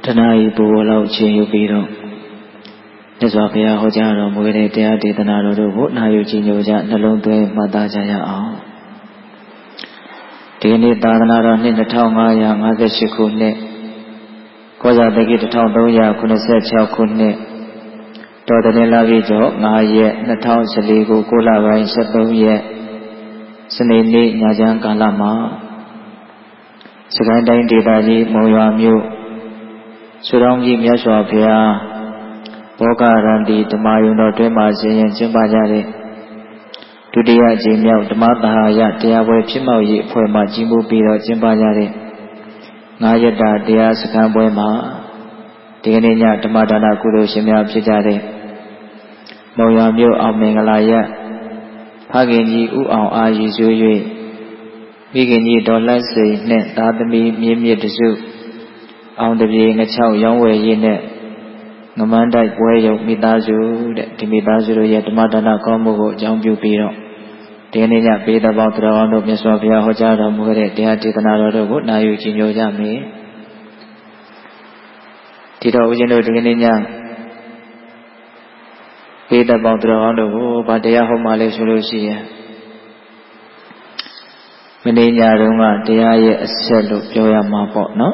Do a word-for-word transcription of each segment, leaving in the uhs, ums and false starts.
တဏှာဤပူလောက်ချင်းယူပြီးတော့မြတ်စွာဘုရားဟောကြားတော်မူတဲ့တရားဒေသနာတော်တို့ကိုနာယူကြည်ညိုကြနှလုံးသွင်းမှတ်သားကြရအောင်ဒီနေ့သာသနာတော်နှစ်နှစ်ထောင်ငါးရာငါးဆယ်ရှစ်ခုနှစ်ကောဇာတက္ကီတစ်ထောင်သုံးရာခုနှစ်ဆယ်ခြောက်ခုနှစ်တော်တလလာပြီကျော်ငါးရက်နှစ်ထောင်ဆယ်လေးခုကိုလပိုင်းဆက်သုံးရက်စနေနေ့ညချမ်းကာလမှာစကိုင်းတိုင်းဒေသကြီးမုံရွာမြို့ဆွေတော်ကြီးမြတ်စွာဘုရားဘောဂရန္တိဓမ္မယုံတော်တွင်မှဆင်ရင်ကျင်းပကြတဲ့ဒုတိယအကြိမ်မြောက်ဓမ္မသဟာယတရားပွဲဖြစ်မြောက်ရေးအဖွဲ့မှကြီးမှုပြီးတော့ကျင်းပကြတဲ့ငါးရက်တာတရားစခန်းပွဲမှာဒီကနေ့ညဓမ္မဒါနကုသိုလ်ရှင်များဖြစ်ကြတဲ့မုံရွာမြို့အောင်မင်္ဂလာရဖခင်ကြီးဦးအောင်အားရည်ရွယ်၍မိခင်ကြီးဒေါ်လက်စိန်နှင့်သားသမီးမြင့်မြတ်တစုအောင်တပြေငချောက်ရောင်းဝယ်ရေးနဲ့ငမန်းတိုက်ပွဲရုံမိသားစုတဲ့ဒီမိသားစုတို့ရဲ့ဓမ္မဒါနကောင်းမှုကိုအကြောင်းပြုပြီးတော့ဒီနေ့ညပေးတဲ့ပေါင်းတော်အောင်တို့မြတ်စွာဘုရားဟောကြားတော်မူတဲ့တရားဒေသနာတော်တို့ကိုနာယူကြည်ညိုကြမယ်ဒီတော့ဦးဇင်းတို့ဒီကနေ့ညပေးတဲ့ပေါင်းတော်အောင်တို့ကိုဗာတရားဟောမှလဲဆိုလို့ရှိရင်မနေ့ညတုန်းကတရားရဲ့အဆက်လို့ပြောရမှာပေါ့နော်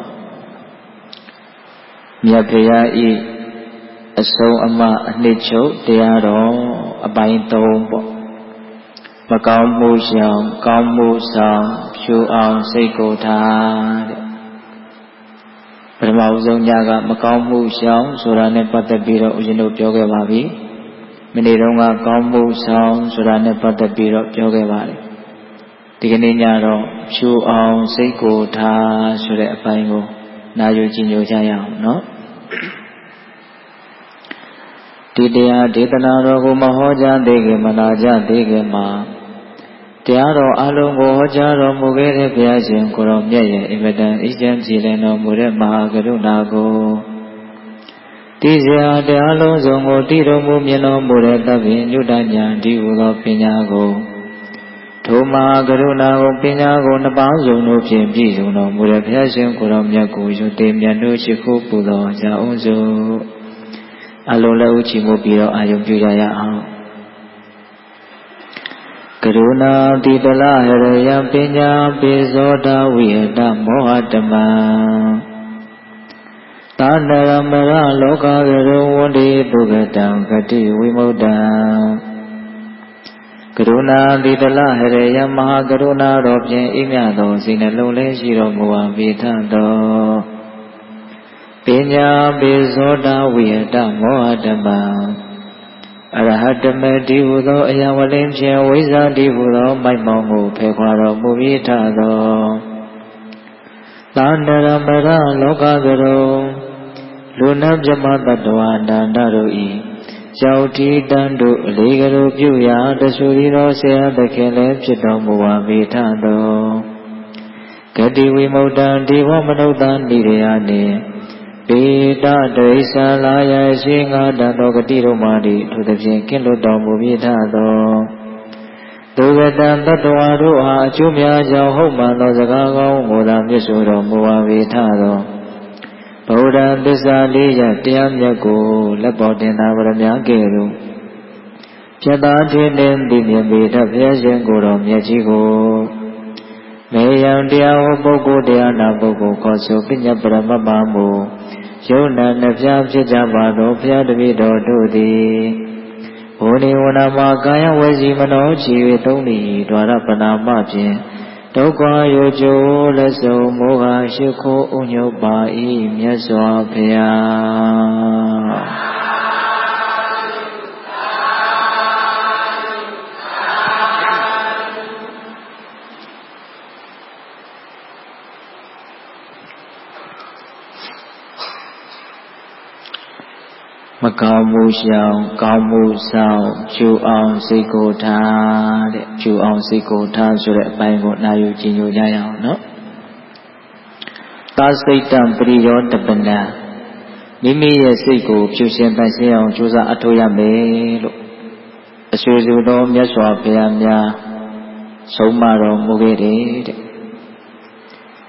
မြတ်ဘုရားဤအဆုံးအမအနှစ်ချုပ်တရားတော်အပိုင်းသုံးပေါ့မကောင်းမှုရှောင်ကောင်းမှုဆောင်ဖြူအောင်စိတ်ကိုထားတဲ့ပထမဦးဆုံးညကမကောင်းမှုရှောင်ဆိုတာနဲ့ပတ်သက်ပြီးတော့ဦးဇင်းတို့ပြောခဲ့ပါပြီမနေ့တုန်းကကောင်းမှုဆောင်ဆိုတာနဲ့ပတ်သက်ပြီးတော့ပြောခဲ့ပါတယ်ဒီကနေ့ညတော့ဖြူအောင်စိတ်ကိုထားဆိုတဲ့အပိုင်းကိုနာယူကြည်ညိုကြရအောင်နော်ဒီတရားဒေသနာတော်ကိုမဟောကြားသေးခင်မနာကြသေးခင်မှာတရားတော်အလုံးကိုဟောကြားတော်မူခဲ့တဲ့ဘုရားရှင်ကိုရောမြတ်ရဲ့အင်မတန်အကျဉ်းကြည်လင်တော်မူတဲ့မဟာကရုဏာကိုတည်စရာတရားလုံးစုံကိုတည်တော်မူမြင်တော်မူတဲ့သဗ္ဗညုတညာဒီဟူသောပညာကိုထိုမဟာကရုဏာကိုပညာကိုနှစ်ပါးစုံတို့ဖြင့်ပြည့်စုံတော်မူတဲ့ဘုရားရှင်ကိုရောမြတ်ကိုယူတည်မြတ်တို့ရှိခိုးပူဇော်ကြအောင်စို့အလုံးလည်းဥချီမှုပြီးတော့အာယုံပြုကြရအောင်ကရုဏာတိတလဟရယပညာပိဇောတဝိဟတမောဟတမံသာနရမရလောကကရုဝန္တိပုဂတံဂတိဝိမု ddံ ကရုဏာတိတလဟရယမဟာကရုဏာတော်ဖြင့်အိမြသောစိတ်နှလုံးလဲရှိတော်မူပါပေထသောပညာပိဇောတဝိဟတမောဟတမံအရဟတမေတိဟုသောအယဝလင်းဖြင့်ဝိဇ္ဇာတိဟုသောမိုက်မောင်ကိုဖယ်ခွာတော်မူပြီးထသောသာဏရမရလောကကရုလူနာမြမတ္တဝါနန္ဒတို့ဤကြောက်တီတန်တို့အလေးကလေးပြုရာတဆူရီတော်ဆရာသခင်လည်းဖြစ်တော်မူပါပြီးထသောဂတိဝိမု ddံ ဒီဝမနုဿံနိရိယာနှင့်ပေတဒိသလာယရှိငါတံသောဂတိတို့မှသည်ထိုသဖြင့်ကင်းလွတ်တော်မူပြီးထသောသူကတံတတ္တဝါတို့အားအကျိုးများကြောင့်ဟုတ်မှန်သောစကားကောင်းကိုသာမြတ်ဆိုတော်မူပါပြီးထသောဗုဒ္ဓသစ္စာလေးရတရားမြတ်ကိုလက်ပေါ်တင်သာဗရမကဲ့သို့ပြတ်သားထင်းထင်းသိမြင်ပေတတ်ဘုရားရှင်ကိုယ်တော်မြတ်ကြီးကိုမေယံတရားဟောပုဂ္ဂိုလ်တရားနာပုဂ္ဂိုလ်ခေါ်ဆိုပညာပရမတ်ပါမူယုံနာနှပြဖြစ်ကြပါသောဘုရားတပည့်တော်တို့သည်ဝဏိဝနာမှာကာယဝစီမနောချီ၍သုံးသည်ဒွါရပနာမဖြင့်ဒုက္ခရောကျိုးလက်စုံမောဟရှိခိုးဥညုတ်ပါ၏မြတ်စွာဘုရားမကောင်းမှုရှောင်ကောင်းမှုဆောင်ဖြူအောင်စိတ်ကိုထားတဲ့ဖြူအောင်စိတ်ကိုထားဆိုတဲ့အပိုင်းကိုနာယူကြည်ညိုကြရအောင်နော်သာစိတ်တံပရိယောတပနံမိမိရဲ့စိတ်ကိုဖြူရှင်တန်ရှင်းအောင်ကြိုးစားအထောက်ရမယ်လို့အဆွေစုသောမြတ်စွာဘုရားများဆုံးမတော်မူခဲ့တယ်တဲ့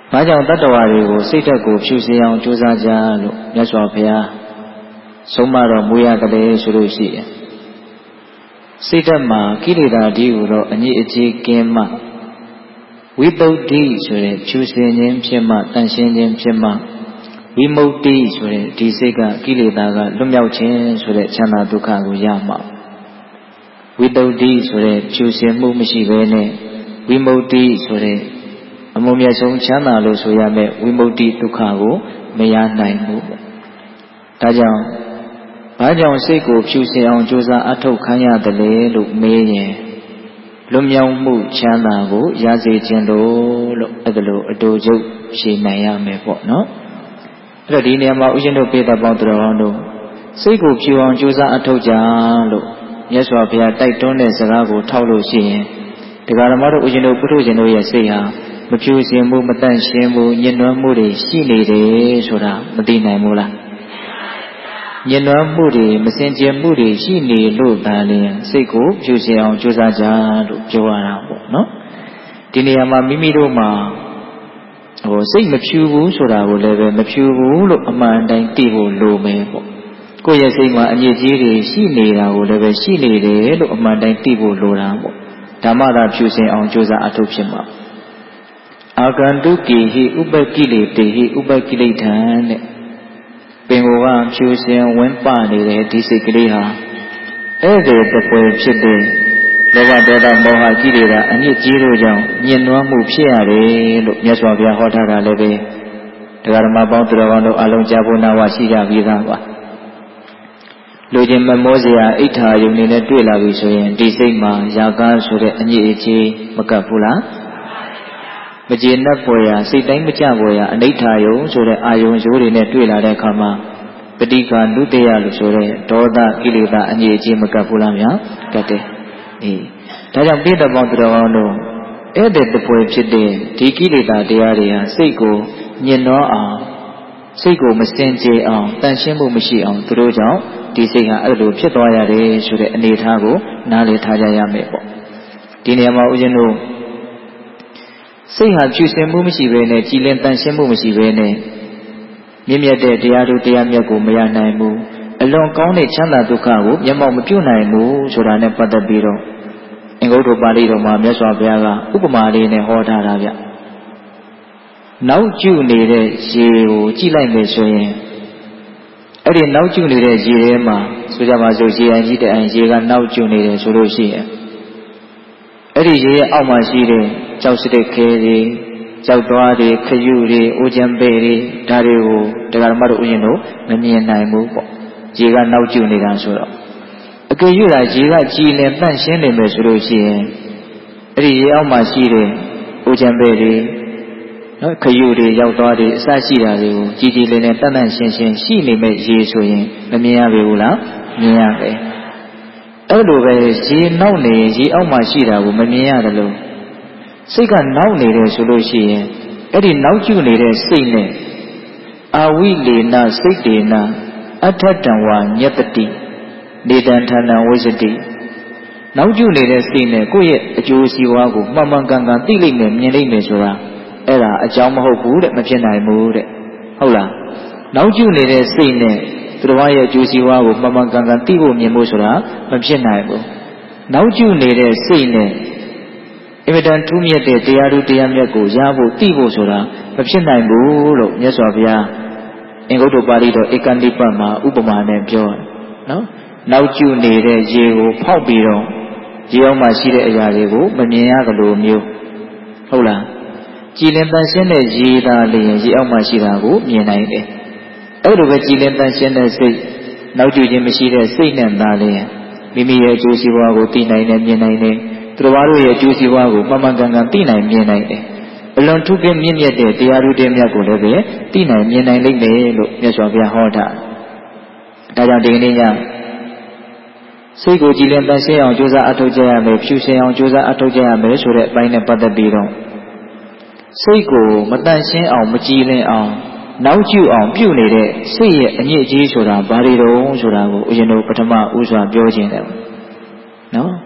ဘာကြောင့်တတ္တဝါတွေကိုစိတ်ဓာတ်ကိုဖြူစင်အောင်ကြိုးစားကြလို့မြတ်စွာဘုရားဆုံးမတော်မူရကလေးဆိုလို့ရှိရင်စိတ်ဓာတ်မှာကိလေသာဒီဟူသောအညစ်အကြေးကင်းမှဝိသုဒ္ဓိဆိုတဲ့ဖြူစင်ခြင်းဖြစ်မှတန်ရှင်းခြင်းဖြစ်မှဝိမု ക്തി ဆိုတဲ့ဒီစိတ်ကကိလေသာကလွတ်မြောက်ခြင်းဆိုတဲ့ချမ်းသာဒုက္ခကိုရမှာဝိသုဒ္ဓိဆိုတဲ့ဖြူစင်မှုမရှိဘဲနဲ့ဝိမု ക്തി ဆိုတဲ့အမှုမြတ်ဆုံးချမ်းသာလို့ဆိုရမယ်ဝိမု ക്തി ဒုက္ခကိုမရနိုင်ဘူးပေါ့ဒါကြောင့်ဘာကြောင့်စိတ်ကိုဖြူစင်အောင်ကြိုးစားအထောက်ခံရတယ်လေလို့မေးရင်လွတ်မြောက်မှုချမ်းသာကိုရစေခြင်းလို့လို့အဲ့ဒါလိုအတူချုပ်ရှင်းနိုင်ရမယ်ပေါ့နော်အဲ့တော့ဒီနေရာမှာဥရှင်တို့ပေသက်ပေါင်းတော်တော်တို့စိတ်ကိုဖြူအောင်ကြိုးစားအထောက်ကြလို့မြတ်စွာဘုရားတိုက်တွန်းတဲ့စကားကိုထောက်လို့ရှိရင်တရားဓမ္မတို့ဥရှင်တို့ပုထုရှင်တို့ရဲ့စိတ်ဟာမဖြူစင်မှုမတန့်ရှင်းမှုညှဉ်းနှွမ်းမှုတွေရှိနေတယ်ဆိုတာမသိနိုင်ဘူးလားညှဉ်းနှွမ်းမှုတွေမစင်ကြယ်မှုတွေရှိနေလို့ဒါလည်းစိတ်ကိုဖြူစင်အောင်ကြိုးစားကြလို့ပြောရတာပေါ့နော်ဒီနေရာမှာမိမိတို့မှာဟိုစိတ်မဖြူဘူးဆိုတာကိုလည်းပဲမဖြူဘူးလို့အမှန်တိုင်းသိဖို့လိုမယ်ပေါ့ကိုယ့်ရဲ့စိတ်မှာအညစ်အကြေးတွေရှိနေတာကိုလည်းပဲရှိနေတယ်လို့အမှန်တိုင်းသိဖို့လိုတာပေါ့ဓမ္မသာဖြူစင်အောင်ကြိုးစားအထောက်ဖြစ်မှာအာဂန္တုကိဟိဥပကိလေတေဟိဥပကိလေထံတဲ့ပင်ကိုယ်ကဖြူစင်ဝန်းပနေတဲ့ဒီစိတ်ကလေးဟာဧည့်သည်တပွဲဖြစ်တဲ့လောဘဒေါသမောဟကိလေသာအညစ်အကြေးတို့ကြောင့်ညှဉ်းနှွမ်းမှုဖြစ်ရတယ်လို့မြတ်စွာဘုရားဟောထားတာလည်းပဲတရားဓမ္မပေါင်းသူတော်ကောင်းတို့အလုံးကြားဖို့နာဝရှိကြပြီးသားပါလူချင်းမမောစရာအိဋ္ဌာယုံနေနဲ့တွေ့လာပြီဆိုရင်ဒီစိတ်မှာယာကဆိုတဲ့အညစ်အကြေးမကပ်ဘူးလားမကျေနပ်ပေါ်ရာစိတ်တိုင်းမကြပေါ်ရာအနိဋ္ဌာယုံဆိုတဲ့အာယုံရိုးတွေနဲ့တွေ့လာတဲ့အခါမှာပဋိက္ခနုတ္တယလို့ဆိုတဲ့ဒေါသကိလေသာအညစ်အကြေးမကပ်ဘူးလားဗျာကပ်တယ်အေးဒါကြောင့်ပြည့်တဲ့ပေါင်းသူတော်ကောင်းတို့အဲ့တဲ့တပွဲဖြစ်တဲ့ဒီကိလေသာတရားတွေဟာစိတ်ကိုညှဉ်းနှောအောင်စိတ်ကိုမစင်ကြယ်အောင်တန်ရှင်းမှုမရှိအောင်သူတို့ကြောင့်ဒီစိတ်ဟာအဲ့လိုဖြစ်သွားရတယ်ဆိုတဲ့အနေအထားကိုနားလည်ထားကြရမယ်ပေါ့ဒီနေရာမှာဦးဇင်းတို့စိတ်ဟာဖြူစင်မှုမရှိဘဲနဲ့ကြည်လင်တန်ရှင်းမှုမရှိဘဲနဲ့မြင့်မြတ်တဲ့တရားတို့တရားမြတ်ကိုမရနိုင်ဘူးအလွန်ကောင်းတဲ့ချမ်းသာဒုက္ခကိုမျက်မှောက်မပြုနိုင်ဘူးဆိုတာနဲ့ပတ်သက်ပြီးတော့အင်္ဂုတ္တပါဠိတော်မှာမြတ်စွာဘုရားကဥပမာလေးနဲ့ဟောထားတာဗျနောက်ကျနေတဲ့ရေကိုကြည့်လိုက်မယ်ဆိုရင်အဲ့ဒီနောက်ကျနေတဲ့ရေထဲမှာဆိုကြပါစို့ရေအိုင်ကြီးတဲ့အိုင်ရေကနောက်ကျနေတယ်ဆိုလို့ရှိရင်အဲ့ဒီရေရဲ့အောက်မှာရှိတဲ့ကြောက်စတဲ့ခဲတွေကြောက်သွားတွေခရုတွေအိုးချမ်းပဲ့တွေဒါတွေကိုတရားဓမ္မတို့ဥယျာဉ်တို့မမြင်နိုင်ဘူးပေါ့ရေကနောက်ကျနေတာဆိုတော့အကယ်၍သာရေကကြည်လင်တန့်ရှင်းနေမယ်ဆိုလို့ရှိရင်အဲ့ဒီရေအောက်မှာရှိတဲ့အိုးချမ်းပဲ့တွေနော်ခရုတွေရောက်သွားတွေအစရှိတာတွေကိုကြည်ကြည်လင်လင်တန့်တန့်ရှင်းရှင်းရှိနေမဲ့ရေဆိုရင်မမြင်ရပေဘူးလားမြင်ရတယ်အဲ့လိုပဲရေနောက်နေရေအောက်မှာရှိတာကိုမမြင်ရတယ်လို့စိတ်ကနောက်နေတယ်ဆိုလို့ရှိရင်အဲ့ဒီနောက်ကျနေတဲ့စိတ်နဲ့အာဝိလေနစိတ်တေနအထတံဝညတတိနေတံဌာနဝိစတိနောက်ကျနေတဲ့စိတ်နဲ့ကိုယ့်ရဲ့အကျိုးစီးပွားကိုမှန်မှန်ကန်ကန်သိလိမ့်မယ်မြင်လိမ့်မယ်ဆိုတာအဲ့ဒါအကြောင်းမဟုတ်ဘူးတဲ့မဖြစ်နိုင်ဘူးတဲ့ဟုတ်လားနောက်ကျနေတဲ့စိတ်နဲ့သူတော်ရဲ့အကျိုးစီးပွားကိုမှန်မှန်ကန်ကန်သိဖို့မြင်ဖို့ဆိုတာမဖြစ်နိုင်ဘူးနောက်ကျနေတဲ့စိတ်နဲ့အင်မတန်ထူးမြတ်တဲ့တရားဓုတရားမြတ်ကိုရဖို့သိဖို့ဆိုတာမဖြစ်နိုင်ဘူးလို့မြတ်စွာဘုရားအင်္ဂုတ္တပါဠိတော်ဧကန္တိပတ်မှာဥပမာနဲ့ပြောတယ်နော်နောက်ကျနေတဲ့ရေကိုဖောက်ပြီးတော့ရေအောက်မှာရှိတဲ့အရာတွေကိုမမြင်ရသလိုမျိုးဟုတ်လားကြည်လင်တန်ရှင်းတဲ့ရေသာလျင်ရေအောက်မှာရှိတာကိုမြင်နိုင်တယ်အဲ့လိုပဲကြည်လင်တန်ရှင်းတဲ့စိတ်နောက်ကျခြင်းမရှိတဲ့စိတ်နဲ့သာလျင်မိမိရဲ့အကျိုးစီးပွားကိုသိနိုင်တယ်မြင်နိုင်တယ်သူတော်ဘာတို့ရဲ့အကျိုးစီးပွားကိုမှန်မှန်ကန်ကန်သိနိုင်မြင်နိုင်တယ်အလွန်ထူးကဲမြင့်မြတ်တဲ့တရားဓုတရားမြတ်ကိုလည်းပဲသိနိုင်မြင်နိုင်လိမ့်မယ်လို့မြတ်စွာဘုရားဟောတာဒါကြောင့်ဒီကနေ့ညစိတ်ကိုကြည်လင်တန်ရှင်းအောင်ကြိုးစားအထောက်ကြရမယ်ဖြူစင်အောင်ကြိုးစားအထောက်ကြရမယ်ဆိုတဲ့အပိုင်းနဲ့ပတ်သက်ပြီးတော့စိတ်ကိုမတန်ရှင်းအောင်မကြည်လင်အောင်နောက်ကျအောင်ပြုနေတဲ့စိတ်ရဲ့အညစ်အကြေးဆိုတာဘာတွေတုံးဆိုတာကိုဦးဇင်းတို့ပထမဦးစွာပြောခြင်းတယ်နော်ပ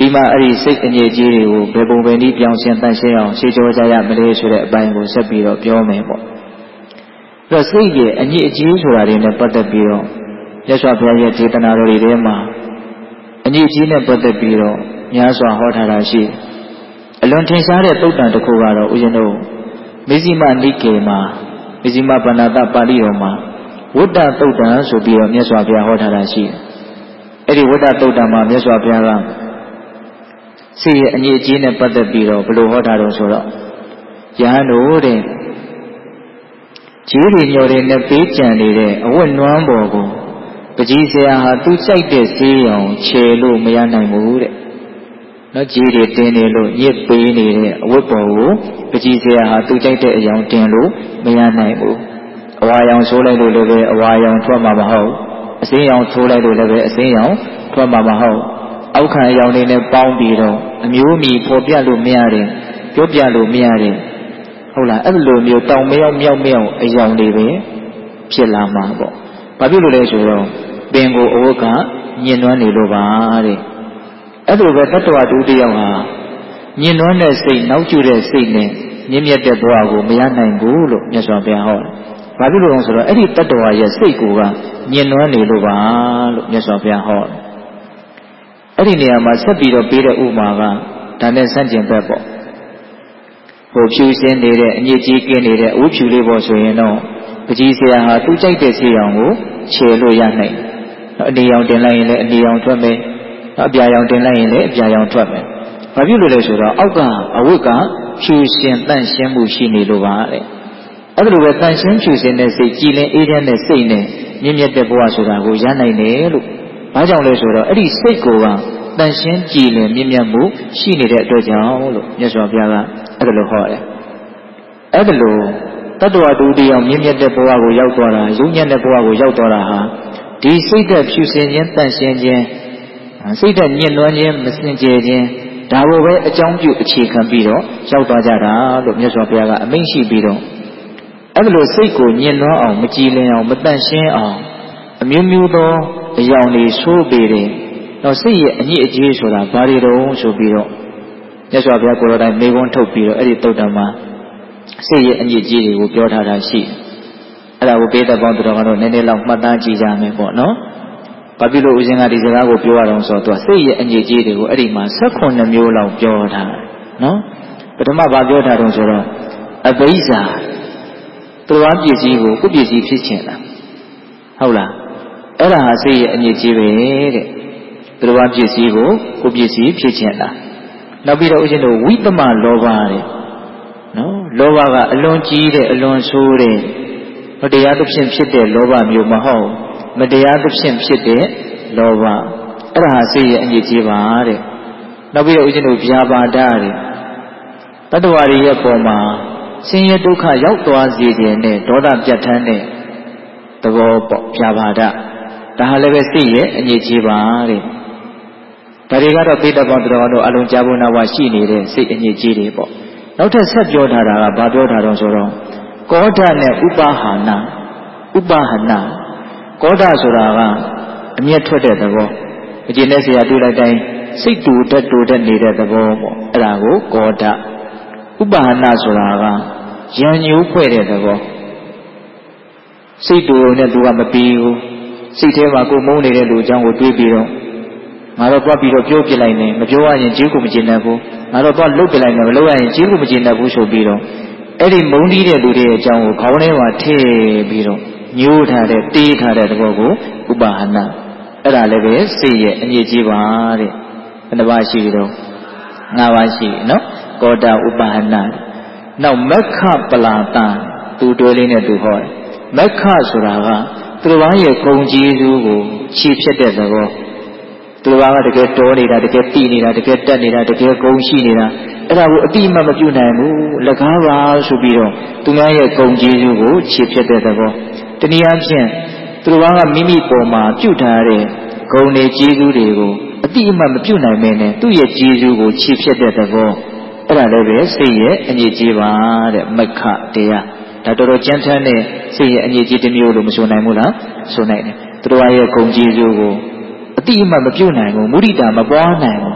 ဒီမှာအဲ့ဒီစိတ်အငြိကြီးတွေကိုဘယ်ပုံပဲနည်းပြောင်းရှင်းတန်ရှင်းအောင်ရှင်းကြောကြရမလဲဆိုတဲ့အပိုင်းကိုဆက်ပြီးတော့ပြောမယ်ပေါ့အဲ့တော့စိတ်ရဲ့အငြိအကြီးဆိုတာတွေနဲ့ပတ်သက်ပြီးတော့မြတ်စွာဘုရားရဲ့ဒေသနာတော်တွေထဲမှာအငြိကြီးနဲ့ပတ်သက်ပြီးတော့များစွာဟောထားတာရှိအလွန်ထင်ရှားတဲ့သုတ်တန်တစ်ခုကတော့ဦးဇင်းတို့မေဇိမနိကေမှာမေဇိမဗန္ဒတပါဠိတော်မှာဝတ္တသုတ်တန်ဆိုပြီးတော့မြတ်စွာဘုရားဟောထားတာရှိတယ်အဲ့ဒီဝတ္တသုတ်တန်မှာမြတ်စွာဘုရားကစိတ်ရဲ့အငြိအကြီးနဲ့ပတ်သက်ပြီးတော့ဘယ်လိုဟောထားတော့ဆိုတော့ယဟန်တို့တဲ့ခြေတွေညော်တွေနဲ့ပေးကြံနေတဲ့အဝတ်နွမ်းပေါ်ကိုပကြီးဆရာဟာသူ့စိုက်တဲ့ဈေးရောင်ခြေလို့မရနိုင်ဘူးတဲ့နော်ခြေတွေတင်းနေလို့ညစ်ပေးနေတဲ့အဝတ်ပေါ်ကိုပကြီးဆရာဟာသူ့ကြိုက်တဲ့အယောင်တင်လို့မရနိုင်ဘူးအဝါရောင်ဆိုးလိုက်လို့လည်းပဲအဝါရောင်ထွက်မှာမဟုတ်အစင်းရောင်ထိုးလိုက်လို့လည်းပဲအစင်းရောင်ထွက်မှာမဟုတ်အောက်ခံအယောင်တွေနဲ့ပေါင်းပြီးတော့အမျိုးမီဖော်ပြလို့မရတယ်ပြောပြလို့မရတယ်ဟုတ်လားအဲ့လိုမျိုးတောင်မရောက်မြောက်မြောက်အယောင်တွေပဲဖြစ်လာမှာပေါ့ဘာဖြစ်လို့လဲဆိုတော့ပင်ကိုအဝတ်ကညှဉ်းနှွမ်းနေလို့ပါတဲ့အဲ့လိုပဲတတ္တဝါတူတယောက်ဟာညှဉ်းနှွမ်းတဲ့စိတ်နောက်ကျတဲ့စိတ်နဲ့မြင့်မြတ်တဲ့ဘဝကိုမရနိုင်ဘူးလို့မြတ်စွာဘုရားဟောတယ်ဘာဖြစ်လို့လဲဆိုတော့အဲ့ဒီတတ္တဝါရဲ့စိတ်ကိုကညှဉ်းနှွမ်းနေလို့ပါလို့မြတ်စွာဘုရားဟောတယ်အဲ့ဒီနေရာမှာဆက်ပြီးတော့ပေးတဲ့ဥမာကဒါနဲ့ဆန့်ကျင်ဘက်ပေါ့ဟိုဖြူစင်းနေတဲ့အညစ်အကြေးကင်းနေတဲ့အဝတ်ဖြူလေးပေါ့ဆိုရင်တော့ပကြီးဆရာဟာသူ့ကြိုက်တဲ့ဆေးရောင်ကိုခြေလို့ရနိုင်အနီရောင်တင်လိုက်ရင်လည်းအနီရောင်ထွက်မယ်အပြာရောင်တင်လိုက်ရင်လည်းအပြာရောင်ထွက်မယ်ဘာဖြစ်လို့လဲဆိုတော့အောက်ကအဝတ်ကဖြူရှင်တန့်ရှင်းမှုရှိနေလို့ပါတဲ့အဲ့လိုပဲတန့်ရှင်းဖြူစင်တဲ့စိတ်ကြည်လင်အေးချမ်းတဲ့စိတ်နဲ့မြင့်မြတ်တဲ့ဘဝဆိုတာကိုရနိုင်တယ်လို့ဘာကြောင့်လဲဆိုတော့အဲ့ဒီစိတ်ကိုကတန်ရှင်းကြည်လင်မြင့်မြတ်မှုရှိနေတဲ့အတွက်ကြောင့်လို့မြတ်စွာဘုရားကအဲ့ဒါလိုဟောတယ်အဲ့ဒါလိုတတ္တဝါတူတယောက်မြင့်မြတ်တဲ့ဘဝကိုရောက်သွားတာယုံညံ့တဲ့ဘဝကိုရောက်သွားတာဟာဒီစိတ်သက်ဖြူစင်ခြင်းတန်ရှင်းခြင်းစိတ်သက်ညှဉ်းနှွမ်းခြင်းမစင်ကြယ်ခြင်းဒါကိုပဲအကြောင်းပြုအခြေခံပြီးတော့ရောက်သွားကြတာလို့မြတ်စွာဘုရားကအမိန့်ရှိပြီးတော့အဲ့ဒါလိုစိတ်ကိုညှဉ်းနှွမ်းအောင်မကြည်လင်အောင်မတန့်ရှင်းအောင်အမျိုးမျိုးသောအယောင်တွေဆိုးပေတယ်တော့စိတ်ရဲ့အညစ်အကြေးဆိုတာဘာတွေတုံးဆိုပြီးတော့မြတ်စွာဘုရားကိုယ်တော်တိုင်မေခွန်းထုတ်ပြီးတော့အဲ့ဒီသုတ်တံမှာစိတ်ရဲ့အညစ်အကြေးတွေကိုပြောထားတာရှိအဲ့ဒါကိုပေးတဲ့ပေါင်းတော်ကတော့နည်းနည်းလောက်မှတ်သားကြည့်ကြမယ်ပေါ့နော်ဘာဖြစ်လို့ဦးဇင်းကဒီစကားကိုပြောရအောင်ဆိုတော့သူကစိတ်ရဲ့အညစ်အကြေးတွေကိုအဲ့ဒီမှာ၁၈မျိုးလောက်ပြောထားတယ်နော်ပထမဘာပြောထားတုံးဆိုတော့အဘိဇ္ဇာသူတော်ပစ္စည်းကိုကိုယ်ပစ္စည်းဖြစ်ချင်တာဟုတ်လားအဲ့ဒါဟာစိတ်ရဲ့အညစ်အကြေးပဲတဲ့သူတော်ပစ္စည်းကိုကိုယ်ပစ္စည်းဖြစ်ချင်တာနောက်ပြီးတော့ဦးဇင်းတို့ဝိသမလောဘတဲ့နော်လောဘကအလွန်ကြီးတဲ့အလွန်ဆိုးတဲ့မတရားသဖြင့်ဖြစ်တဲ့လောဘမျိုးမဟုတ်မတရားသဖြင့်ဖြစ်တဲ့လောဘအဲ့ဒါဟာစိတ်ရဲ့အညစ်အကြေးပါတဲ့နောက်ပြီးတော့ဦးဇင်းတို့ဗျာပါဒတဲ့တတ္တဝါတွေရဲ့ပုံမှာဆင်းရဲဒုက္ခရောက်သွားစေခြင်းနဲ့ဒေါသပြတ်ထန်းတဲ့သဘောပေါ့ဗျာပါဒဒါဟာလည်းပဲစိတ်ရဲ့အညစ်အကြေးပါတဲ့ဒါတွေကတော့ပိဋကပေါင်းတော်တို့အလုံးကြားဖို့နာဝရှိနေတဲ့စိတ်အညစ်အကြေးတွေပေါ့နောက်ထပ်ဆက်ပြောထားတာကဘာပြောထားတော့ဆိုတော့ကောဓနဲ့ဥပါဟာနာဥပါဟနာကောဓဆိုတာကအမျက်ထွက်တဲ့သဘောအကျဉ်းနဲ့ဆရာတွေ့လိုက်တိုင်းစိတ်တူတက်တူတက်နေတဲ့သဘောပေါ့အဲ့ဒါကိုကောဓဥပါဟနာဆိုတာကရံညိုးဖွဲ့တဲ့သဘောစိတ်တူနဲ့သူကမပြီးဘူးစိတ်ထဲမှာကိုမုန်းနေတဲ့လူအကြောင်းကိုတွေးပြီးတော့ငါတော့တွားပြီးတော့ပြောပြလိုက်နေမပြောရရင်ကြီးကိုမကျင်တတ်ဘူးငါတော့တွားလှုပ်ပြလိုက်နေမလှုပ်ရရင်ကြီးကိုမကျင်တတ်ဘူးဆိုပြီးတော့အဲ့ဒီမုန်းတီးတဲ့လူတွေရဲ့အကြောင်းကိုခေါင်းထဲမှာထည့်ပြီးတော့ညှိုးထားတဲ့တေးထားတဲ့သဘောကိုဥပါဟနာအဲ့ဒါလည်းပဲစိတ်ရဲ့အညစ်အကြေးပါတဲ့ဘယ်နှပါးရှိတော့ငါးပါးရှိနော်ကောဓဥပါဟနာနောက်မက္ခပလာတံသူတွဲလေးနဲ့သူဟောတယ်မက္ခဆိုတာကသူတော်ဘာရဲ့ဂုံကျေးဇူးကိုခြေဖြတ်တဲ့သဘောသူတော်ဘာကတကယ်တော်နေတာတကယ်တည်နေတာတကယ်တက်နေတာတကယ်ဂုံရှိနေတာအဲ့ဒါကိုအတိအမှတ်မပြုနိုင်ဘူးလက်ကားပါဆိုပြီးတော့သူများရဲ့ဂုံကျေးဇူးကိုခြေဖြတ်တဲ့သဘောတနည်းအားဖြင့်သူတော်ဘာကမိမိပေါ်မှာပြုထားတဲ့ဂုံတွေကျေးဇူးတွေကိုအတိအမှတ်မပြုနိုင်မင်းနဲ့သူ့ရဲ့ကျေးဇူးကိုခြေဖြတ်တဲ့သဘောအဲ့ဒါလည်းပဲစိတ်ရဲ့အညစ်အကြေးပါတဲ့မက္ခတရားဒါတော်တော်ကြမ်းတမ်းတဲ့စိတ်ရဲ့အညစ်အကြေးတစ်မျိုးလို့မဆိုနိုင်ဘူးလားဆိုနိုင်တယ်သူတော်ရဲ့ဂုံကျေးဇူးကိုအတိအမှတ်မပြုနိုင်ဘူးမုဒိတာမပွားနိုင်ဘူး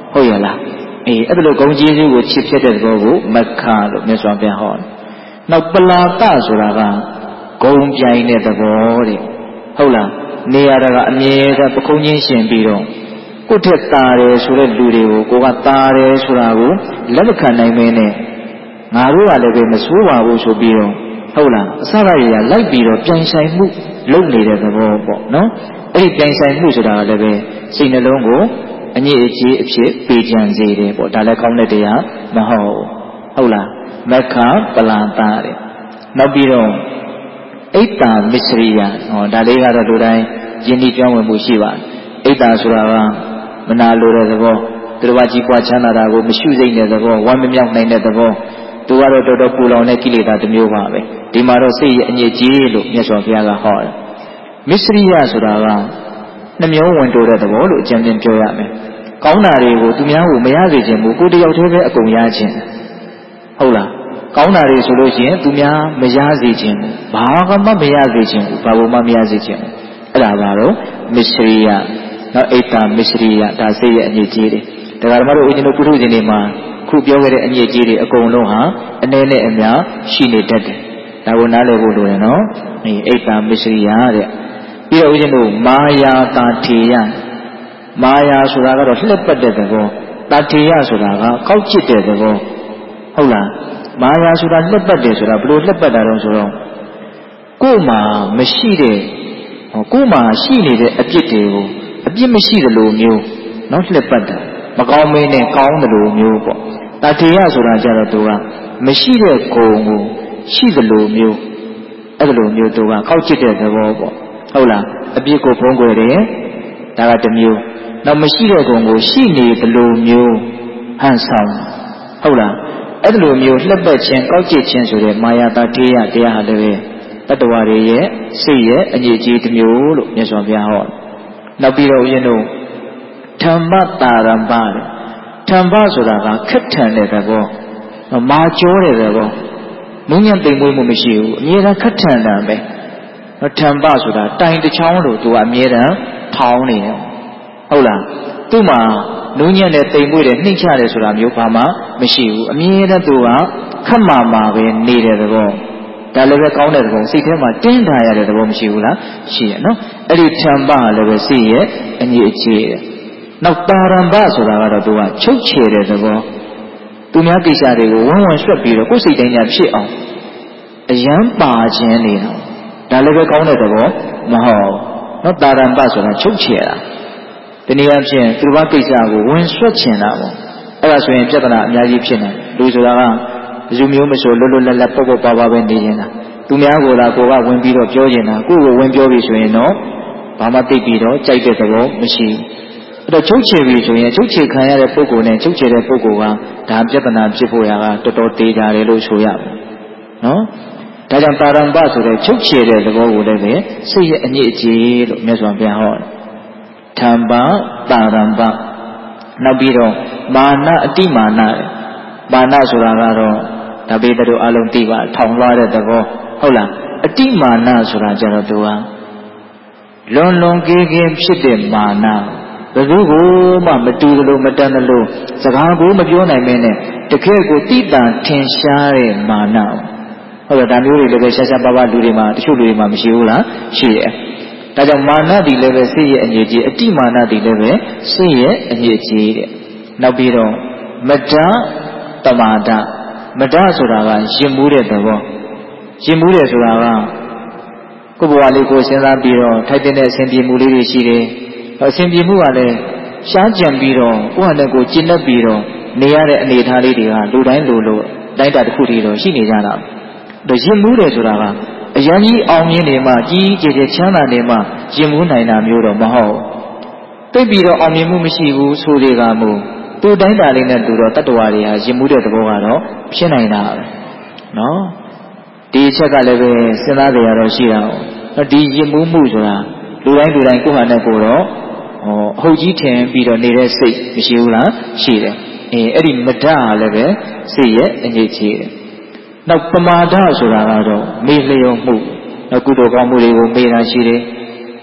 ဟုတ်ရလားအေးအဲ့ဒါလိုဂုံကျေးဇူးကိုချစ်ဖြစ်တဲ့သဘောကိုမက္ခလို့မြတ်စွာဘုရားဟောတယ်နောက်ပလာတဆိုတာကဂုံပြိုင်တဲ့သဘောတဲ့ဟုတ်လားနေရတာကအမြဲတမ်းပခုံးချင်းရှင်ပြီးတော့ကိုယ့်ထက်တာတယ်ဆိုတဲ့လူတွေကိုကိုကတာတယ်ဆိုတာကိုလက်မခံနိုင်မင်းနဲ့ငါတို့ကလည်းပဲမဆိုးပါဘူးဆိုပြီးတော့ဟုတ်လားအစရရလိုက်ပြီးတော့ပြိုင်ဆိုင်မှုလုပ်နေတဲ့သဘောပေါ့နော်အဲ့ဒီပြိုင်ဆိုင်မှုဆိုတာကလည်းပဲစိတ်နှလုံးကိုအညစ်အကြေးအဖြစ်ပေးကြံစေတယ်ပေါ့ဒါလည်းကောင်းတဲ့တရားမဟုတ်ဟုတ်လားမက္ခပလာတတဲ့နောက်ပြီးတော့အိတ်တာမစ္စရိယဟောဒါလေးကတော့လူတိုင်းယဉ်ဤပြောင်းဝင်မှုရှိပါတယ်အိတ်တာဆိုတာကမနာလိုတဲ့သဘောသူတော်ဘာကြီးပွားချမ်းသာတာကိုမရှုစိမ့်တဲ့သဘောဝမ်းမမြောက်နိုင်တဲ့သဘောသူကတော့တော်တော်ပူလောင်တဲ့ကိလေသာတစ်မျိုးပါပဲဒီမှာတော့စိတ်ရဲ့အညစ်အကြေးလို့မြတ်စွာဘုရားကဟောတယ်မစ္စရိယဆိုတာကနှမျိုးဝင်တိုးတဲ့သဘောလို့အကျဉ်းချင်းပြောရမယ်ကောင်းတာတွေကိုသူများကိုမရစေခြင်းဘူးကိုယ်တယောက်တည်းပဲအကုန်ရခြင်းဟုတ်လားကောင်းတာတွေဆိုလို့ရှိရင်သူများမရစေခြင်းဘူးဘာကမှမရစေခြင်းဘူးဘာလို့မှမရစေခြင်းဘူးအဲ့ဒါပါတော့မစ္စရိယနောက်အိတ်တာမစ္စရိယဒါစိတ်ရဲ့အညစ်အကြေးတွေဒါကြမှာတော့ဦးဇင်းတို့ပုထုဇဉ်တွေမှာခုပြောခဲ့တဲ့အညစ်အကြေးတွေအကုန်လုံးဟာအနေနဲ့အများရှိနေတတ်တယ်ဒါကိုနားလည်ဖို့လိုတယ်နော်အေးအိတ်တာမစ္စရိယတဲ့ပြီးတော့ဦးဇင်းတို့မာယာတာထေယမာယာဆိုတာကတော့လှက်ပတ်တဲ့သဘောတာထေယဆိုတာကကောက်ကျစ်တဲ့သဘောဟုတ်လားမာယာဆိုတာလှက်ပတ်တယ်ဆိုတာဘယ်လိုလှက်ပတ်တာတော့ဆိုတော့ကိုယ်မှာမရှိတဲ့ကိုယ်မှာရှိနေတဲ့အပြစ်တွေကိုအပြစ်မရှိသလိုမျိုးနော်လှက်ပတ်တာမကောင်းမင်းနဲ့ကောင်းသလိုမျိုးပေါ့တာထေယဆိုတာကြတော့သူကမရှိတဲ့ဂုဏ်ကိုရှိသလိုမျိုးအဲ့လိုမျိုးသူကကောက်ကျစ်တဲ့သဘောပေါ့ဟုတ်လားအပြစ်ကိုဖုံးကွယ်တယ်ဒါကတစ်မျိုးနောက်မရှိတဲ့ဂုဏ်ကိုရှိနေသလိုမျိုးဟန်ဆောင်ဟုတ်လားအဲ့လိုမျိုးလှက်ပတ်ခြင်းကောက်ကျစ်ခြင်းဆိုတဲ့မာယာတာထေယတရားဟာလည်းတတ္တဝါတွေရဲ့စိတ်ရဲ့အညစ်အကြေးတစ်မျိုးလို့မြတ်စွာဘုရားဟောနောက်ပြီးတော့ဦးဇင်းတို့ဓမ္မတာရမ္ပတဲ့ဓမ္မဆိုတာကခက်ထန်တဲ့သဘောမာကျောတဲ့သဘောနုညံ့သိမ်မွေးမှုမရှိဘူးအမြဲတမ်းခက်ထန်တာပဲဓမ္မဆိုတာတိုင်တစ်ချောင်းလို့သူကအမြဲတမ်းထောင်းနေတယ်ဟုတ်လားသူ့မှာနုညံ့တဲ့သိမ်မွေးတဲ့နှိမ့်ချတယ်ဆိုတာမျိုးဘာမှမရှိဘူးအမြဲတမ်းသူကခက်မာမာပဲနေတဲ့သဘောဒါလည်းပဲကောင်းတဲ့သဘောစိတ်ထဲမှာတင်းထားရတဲ့သဘောမရှိဘူးလားရှိရနော်အဲ့ဒီဓမ္မလည်းပဲစိတ်ရဲ့အညစ်အကြေးတဲ့နောက်တာရမ္ပဆိုတာကတော့သူကချုပ်ချယ်တဲ့သဘောသူများကိစ္စတွေကိုဝန်းဝန်းဆွတ်ပြီးတော့ကိုယ်စိတ်တိုင်းညာဖြစ်အောင်အယံပါခြင်းနေတာဒါလည်းပဲကောင်းတဲ့သဘောမဟုတ်နော်တာရမ္ပဆိုတာချုပ်ချယ်တာဒီနေရာဖြင့်သူတို့ကိစ္စကိုဝင်ဆွတ်ချင်တာပေါ့အဲ့ဒါဆိုရင်ပြဿနာအများကြီးဖြစ်နေလူဆိုတာကလူမျိုးမဆိုလွတ်လွတ်လပ်လပ်ပေါ့ပေါ့ပါပါပဲနေနေတာသူများကိုလာကိုကဝင်ပြီးတော့ပြောနေတာကိုယ့်ကိုဝင်ပြောပြီဆိုရင်တော့ဘာမှသိပြီးတော့ကြိုက်တဲ့သဘောမရှိဘူးအဲ့တော့ချုပ်ချယ်ပြီဆိုရင်ချုပ်ချယ်ခံရတဲ့ပုဂ္ဂိုလ်နဲ့ချုပ်ချယ်တဲ့ပုဂ္ဂိုလ်ကဒါပြဿနာဖြစ်ဖို့ရာကတော်တော်သေးကြတယ်လို့ဆိုရမယ်နော်ဒါကြောင့်တာရမ္ပဆိုတဲ့ချုပ်ချယ်တဲ့သဘောကိုလည်းပဲစိတ်ရဲ့အညစ်အကြေးလို့မြတ်စွာဘုရားဟောတယ်ဓမ္မတာရမ္ပနောက်ပြီးတော့မာနအတိမာနမာနဆိုတာကတော့ဒါပေတဲ့တို့အလုံးသိပါထောင်လွှားတဲ့သဘောဟုတ်လားအတိမာနဆိုတာကြတော့သူကလွန်လွန်ကဲကဲဖြစ်တဲ့မာနဘယ်သူကိုမှမတူသလိုမတန်သလိုစကားကိုမပြောနိုင်မင်းနဲ့တကယ်ကိုတိတန်ထင်ရှားတဲ့မာနဟုတ်လားဒါမျိုးတွေလည်းပဲရှားရှားပါးပါးလူတွေမှာတချို့လူတွေမှာမရှိဘူးလားရှိရဲ့ဒါကြောင့်မာနဒီလည်းပဲစိတ်ရဲ့အညစ်အကြေးအတိမာနဒီလည်းပဲစိတ်ရဲ့အညစ်အကြေးတဲ့နောက်ပြီးတော့မဒ္ဒတမာဒမဒ္ဒဆိုတာကရင်မှုတဲ့သဘောရင်မှုတယ်ဆိုတာကကိုယ်ဘဝလေးကိုစဉ်းစားပြီးတော့ထိုက်တဲ့အစဉ်ပြေမှုလေးတွေရှိတယ်အစဉ်ပြေမှုကလည်းရှားကြံပြီးတော့ကိုယ့်ဟာနဲ့ကိုယ်ကျင့်တတ်ပြီးတော့နေရတဲ့အနေအထားလေးတွေကလူတိုင်းလူလိုတိုင်းတာတစ်ခုတည်းတော့ရှိနေကြတာဒါရင်မှုတယ်ဆိုတာကအရင်ကြီးအောင်မြင်နေမှကြီးကြီးကျယ်ကျယ်ချမ်းသာနေမှရင်မှုနိုင်တာမျိုးတော့မဟုတ်တိတ်ပြီးတော့အောင်မြင်မှုမရှိဘူးဆိုသေးကမို့သူတိုင်းတာလေးနဲ့သူတော့တတ္တဝါတွေဟာရင်မှုတဲ့သဘောကတော့ဖြစ်နိုင်တာပဲနော်ဒီအချက်ကလည်းပဲစဉ်းစားကြရတော့ရှိအောင်ဒီရင်မှုမှုဆိုတာလူတိုင်းလူတိုင်းကိုယ့်ဟာနဲ့ကိုယ်တော့ဟောအဟုတ်ကြီးထင်ပြီးတော့နေတဲ့စိတ်မရှိဘူးလားရှိတယ်အဲအဲ့ဒီမဒ္ဒလည်းပဲစိတ်ရဲ့အငြိအချေးတယ်နောက်ပမာဒဆိုတာကတော့မေ့လျော့မှုနောက်ကုသိုလ်ကောင်းမှုတွေကိုမေ့တာရှိတယ်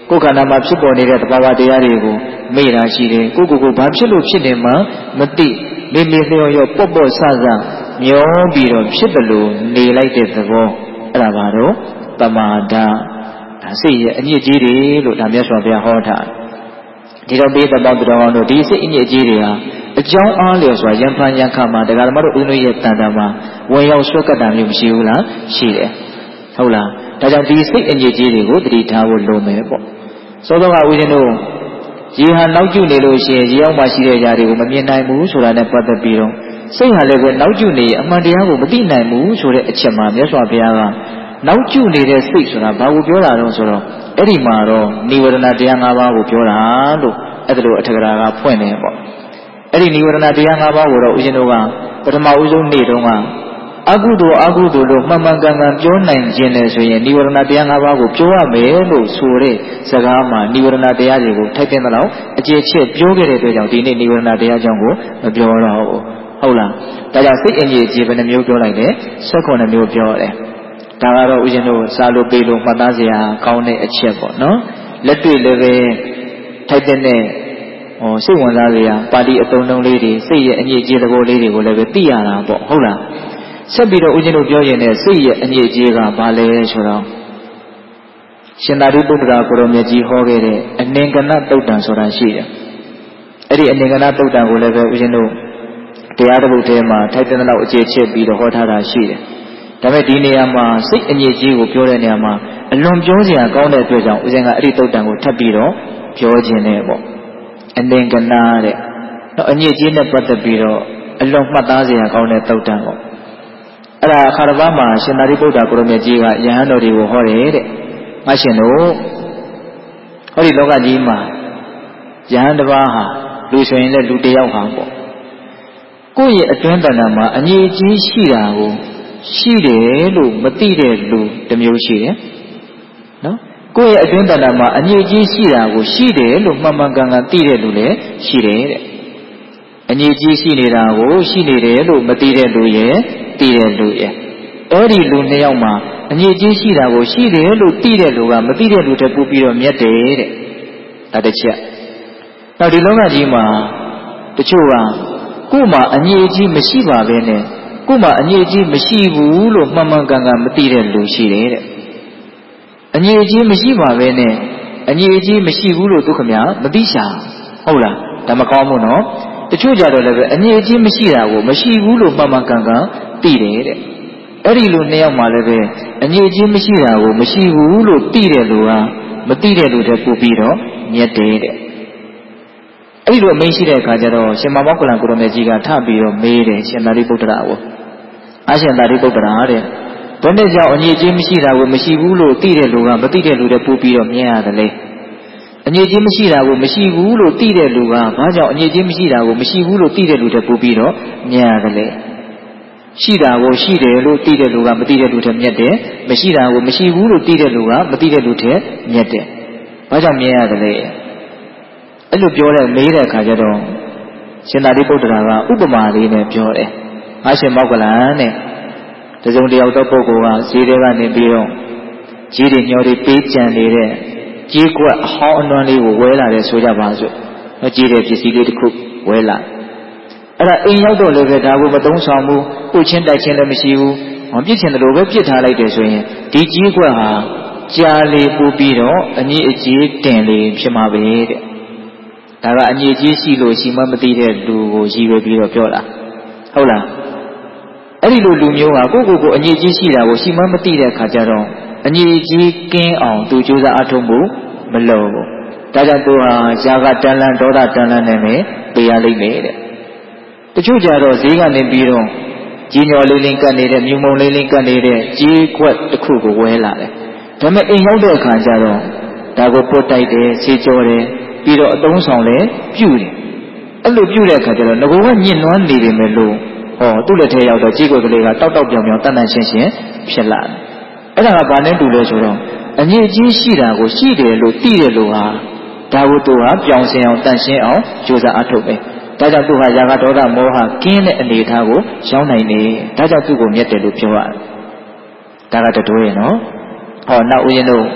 ကိုယ်ခန္ဓာမှာဖြစ်ပေါ်နေတဲ့သဘာဝတရားတွေကိုမေ့တာရှိတယ်ကိုကိုကိုဘာဖြစ်လို့ဖြစ်နေမှမသိနေနေလျော်လျော်ပေါ့ပေါ့ဆဆမျောပြီးတော့ဖြစ်တယ်လို့နေလိုက်တဲ့သဘောအဲ့ဒါဘာတော့ပမာဒဒါစိတ်ရဲ့အညစ်အကြေးတွေလို့ဒါမြတ်စွာဘုရားဟောထားဒီတော့ပိဿပေါင်းတော်အောင်တို့ဒီစိတ်အညစ်အကြေးတွေဟာအကြောင်းအားလျော်စွာယံဖန်ယံခမှာတရားဓမ္မတို့ဦးတို့ရဲ့တန်တာမှာဝင်ရောက်ဆွဲကပ်တာမျိုးမရှိဘူးလားရှိတယ်ဟုတ်လားဒါကြောင့်ဒီစိတ်အညစ်အကြေးတွေကိုတတိထားဖို့လိုမယ်ပေါ့စောစောကဦးဇင်းတို့ရေဟာနောက်ကျနေလို့ရှိရင်ရေအောက်မှာရှိတဲ့ຢာတွေကိုမမြင်နိုင်ဘူးဆိုတာနဲ့ပတ်သက်ပြီးတော့စိတ်ဟာလည်းပဲနောက်ကျနေအမှန်တရားကိုမသိနိုင်ဘူးဆိုတဲ့အချက်မှာမြတ်စွာဘုရားကနောက်ကျနေတဲ့စိတ်ဆိုတာဘာကိုပြောတာလဲဆိုတော့အဲ့ဒီမှာတော့နိဝရဏတရား၅ပါးကိုပြောတာလို့အဲ့ဒါလိုအထက်ကရာကဖွင့်နေပေါ့အဲ့ဒီနိဝရဏတရား၅ပါးကိုတော့ဦးဇင်းတို့ကပထမဦးဆုံးနေ့တုန်းကအကုသိုလ်အကုသိုလ်လို့မှန်မှန်ကန်ကန်ပြောနိုင်ခြင်းနဲ့ဆိုရင်နိဝရဏတရား၅ပါးကိုပြောရမယ်လို့ဆိုတဲ့စကားမှာနိဝရဏတရားတွေကိုထိုက်တဲ့လောက်အခြေချက်ပြောခဲ့တဲ့အတွက်ကြောင့်ဒီနေ့နိဝရဏတရားကြောင့်ကိုမပြောတော့ဘူးဟုတ်လားဒါကြောင့်စိတ်အငြိအကျေးဘယ်နှမျိုးပြောလိုက်လဲ၁၈မျိုးပြောတယ်ဒါကတော့ဦးဇင်းတို့စာလို့ပေးလို့မှတ်သားစရာကောင်းတဲ့အချက်ပေါ့နော်လက်တွေ့လည်းပဲထိုက်တဲ့နဲ့ဟောစိတ်ဝင်စားစရာပါဠိအသုံးလုံးလေးတွေစိတ်ရဲ့အငြိအကျေးသဘောလေးတွေကိုလည်းပဲသိရတာပေါ့ဟုတ်လားဆက်ပြီးတော့ဦးဇင်းတို့ပြောရင်လည်းစိတ်ရဲ့အငြိအကျေးကဘာလဲဆိုတော့ရှင်သာရိပုတ္တရာကိုရောမြတ်ကြီးဟောခဲ့တဲ့အနင်္ဂနတုတ်တံဆိုတာရှိတယ်အဲ့ဒီအနင်္ဂနတုတ်တံကိုလည်းပဲဦးဇင်းတို့တရားတစ်ပုဒ်ထဲမှာထိုက်တဲ့လောက်အခြေချက်ပြီးတော့ဟောထားတာရှိတယ်ဒါပေမဲ့ဒီနေရာမှာစိတ်အငြိအကျေးကိုပြောတဲ့နေရာမှာအလွန်ပြောစရာကောင်းတဲ့အတွက်ကြောင့်ဦးဇင်းကအဲ့ဒီတုတ်တံကိုထပ်ပြီးတော့ပြောခြင်းနဲ့ပေါ့အနင်္ဂနတဲ့တော့အငြိအကျေးနဲ့ပတ်သက်ပြီးတော့အလွန်မှတ်သားစရာကောင်းတဲ့တုတ်တံပေါ့အဲ့ဒါအခါတစ်ပါးမှာရှင်သာရိပုတ္တရာကိုရမြတ်ကြီးကယဟန်တော်တွေကိုဟောတယ်တဲ့ငါရှင်တို့ဟောဒီလောကကြီးမှာယဟန်တစ်ပါးဟာလူဆိုရင်လည်းလူတစ်ယောက်ဟာပေါ့ကိုယ့်ရဲ့အတွင်းတဏ္ဍာမှာအငြိအကျေးရှိတာကိုရှိတယ်လို့မသိတဲ့လူတစ်မျိုးရှိတယ်နော်ကိုယ့်ရဲ့အတွင်းတဏ္ဍာမှာအငြိအကျေးရှိတာကိုရှိတယ်လို့မှန်မှန်ကန်ကန်သိတဲ့လူလည်းရှိတယ်တဲ့အငြိအကျေးရှိနေတာကိုရှိနေတယ်လို့မသိတဲ့လူရဲ့သိတဲ့လူရဲ့အဲ့ဒီလူနှစ်ယောက်မှာအငြိအကျေးရှိတာကိုရှိတယ်လို့သိတဲ့လူကမသိတဲ့လူတည်းပို့ပြီးတော့မြတ်တယ်တဲ့ဒါတစ်ချက်နောက်ဒီလောကကြီးမှာတချို့ကကိုယ်မှာအငြိအကျေးမရှိပါဘဲနဲ့ကိုယ်မှာအငြိအကျေးမရှိဘူးလို့မှန်မှန်ကန်ကန်မသိတဲ့လူရှိတယ်တဲ့အငြိအကျေးမရှိပါဘဲနဲ့အငြိအကျေးမရှိဘူးလို့သူခမမသိရှာဟုတ်လားဒါမကောင်းဘူးနော်တချို့ကြတော့လည်းပဲအငြိအကျေးမရှိတာကိုမရှိဘူးလို့မှန်မှန်ကန်ကန်သိတယ်တဲ့အဲ့ဒီလူနှစ်ယောက်မှလည်းပဲအငြိအကျေးမရှိတာကိုမရှိဘူးလို့သိတဲ့လူကမသိတဲ့လူတည်းပို့ပြီးတော့မြတ်တယ်တဲ့အဲ့ဒီလိုအမင်းရှိတဲ့အခါကျတော့ရှင်မောက္ကလံကိုရမေကြီးကထပြီးတော့မေးတယ်ရှင်သာရိပုတ္တရာကိုအရှင်သာရိပုတ္တရာတဲ့ဘယ်နဲ့ကြောင့်အငြိအကျေးမရှိတာကိုမရှိဘူးလို့သိတဲ့လူကမသိတဲ့လူတည်းပို့ပြီးတော့မြင်ရတယ်လေအငြိအကျေးမရှိတာကိုမရှိဘူးလို့သိတဲ့လူကဘာကြောင့်အငြိအကျေးမရှိတာကိုမရှိဘူးလို့သိတဲ့လူတည်းပို့ပြီးတော့မြင်ရတယ်လေရှိတာကိုရှိတယ်လို့သိတဲ့လူကမသိတဲ့လူတည်းမြတ်တယ်မရှိတာကိုမရှိဘူးလို့သိတဲ့လူကမသိတဲ့လူတည်းမြတ်တယ်ဘာကြောင့်မြင်ရတယ်လဲအဲ့လိုပြောတဲ့မေးတဲ့အခါကျတော့ရှင်သာရိပုတ္တရာကဥပမာလေးနဲ့ပြောတယ်ငါရှင်မောက္ကလံတဲ့တစုံတယောက်သောပုဂ္ဂိုလ်ကဈေးထဲကနေပြီးတော့ကြီးတွေညောတွေပေးကြံနေတဲ့ကြီးကွက်အဟောင်းအနှွမ်းလေးကိုဝဲလာတယ်ဆိုကြပါစို့။ကြီးတဲ့ပစ္စည်းလေးတစ်ခုဝဲလာ။အဲ့ဒါအိမ်ရောက်တော့လည်းပဲဒါကိုမသုံးဆောင်ဘူး။ပုတ်ချင်းတိုက်ချင်းလည်းမရှိဘူး။ဟောပြစ်ချင်တယ်လို့ပဲပြစ်ထားလိုက်တယ်ဆိုရင်ဒီကြီးကွက်ဟာကြာလေပူပြီးတော့အငြိအကျေးတင်လေဖြစ်မှာပဲတဲ့။ဒါကအငြိအကျေးရှိလို့ရှိမှမသိတဲ့လူကိုရည်ရွယ်ပြီးတော့ပြောတာ။ဟုတ်လား။အဲ့ဒီလိုလူမျိုးကကိုယ့်ကိုယ်ကိုအငြိအကျေးရှိတာကိုရှိမှမသိတဲ့အခါကျတော့အငြိအကျေးကင်းအောင်သူကြိုးစားအထောက်မှုမလုပ်ဘူး။ဒါကြောင့်သူဟာဇာကတန်လန်းဒေါသတန်လန်းနဲ့ပဲပေးရလိမ့်မယ်တဲ့။တချို့ကြတော့ဈေးကနေပြီးတော့ကြီးညော်လေးလေးကတ်နေတဲ့မြုံမုံလေးလေးကတ်နေတဲ့ကြီးခွက်တစ်ခုကိုဝဲလာတယ်။ဒါပေမဲ့အိမ်ရောက်တဲ့အခါကျတော့ဒါကိုပုတ်တိုက်တယ်ဆေးကြောတယ်ပြီးတော့အသုံးဆောင်လည်းပြုတယ်။အဲ့လိုပြုတဲ့အခါကျတော့ငကိုကညှဉ်းနှွမ်းနေတယ်မယ်လို့ဟောသူ့လက်ထဲရောက်တော့ကြီးခွက်ကလေးကတောက်တောက်ပြောင်ပြောင်တန်တန်ရှင်းရှင်းဖြစ်လာတယ်။အဲ့ဒါကဘာနဲ့တူလဲဆိုတော့အငြိအကျေးရှိတာကိုရှိတယ်လို့သိတယ်လို့ဟာဒါကိုသူဟာပြောင်းစင်အောင်တန်ရှင်းအောင်ကြိုးစားအထုတ်ပဲဒါကြောင့်သူဟာຢာကဒေါသမောဟကင်းတဲ့အနေအထားကိုရောင်းနိုင်နေဒါကြောင့်သူ့ကိုမြတ်တယ်လို့ပြောရတယ်ဒါကတတိုးရဲ့နော်ဟောနောက်ဦးဇင်းတို့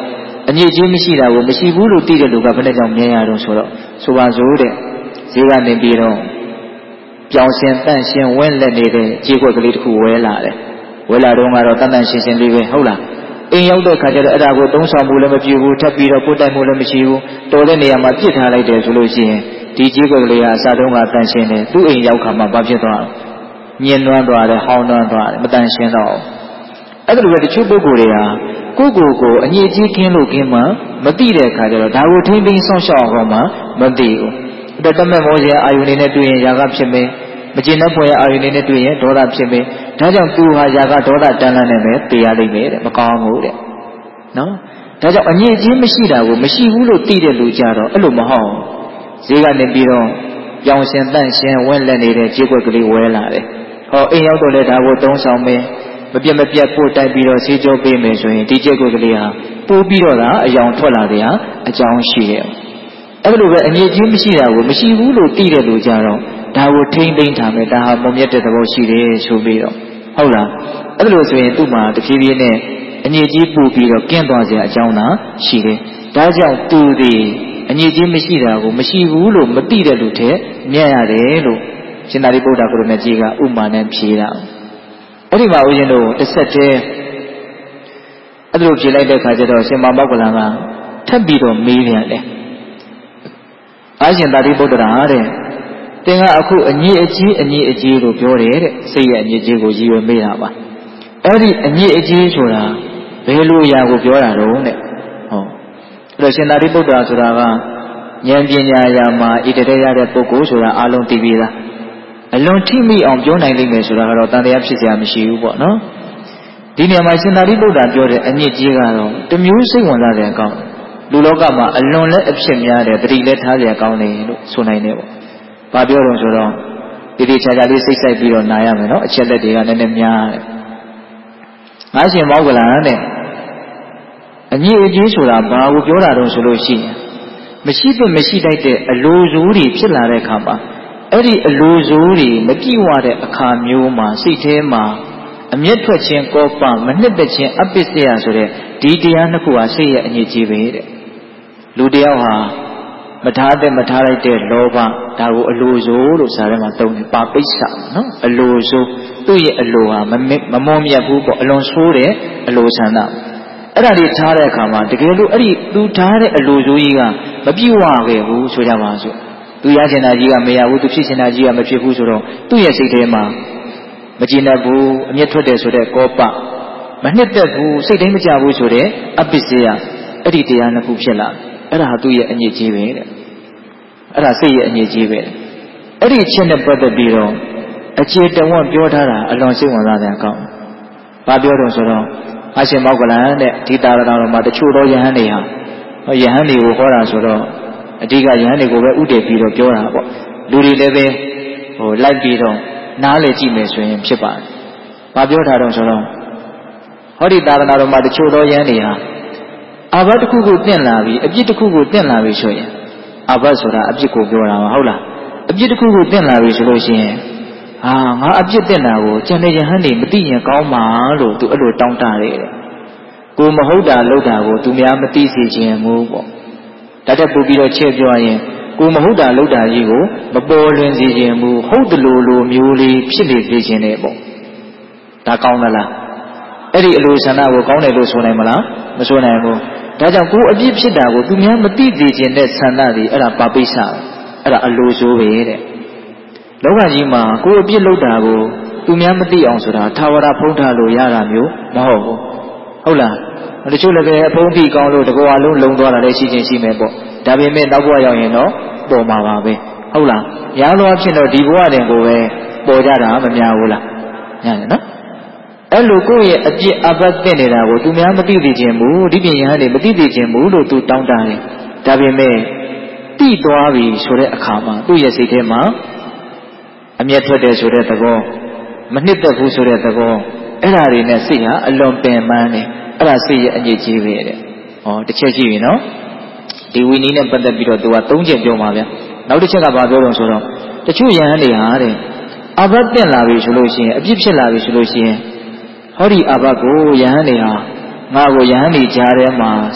အငြိအကျေးမရှိတာကိုမရှိဘူးလို့သိတဲ့လူကဘယ်နဲ့ကြောင့်မြင်ရတော့ဆိုတော့ဆိုပါစို့တဲ့ဈေးကနေပြီးတော့ပြောင်းရှင်တန့်ရှင်ဝင်းလက်နေတဲ့ကြေးခွက်ကလေးတစ်ခုဝဲလာတယ်ဝဲလာတော့ကတော့တန့်တန့်ရှင်းရှင်းလေးပဲဟုတ်လားအိမ်ရောက်တဲ့ခါကျတော့အဲ့ဒါကိုသုံးဆောင်မှုလည်းမပြည့်ဘူးထပ်ပြီးတော့ပို့တိုက်မှုလည်းမရှိဘူးတော်တဲ့နေရာမှာပြစ်ထားလိုက်တယ်ဆိုလို့ရှိရင်ဒီကြေးခွက်ကလေးကအစားတုံးကတန့်ရှင်းတယ်သူ့အိမ်ရောက်ခါမှဘာဖြစ်သွားညင်နွမ်းသွားတယ်ဟောင်းနွမ်းသွားတယ်မတန့်ရှင်းတော့အဲ့ဒါလိုပဲတချို့ပုဂ္ဂိုလ်တွေကကိုယ့်ကိုယ်ကိုအငြိအကျေးခင်းလို့ခင်းမှမသိတဲ့အခါကျတော့ဒါကိုထိမ့်သိမ်းဆောင်ရှောက်အောင်မှမသိဘူးအဲ့ဒါတမက်မောစရာအာယုန်နေနဲ့တွေ့ရင်ຢာကဖြစ်မယ်မကျေနပ်ဖွယ်အာယုန်နေနဲ့တွေ့ရင်ဒေါသဖြစ်မယ်ဒါကြောင့်သူဟာຢာကဒေါသတန်းလန်းနေမယ်သိရလိမ့်မယ်တဲ့မကောင်းဘူးတဲ့နော်ဒါကြောင့်အငြိအကျေးမရှိတာကိုမရှိဘူးလို့သိတဲ့လူကြတော့အဲ့လိုမဟုတ်ဈေးကနေပြီးတော့ပြောင်းရှင်တန့်ရှင်ဝင့်လက်နေတဲ့ကြေးကွက်ကလေးဝဲလာတယ်ဟောအိမ်ရောက်တော့လေဒါကိုသုံးဆောင်မယ်မပြတ်မပြတ်ပို့တိုက်ပြီးတော့ဆေးကြောပေးမယ်ဆိုရင်ဒီကြေးကွက်ကလေးဟာပိုးပြီးတော့သာအယောင်ထွက်လာတယ်ဟာအကြောင်းရှိတယ်အဲ့လိုပဲအငြိအကျေးမရှိတာကိုမရှိဘူးလို့သိတဲ့လူကြတော့ဒါကိုထိမ့်သိမ့်ထားမယ်ဒါဟာမုံမြတ်တဲ့သဘောရှိတယ်ဆိုပြီးတော့ဟုတ်လားအဲ့လိုဆိုရင်သူ့မှာတဖြည်းဖြည်းနဲ့အငြိအကျေးပို့ပြီးတော့ကင်းသွားစရာအကြောင်းသာရှိတယ်ဒါကြောင့်သူဒီအငြိအကျေးမရှိတာကိုမရှိဘူးလို့မသိတဲ့လူထဲမြတ်ရတယ်လို့ရှင်သာရိပုတ္တရာကိုရမကြီးကဥမာနဲ့ဖြေတာအဲ့ဒီမှာဦးဇင်းတို့တစ်ဆက်တည်းအဲ့လိုဖြေလိုက်တဲ့ခါကျတော့ရှင်မောဂ္ဂလန်ကထပ်ပြီးတော့မေးပြန်တယ်အာရှင်သာရိပုတ္တရာတဲ့သင်ကအခုအငြိအကျေးအငြိအကျေးလို့ပြောတယ်တဲ့စိတ်ရဲ့အငြိအကျေးကိုရည်ရွယ်မေးတာပါအဲ့ဒီအငြိအကျေးဆိုတာဘယ်လိုအရာကိုပြောတာတော့တဲ့ဟောအဲ့တော့ရှင်သာရိပုတ္တရာဆိုတာကဉာဏ်ပညာရာမှာဣတရေရတဲ့ပုဂ္ဂိုလ်ဆိုတာအလုံးသိပြီးသားအလွန်ထိမိအောင်ပြောနိုင်လိမ့်မယ်ဆိုတာကတော့တန်တရားဖြစ်စရာမရှိဘူးပေါ့နော်ဒီနေရာမှာရှင်သာရိပုတ္တရာပြောတဲ့အညစ်အကြေးကတော့တမျိုးစိတ်ဝင်စားတဲ့အကောင်းလူလောကမှာအလွန်လည်းအဖြစ်များတယ်တတိလည်းထားစရာကောင်းတယ်လို့ဆိုနိုင်တယ်ပေါ့။ဘာပြောတော့ဆိုတော့ဒီဒီချာချာလေးစိတ်ဆိုင်ပြီးတော့နာရမယ်နော်အချက်လက်တွေကလည်းနည်းနည်းများတယ်။ငါရှင်မောဂလန်တဲ့အညစ်အကြေးဆိုတာဘာကိုပြောတာတော့ဆိုလို့ရှိရင်မရှိတဲ့မရှိတတ်တဲ့အလိုဆိုးတွေဖြစ်လာတဲ့အခါမှာအဲ့ဒီအလိုဆိုးတွေမပြည့်ဝတဲ့အခါမျိုးမှာစိတ်ထဲမှာအမျက်ထွက်ခြင်းကောပမနှစ်သက်ခြင်းအပစ္စယဆိုတဲ့ဒီတရားနှစ်ခုဟာစိတ်ရဲ့အညစ်အကြေးပဲတဲ့လူတယောက်ဟာမထားတဲ့မထားလိုက်တဲ့လောဘဒါကိုအလိုဆိုးလို့စာထဲမှာသုံးတယ်ပါပိဿနော်အလိုဆိုးသူ့ရဲ့အလိုဟာမမမွန်မြတ်ဘူးပေါ့အလွန်ဆိုးတဲ့အလိုဆန္ဒအဲ့ဒါတွေထားတဲ့အခါမှာတကယ်လို့အဲ့ဒီသူထားတဲ့အလိုဆိုးကြီးကမပြည့်ဝခဲ့ဘူးဆိုကြပါစို့သူရချင်တာကြီးကမရဘူးသူဖြစ်ချင်တာကြီးကမဖြစ်ဘူးဆိုတော့သူ့ရဲ့စိတ်ထဲမှာမကြည်နပ်ဘူးအမျက်ထွက်တယ်ဆိုတဲ့ကောပမနှစ်သက်ဘူးစိတ်တိုင်းမကြဘူးဆိုတဲ့အပစ္စယအဲ့ဒီတရားနှစ်ခုဖြစ်လာအဲ့ဒါဟာသူ့ရဲ့အညစ်အကြေးပဲတဲ့အဲ့ဒါစိတ်ရဲ့အညစ်အကြေးပဲအဲ့ဒီချက်နဲ့ပတ်သက်ပြီးတော့အခြေတဝံ့ပြောထားတာအလွန်စိတ်ဝင်စားတဲ့အကောင်းဘာပြောတော့ဆိုတော့အရှင်မောဂလန်တဲ့ဒီတာရတော်မှာတချို့သောယဟန်တွေဟာယဟန်တွေကိုဟောတာဆိုတော့အဓိကယဟန်တွေကိုပဲဥတည်ပြီးတော့ပြောတာပေါ့လူတွေလည်းပဲဟိုလိုက်ပြီးတော့နားလေကြည့်မယ်ဆိုရင်ဖြစ်ပါတယ်။ဘာပြောထားတော့ဆိုတော့ဟောဒီသာသနာတော်မှာတချို့သောယဟန်တွေဟာအာဘတ်တစ်ခုကိုတင့်လာပြီးအပြစ်တစ်ခုကိုတင့်လာပြီးဆိုရင်အာဘတ်ဆိုတာအပြစ်ကိုပြောတာပါဟုတ်လားအပြစ်တစ်ခုကိုတင့်လာပြီးဆိုလို့ရှိရင်ဟာငါအပြစ်တင့်တာကိုကျန်တဲ့ယဟန်တွေမသိရင်ကောင်းမှာလို့သူအဲ့လိုတောင်းတတယ်တဲ့ကိုမဟုတ်တာလုပ်တာကိုသူများမသိစေခြင်းမို့ပေါ့ဒါတက်ပို့ပြီးတော့ချဲ့ပြောရင်ကိုမဟုတ်တာလုပ်တာကြီးကိုမပေါ်လွင်စေခြင်းဘူးဟုတ်တယ်လို့လိုမျိုးလေးဖြစ်နေစေခြင်းနဲ့ပေါ့ဒါကောင်းသလားအဲ့ဒီအလိုဆန္ဒကိုကောင်းတယ်လို့ဆိုနိုင်မလားမဆိုနိုင်ဘူးဒါကြောင့်ကိုအပြစ်ဖြစ်တာကိုသူများမသိစေခြင်းတဲ့ဆန္ဒတွေအဲ့ဒါပါပိဿအဲ့ဒါအလိုဆိုပဲတဲ့လောကကြီးမှာကိုအပြစ်လုပ်တာကိုသူများမသိအောင်ဆိုတာထာဝရဖုံးထားလို့ရတာမျိုးမဟုတ်ဘူးဟုတ်လားတချို့လည်းပဲအဖုံးဖိကောင်းလို့တကောအလုံးလုံသွားတာလည်းရှိချင်းရှိမယ်ပေါ့ဒါပေမဲ့နောက်ဘဝရောက်ရင်တော့ပေါ်မှာပါပဲဟုတ်လားညာလိုအဖြစ်တော့ဒီဘဝတင်ကိုပဲပေါ်ကြတာမများဘူးလားညာတယ်နော်အဲ့လိုကိုယ့်ရဲ့အပြစ်အပတ်တင်နေတာကိုသူများမသိသိခြင်းဘူးဒီပြင်ယဟန်တွေမသိသိခြင်းဘူးလို့သူတောင်းတတယ်ဒါပေမဲ့တိသွားပြီဆိုတဲ့အခါမှာသူ့ရဲ့စိတ်ထဲမှာအမျက်ထွက်တယ်ဆိုတဲ့သဘောမနှစ်သက်ဘူးဆိုတဲ့သဘောအဲ့ဒါတွေနဲ့စိတ်ဟာအလွန်ပင်ပန်းနေအဲ့ဒါစိတ်ရဲ့အညစ်အကြေးပဲတဲ့ဟောတစ်ချက်ရှိပြီနော်ဒီဝိနည်းနဲ့ပတ်သက်ပြီးတော့သူကသုံးချက်ပြောမှာဗျနောက်တစ်ချက်ကဘာပြောတော့ဆိုတော့တချို့ယဟန်တွေဟာတဲ့အဘတ်တက်လာပြီဆိုလို့ရှိရင်အပြစ်ဖြစ်လာပြီဆိုလို့ရှိရင်ဟောဒီအဘတ်ကိုယဟန်တွေဟာငါ့ကိုယဟန်တွေကြားထဲမှာမ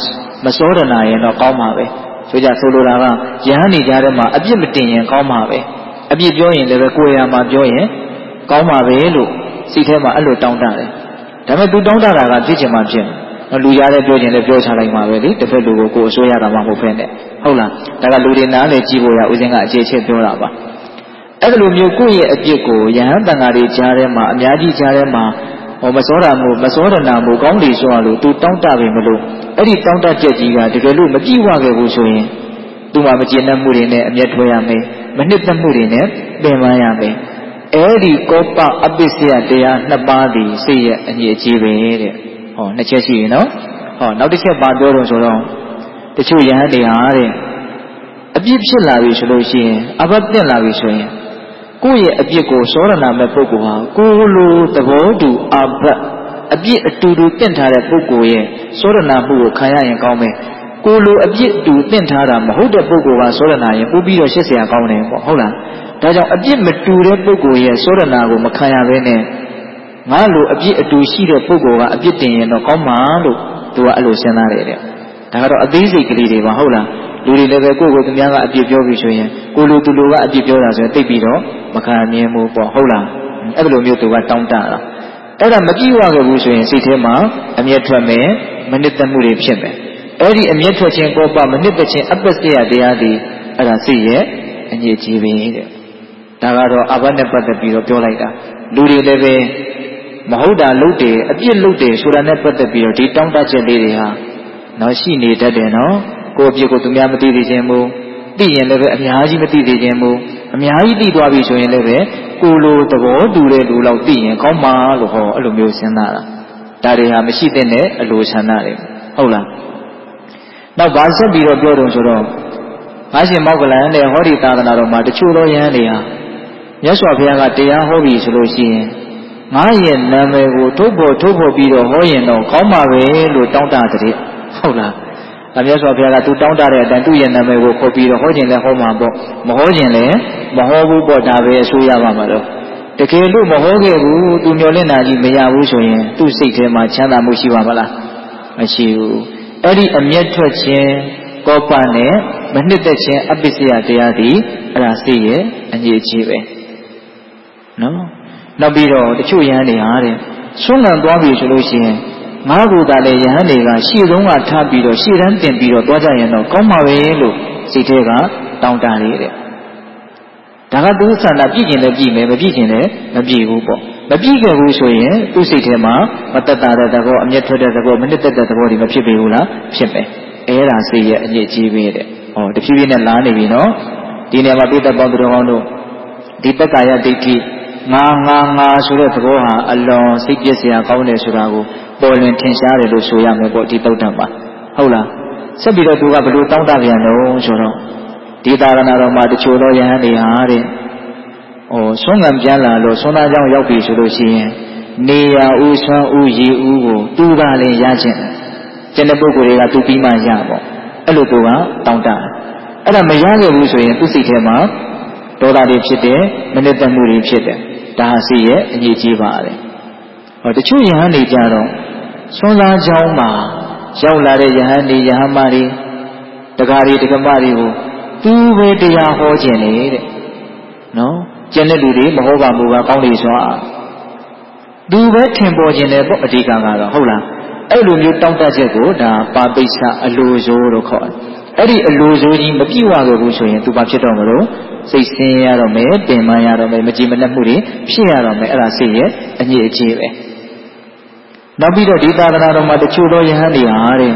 မစောဒနာရင်တော့ကောင်းပါပဲဆိုကြဆိုလိုတာကယဟန်နေကြတဲ့မှာအပြစ်မတင်ရင်ကောင်းပါပဲအပြစ်ပြောရင်လည်းပဲကိုယ်ရမှာပြောရင်ကောင်းပါပဲလို့စိတ်ထဲမှာအဲ့လိုတောင်းတတယ်ဒါပေမဲ့သူတောင်းတတာကဖြစ်ချင်မှဖြစ်လူရတဲ့ပြောချင်လည်းပြောချလိုက်မှာပဲလေတစ်ဖက်လူကိုကိုယ်အစိုးရတာမှမဟုတ်ဖ ೇನೆ ဟုတ်လားဒါကလူတွေနားလေကြည့်ဖို့ရဦးစင်းကအခြေချက်ပြောတာပါအဲ့လိုမျိုးကိုယ့်ရဲ့အပြစ်ကိုယဟန်တန်ဃာတွေကြားထဲမှာအများကြီးကြားထဲမှာဟောမစောတာမှုမစောဒနာမှုကောင်းတယ်ဆိုရလို့သူတောင်းတပြီမလို့အဲ့ဒီတောင်းတချက်ကြီးကတကယ်လို့မကြည့်ဝခဲ့ဘူးဆိုရင်သူမှမကျေနပ်မှုတွေနဲ့အမျက်ထွက်ရမယ်မနှစ်သက်မှုတွေနဲ့ပင်ပန်းရမယ်အဲ့ဒီကောပအပစ္စယတရားနှစ်ပါးဒီစိတ်ရဲ့အညစ်အကြေးပဲတဲ့ဟောနှစ်ချက်ရှိရင်နော်ဟောနောက်တစ်ချက်ပါပြောတော့ဆိုတော့တချို့ယဟန်တွေဟာတဲ့အပြစ်ဖြစ်လာပြီဆိုလို့ရှိရင်အဘတ်တက်လာပြီဆိုရင်ကိုယ့်ရဲ့အပြစ်ကိုစောရဏမဲ့ပုဂ္ဂိုလ်ဟာကိုယ်လိုသဘောတူအဘတ်အပြစ်အတူတူတင့်ထားတဲ့ပုဂ္ဂိုလ်ရဲ့စောရဏမှုကိုခံရရင်ကောင်းမယ်ကိုယ်လိုအပြစ်တူတင့်ထားတာမဟုတ်တဲ့ပုဂ္ဂိုလ်ကစောရဏရင်ပို့ပြီးတော့ရှက်เสียကောင်းတယ်ပေါ့ဟုတ်လားဒါကြောင့်အပြစ်မတူတဲ့ပုဂ္ဂိုလ်ရဲ့စောရဏကိုမခံရဘဲနဲ့ငါလိုအပြစ်အတူရှိတဲ့ပုဂ္ဂိုလ်ကအပြစ်တင်ရင်တော့ကောင်းမှာလို့သူကအဲ့လိုစဉ်းစားတယ်တဲ့ဒါကတော့အသေးစိတ်ကလေးတွေပါဟုတ်လားလူတွေလည်းပဲကိုယ့်ကိုယ်သူများကအပြစ်ပြောပြီးဆိုရင်ကိုလူသူလူကအပြစ်ပြောတာဆိုရင်သိပြီးတော့မခံမြင်ဘူးပေါ့ဟုတ်လားအဲ့လိုမျိုးသူကတောင်းတတာအဲ့ဒါမကြည့်ရခဲ့ဘူးဆိုရင်စိတ်ထဲမှာအမျက်ထွက်မယ်မနစ်သက်မှုတွေဖြစ်မယ်အဲ့ဒီအမျက်ထွက်ခြင်းကောပမနစ်သက်ခြင်းအပ္ပစ္စယတရားဒီအဲ့ဒါစိတ်ရဲ့အညစ်အကြေးပဲတဲ့ဒါကတော့အဘတ်နဲ့ပတ်သက်ပြီးတော့ပြောလိုက်တာလူတွေလည်းပဲမဟုတ်တာလုပ်တယ်အပြစ်လုပ်တယ်ဆိုတာနဲ့ပတ်သက်ပြီးတော့ဒီတောင်းတချက်လေးတွေဟာနော်ရှိနေတတ်တယ်နော်ကိုယ့်အပြစ်ကိုသူများမသိသေးခြင်းမို့သိရင်လည်းပဲအများကြီးမသိသေးခြင်းမို့အများကြီးသိသွားပြီဆိုရင်လည်းပဲကိုလိုသဘောတူတဲ့လူလောက်သိရင်ကောင်းပါလို့ဟောအဲ့လိုမျိုးစဉ်းစားတာဒါတွေဟာမရှိတဲ့အလိုဆန္ဒတွေဟုတ်လားနောက်ဗာဆက်ပြီးတော့ပြောတော့ဆိုတော့ငါရှင်မောက္ကလန်တဲ့ဟောဒီသာသနာတော်မှာတချို့သောယဟန်တွေဟာမြတ်စွာဘုရားကတရားဟောပြီဆိုလို့ရှိရင်ငါရဲ့နာမည်ကိုထုတ်ဖို့ထုတ်ဖို့ပြီးတော့ဟောရင်တော့ကောင်းပါပဲလို့တောင်းတတဲ့ဟုတ်လားအမြတ်စွာဘုရားကသူတောင်းတတဲ့အတိုင်းသူ့ရဲ့နာမည်ကိုခေါ်ပြီးတော့ဟောခြင်းလည်းဟောမှာပေါ့မဟောခြင်းလည်းမဟောဘူးပေါ့ဒါပဲအဆိုရပါမှာတော့တကယ်လို့မဟောခဲ့ဘူးသူမျှော်လင့်တာကြီးမရဘူးဆိုရင်သူ့စိတ်ထဲမှာချမ်းသာမှုရှိပါမလားမရှိဘူးအဲ့ဒီအမျက်ထွက်ခြင်းကောပနဲ့မနှစ်သက်ခြင်းအပစ္စယတရားဒီအဲ့ဒါစိတ်ရဲ့အငြိအကျေးပဲနော်နောက်ပြီးတော့တချို့ယဟန်တွေဟာတဲ့ဆုံးလံသွားပြီဆိုလို့ရှိရင်ငါးခုသာလေယဟန်တွေကရှေ့ဆုံးကထားပြီးတော့ရှေ့တန်းတင်ပြီးတော့သွားကြရင်တော့ကောင်းပါပဲလို့စိတ်ထဲကတောင်းတနေတဲ့ဒါကသူ့ဆန္ဒပြည့်ကျင်လည်းပြည့်မယ်မပြည့်ကျင်လည်းမပြည့်ဘူးပေါ့မပြည့်ခဲ့ဘူးဆိုရင်သူ့စိတ်ထဲမှာမတက်တာတဲ့သဘောအမျက်ထွက်တဲ့သဘောမနစ်သက်တဲ့သဘောတွေမဖြစ်ပေဘူးလားဖြစ်မယ်အဲ့ဒါစိတ်ရဲ့အညစ်အကြေးပဲတဲ့ဟောတဖြည်းဖြည်းနဲ့လာနေပြီနော်ဒီနေရာမှာပိဋကပေါင်းသူတော်ကောင်းတို့ဒီတက္ကာယဒိဋ္ဌိငါငါငါဆိုတဲ့သဘောဟာအလွန်စိတ်ပြည့်စရာကောင်းတယ်ဆိုတာကိုပေါ်လွင်ထင်ရှားတယ်လို့ဆိုရမယ်ပေါ့ဒီတုတ်တံမှာဟုတ်လားဆက်ပြီးတော့သူကဘယ်လိုတောင်းတပြန်တော့ဆိုတော့ဒီသာရဏတော်မှာတချို့သောယဟန်တွေဟာတဲ့ဟိုဆုံးငံပြန်လာလို့ဆွမ်းသားကြောင့်ရောက်ပြီဆိုလို့ရှိရင်နေရဥဆွမ်းဥရည်ဥကိုသူကလည်းရခြင်းကျန်တဲ့ပုဂ္ဂိုလ်တွေကသူပြီးမှရပေါ့အဲ့လိုသူကတောင်းတအဲ့ဒါမရခဲ့ဘူးဆိုရင်သူစိတ်ထဲမှာဒေါသတွေဖြစ်တယ်မနစ်သက်မှုတွေဖြစ်တယ်ဒါဟာစိတ်ရဲ့အငြိအကျေးပါတယ်ဟောတချို့ယဟန်တွေကြတော့ဆွမ်းသားကြောင်းမှာရောက်လာတဲ့ယဟန်တွေယဟန်မတွေတက္ကရီတက္ကမတွေကိုသူပဲတရားဟောခြင်းလေတဲ့နော်ကျန်တဲ့လူတွေမဟောပါဘူးကကောင်းတယ်ဆိုတော့သူပဲထင်ပေါ်ခြင်းတယ်ပေါ့အဓိကကတော့ဟုတ်လားအဲ့လိုမျိုးတောင်းတချက်ကိုဒါပါပိဿအလိုစိုးလို့ခေါ်တယ်အဲ့ဒီအလိုစိုးကြီးမပြည့်ဝခဲ့ဘူးဆိုရင်သူဘာဖြစ်တော့မလို့စိတ်ဆင်းရတော့မယ်ပင်ပန်းရတော့မယ်မကြည်မနှက်မှုတွေဖြစ်ရတော့မယ်အဲ့ဒါစိတ်ရဲ့အညစ်အကြေးပဲနောက်ပြီးတော့ဒီသာသနာတော်မှာတချို့သောယဟန်တွေဟာတဲ့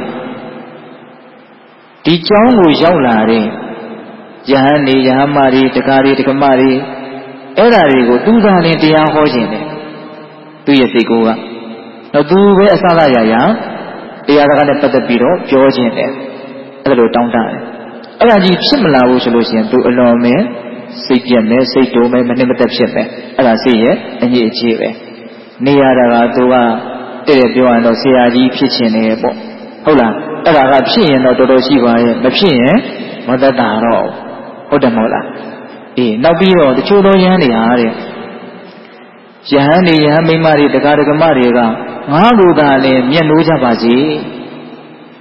ဒီကျောင်းကိုရောက်လာတဲ့ယဟန်တွေယဟန်မတွေတက္ကရီတက္ကမတွေအဲ့ဒါတွေကိုသူသာလင်တရားဟောခြင်းတယ်သူရဲ့စိတ်ကိုကတော့သူပဲအစသာရရတရားစကားနဲ့ပတ်သက်ပြီးတော့ပြောခြင်းတယ်အဲ့လိုတောင်းတတယ်အဲ့ဒါကြီးဖြစ်မလာဘူးဆိုလို့ရှိရင်သူအလွန်မဲ့စိတ်ပြက်မဲ့စိတ်တိုးမဲ့မနှိမ့်မသက်ဖြစ်မဲ့အဲ့ဒါစိတ်ရဲ့အညစ်အကြေးပဲနေရတာကသူကတဲ့ပြောရတော့ဆရာကြီးဖြစ်ခြင်းတယ်ပေါ့ဟုတ်လားအဲ့ဒါကဖြစ်ရင်တော့တော်တော်ရှိပါရဲ့မဖြစ်ရင်မသက်တာတော့ဟုတ်တယ်မဟုတ်လားအေးနောက်ပြီးတော့တချို့သောယဟန်တွေဟာတဲ့ယဟန်တွေယဟန်မိန်းမတွေတရားဓမ္မတွေကငါ့လူသာလည်းမျက်နှိုးကြပါစေ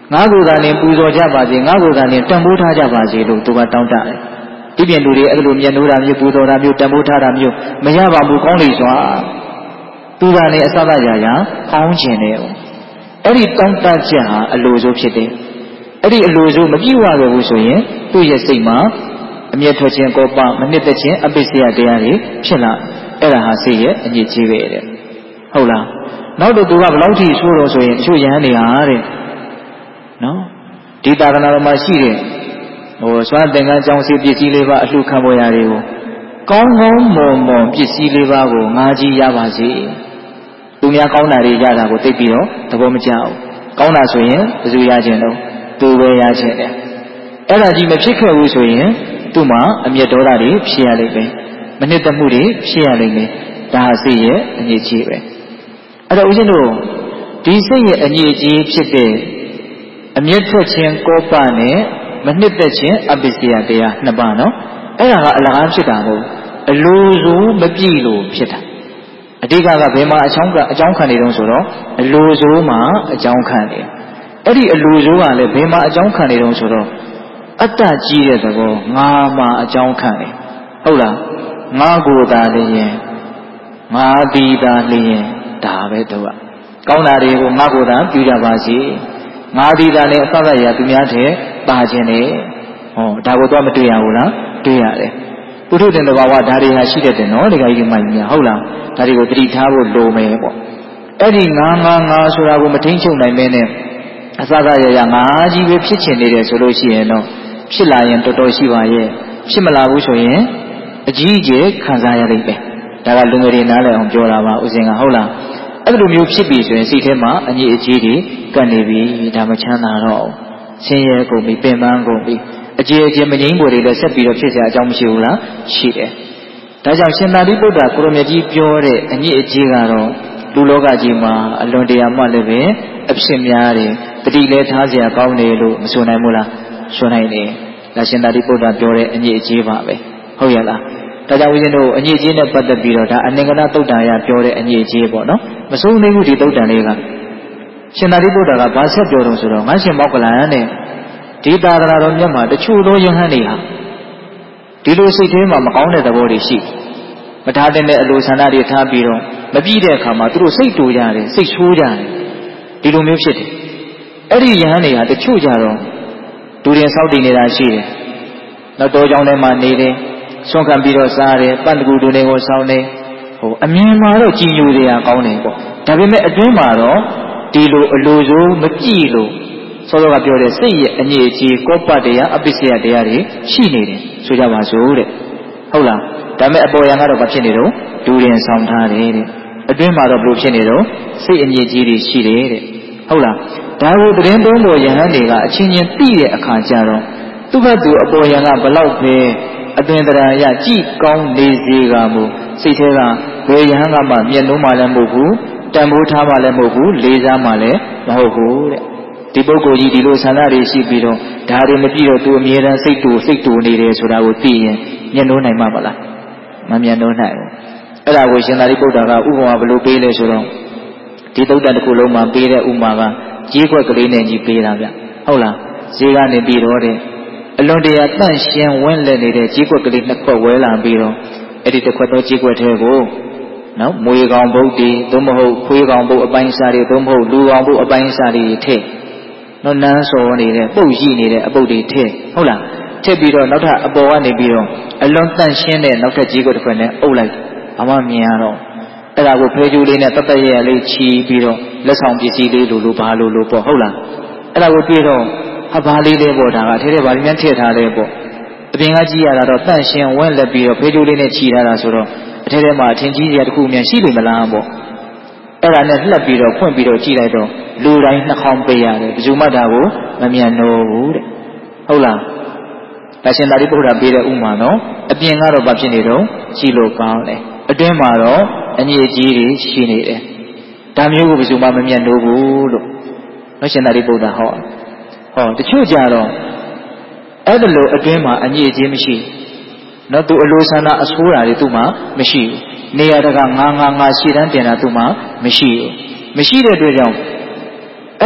ငါးကိုယ်သာနေပူဇော်ကြပါစေငါးကိုယ်သာနေတန်ဖိုးထားကြပါစေလို့သူကတောင်းတတယ်ဒီပြင်လူတွေအဲ့လိုမျက်နှိုးတာမျိုးပူဇော်တာမျိုးတန်ဖိုးထားတာမျိုးမရပါဘူးကောင်းလိမ့်စွာသူကလည်းအစသရာရာကောင်းခြင်းနဲ့အဲ့ဒီတောင်းတချက်ဟာအလိုဆိုဖြစ်တယ်အဲ့ဒီအလိုဆိုမပြည့်ဝခဲ့ဘူးဆိုရင်သူ့ရဲ့စိတ်မှာအမျက်ထွက်ခြင်းကောပမနှစ်သက်ခြင်းအပိစ္ဆယတရားတွေဖြစ်လာအဲ့ဒါဟာစိတ်ရဲ့အညစ်အကြေးပဲတဲ့ဟုတ်လားနောက်တော့သူကဘယ်လောက်ထိဆိုးတော့ဆိုရင်အချို့ယဟန်တွေဟာတဲ့နော်ဒီသာသနာတော်မှာရှိတဲ့ဟိုစွမ်းသင်္ကန်းကြောင့်စီပစ္စည်းလေးပါအလှခံပေါ်ရာတွေကိုကောင်းကောင်းမွန်မွန်ပစ္စည်းလေးပါကိုငါကြီးရပါစေသူများကောင်းတာတွေရတာကိုသိပြီးတော့သဘောမကျဘူးကောင်းတာဆိုရင်ဘယ်သူရခြင်းတော့သူပဲရခြင်းတယ်အဲ့ဒါကြီးမဖြစ်ခဲ့ဘူးဆိုရင်သူ့မှာအမျက်ဒေါသတွေဖြစ်ရလိမ့်မယ်မနှစ်သက်မှုတွေဖြစ်ရလိမ့်မယ်ဒါဟာစိတ်ရဲ့အညစ်အကြေးပဲအဲ့တော့ဦးဇင်းတို့ဒီစိတ်ရဲ့အညစ်အကြေးဖြစ်တဲ့အမျက်ထွက်ခြင်းကောပနဲ့မနှစ်သက်ခြင်းအပိစ္ဆယတရားနှစ်ပါးနော်အဲ့ဒါကအလကားဖြစ်တာမဟုတ်အလိုဆိုမပြည့်လို့ဖြစ်တာအဓိကကဘယ်မှာအချောင်းကအကြောင်းခံနေတုံးဆိုတော့အလိုဆိုမှာအကြောင်းခံနေအဲ့ဒီအလိုဆိုကလည်းဘယ်မှာအကြောင်းခံနေတုံးဆိုတော့အတ္တကြီးတဲ့သဘောငါမှာအကြောင်းခံနေဟုတ်လားငါကိုယ်သာလျင်ငါဒီသာလျင်ဒါပဲတော့ကောင်းတာတွေကိုငါကိုယ်သာပြုကြပါစေငါဒီသာနဲ့အသတ်ရသူများတဲ့ပါခြင်းနဲ့ဟောဒါကိုတော့မတွေ့ရဘူးလားတွေ့ရတယ်ပုထုဇဉ်တဘာဝဒါတွေဟာရှိတတ်တယ်နော်ဒကာကြီးမိုင်းများဟုတ်လားဒါတွေကိုသတိထားဖို့လိုမယ်ပေါ့အဲ့ဒီငါငါငါဆိုတာကိုမထိန်ချုပ်နိုင်မဲနဲ့အသတ်ရရငါကြီးပဲဖြစ်ချင်နေတယ်ဆိုလို့ရှိရင်တော့ဖြစ်လာရင်တော်တော်ရှိပါရဲ့ဖြစ်မလာဘူးဆိုရင်အကြီးအကျယ်ခံစားရလိမ့်မယ်ဒါကလူငယ်တွေနားလည်အောင်ပြောတာပါဦးဇင်ကဟုတ်လားအဲ့လိုမျိုးဖြစ်ပြီဆိုရင်စိတ်ထဲမှာအညစ်အကြေးတွေကပ်နေပြီဒါမချမ်းသာတော့ဆင်းရဲကုန်ပြီပင်ပန်းကုန်ပြီအကြေအကျမငြိမ်းပေါ်တွေလည်းဆက်ပြီးတော့ဖြစ်เสียအကြောင်းမရှိဘူးလားရှိတယ်ဒါကြောင့်ရှင်သာရိပုတ္တရာကိုရမကြီးပြောတဲ့အညစ်အကြေးကတော့လူလောကကြီးမှာအလွန်တရာမှလည်းပဲအဖြစ်များတယ်တတိလည်းထားเสียကောင်းတယ်လို့မဆိုနိုင်ဘူးလားဆိုနိုင်တယ်ဒါရှင်သာရိပုတ္တရာပြောတဲ့အညစ်အကြေးပါပဲဟုတ်ရဲ့လားဒါကြောင့်ဦးဇင်းတို့အညစ်အကြေးနဲ့ပတ်သက်ပြီးတော့ဒါအနင်္ဂနသုတ်တံရပြောတဲ့အညစ်အကြေးပေါ့နော်မဆုံးသေးဘူးဒီသုတ်တံလေးကရှင်သာရိပုတ္တရာကဘာဆက်ပြောတော့ဆိုတော့ငါရှင်မောက္ကလန်နဲ့ဒီသာသနာတော်မြတ်မှာတချို့သောယဟန်တွေဟာဒီလိုစိတ်ထဲမှာမကောင်းတဲ့သဘောတွေရှိမထားတဲ့အလိုဆန္ဒတွေထားပြီးတော့မပြည့်တဲ့အခါမှာသူတို့စိတ်တူကြတယ်စိတ်ဆိုးကြတယ်ဒီလိုမျိုးဖြစ်တယ်အဲ့ဒီယဟန်တွေဟာတချို့ကြတော့ဒူရင်ဆောက်တည်နေတာရှိတယ်နောက်တောကြောင်ထဲမှာနေတယ်ဆွန့်ခံပြီးတော့စားတယ်ပန့်တကူတူတွေကိုဆောင်းနေဟိုအမြင်မှာတော့ကြည်ညိုတွေကကောင်းတယ်ပေါ့ဒါပေမဲ့အတွင်းမှာတော့ဒီလိုအလိုဆိုမပြည့်လို့စောစောကပြောတဲ့စိတ်ရဲ့အညစ်အကြေးကောပတရားအပိစ္ဆယတရားတွေရှိနေတယ်ဆိုကြပါစို့တဲ့ဟုတ်လားဒါပေမဲ့အပေါ်ယံကတော့မဖြစ်နေတော့ဒူရင်ဆောင်ထားတယ်တဲ့အတွင်းမှာတော့ဘလို့ဖြစ်နေတော့စိတ်အညစ်အကြေးတွေရှိတယ်တဲ့ဟုတ်လားဒါကိုသတင်းသုံးပေါ်ယဟန်တွေကအချင်းချင်းသိတဲ့အခါကျတော့သူ့ဘက်သူအပေါ်ယံကဘလောက်ပဲအတွင်တရာရကြည်ကောင်းနေစေကမူစိတ်ထဲကဘယ်ယဟန်ကမှမျက်နှုံးမှလည်းမဟုတ်ဘူးတန်ဖိုးထားမှလည်းမဟုတ်ဘူးလေးစားမှလည်းမဟုတ်ဘူးတဲ့ဒီပုဂ္ဂိုလ်ကြီးဒီလိုဆန္ဒတွေရှိပြီးတော့ဒါတွေမပြည့်တော့သူအမြဲတမ်းစိတ်တူစိတ်တူနေတယ်ဆိုတာကိုသိရင်မျက်နှုံးနိုင်မှာမလားမမျက်နှုံးနိုင်ဘူးအဲ့ဒါကိုရှင်သာရိပုတ္တရာကဥပမာဘယ်လိုပေးလဲဆိုတော့ဒီသုတ်တန်တစ်ခုလုံးမှာပေးတဲ့ဥမာကကြေးခွက်ကလေးနဲ့ကြီးပေးတာဗျဟုတ်လားဈေးကနေပြီးတော့တဲ့အလွန်တရာတန့်ရှင်းဝင်းလက်နေတဲ့ကြေးခွက်ကလေးနှစ်ခွက်ဝဲလာပြီးတော့အဲ့ဒီတစ်ခွက်သောကြေးခွက်ထဲကိုနော်မွေကောင်ပုတ်တီသို့မဟုတ်ခွေးကောင်ပုတ်အပိုင်းစားတွေသို့မဟုတ်လူကောင်ပုတ်အပိုင်းစားတွေထည့်နော်နန်းစော်နေတဲ့ပုတ်ရှိနေတဲ့အပုတ်တွေထည့်ဟုတ်လားထည့်ပြီးတော့နောက်ထပ်အပေါ်ကနေပြီးတော့အလွန်တန့်ရှင်းတဲ့နောက်ထပ်ကြေးခွက်တစ်ခွက်နဲ့အုပ်လိုက်ဘာမှမြင်ရတော့အဲ့ဒါကိုဖဲကျိုးလေးနဲ့တတ်တရရလေးချီပြီးတော့လက်ဆောင်ပစ္စည်းလေးလိုလိုဘာလိုလိုပေါ့ဟုတ်လားအဲ့ဒါကိုတွေ့တော့ဟာဘာလေးလေးပေါ့ဒါကအထဲထဲဘာလေးများထည့်ထားလဲပေါ့အပြင်ကကြည့်ရတာတော့တန့်ရှင်းဝင်းလက်ပြီးတော့ဖဲကျိုးလေးနဲ့ချီထားတာဆိုတော့အထဲထဲမှာအထင်ကြီးစရာတစ်ခုများရှိလိမ့်မလားပေါ့အဲ့ဒါနဲ့လှက်ပြီးတော့ဖွင့်ပြီးတော့ကြည့်လိုက်တော့လူတိုင်းနှာခေါင်းပေးရတယ်ဘယ်သူမှဒါကိုမမြင်တော့ဘူးတဲ့ဟုတ်လားဒါရှင်သာရိပုတ္တရာပေးတဲ့ဥမာနော်အပြင်ကတော့ဘာဖြစ်နေတော့ကြည့်လို့ကောင်းတယ်အတွင်းမှာတော့အညစ်အကြေးတွေရှိနေတယ်ဒါမျိုးကိုဘယ်သူမှမမြင်တော့ဘူးလို့နော်ရှင်သာရိပုတ္တရာဟောဟောတချို့ကြတော့အဲ့ဒါလိုအတွင်းမှာအညစ်အကြေးမရှိနော်သူအလိုဆန္ဒအဆိုးတာတွေသူ့မှာမရှိဘူးနေရာတကငါငါငါရှည်တန်းတင်တာသူ့မှာမရှိဘူးမရှိတဲ့အတွက်ကြောင့်အဲ့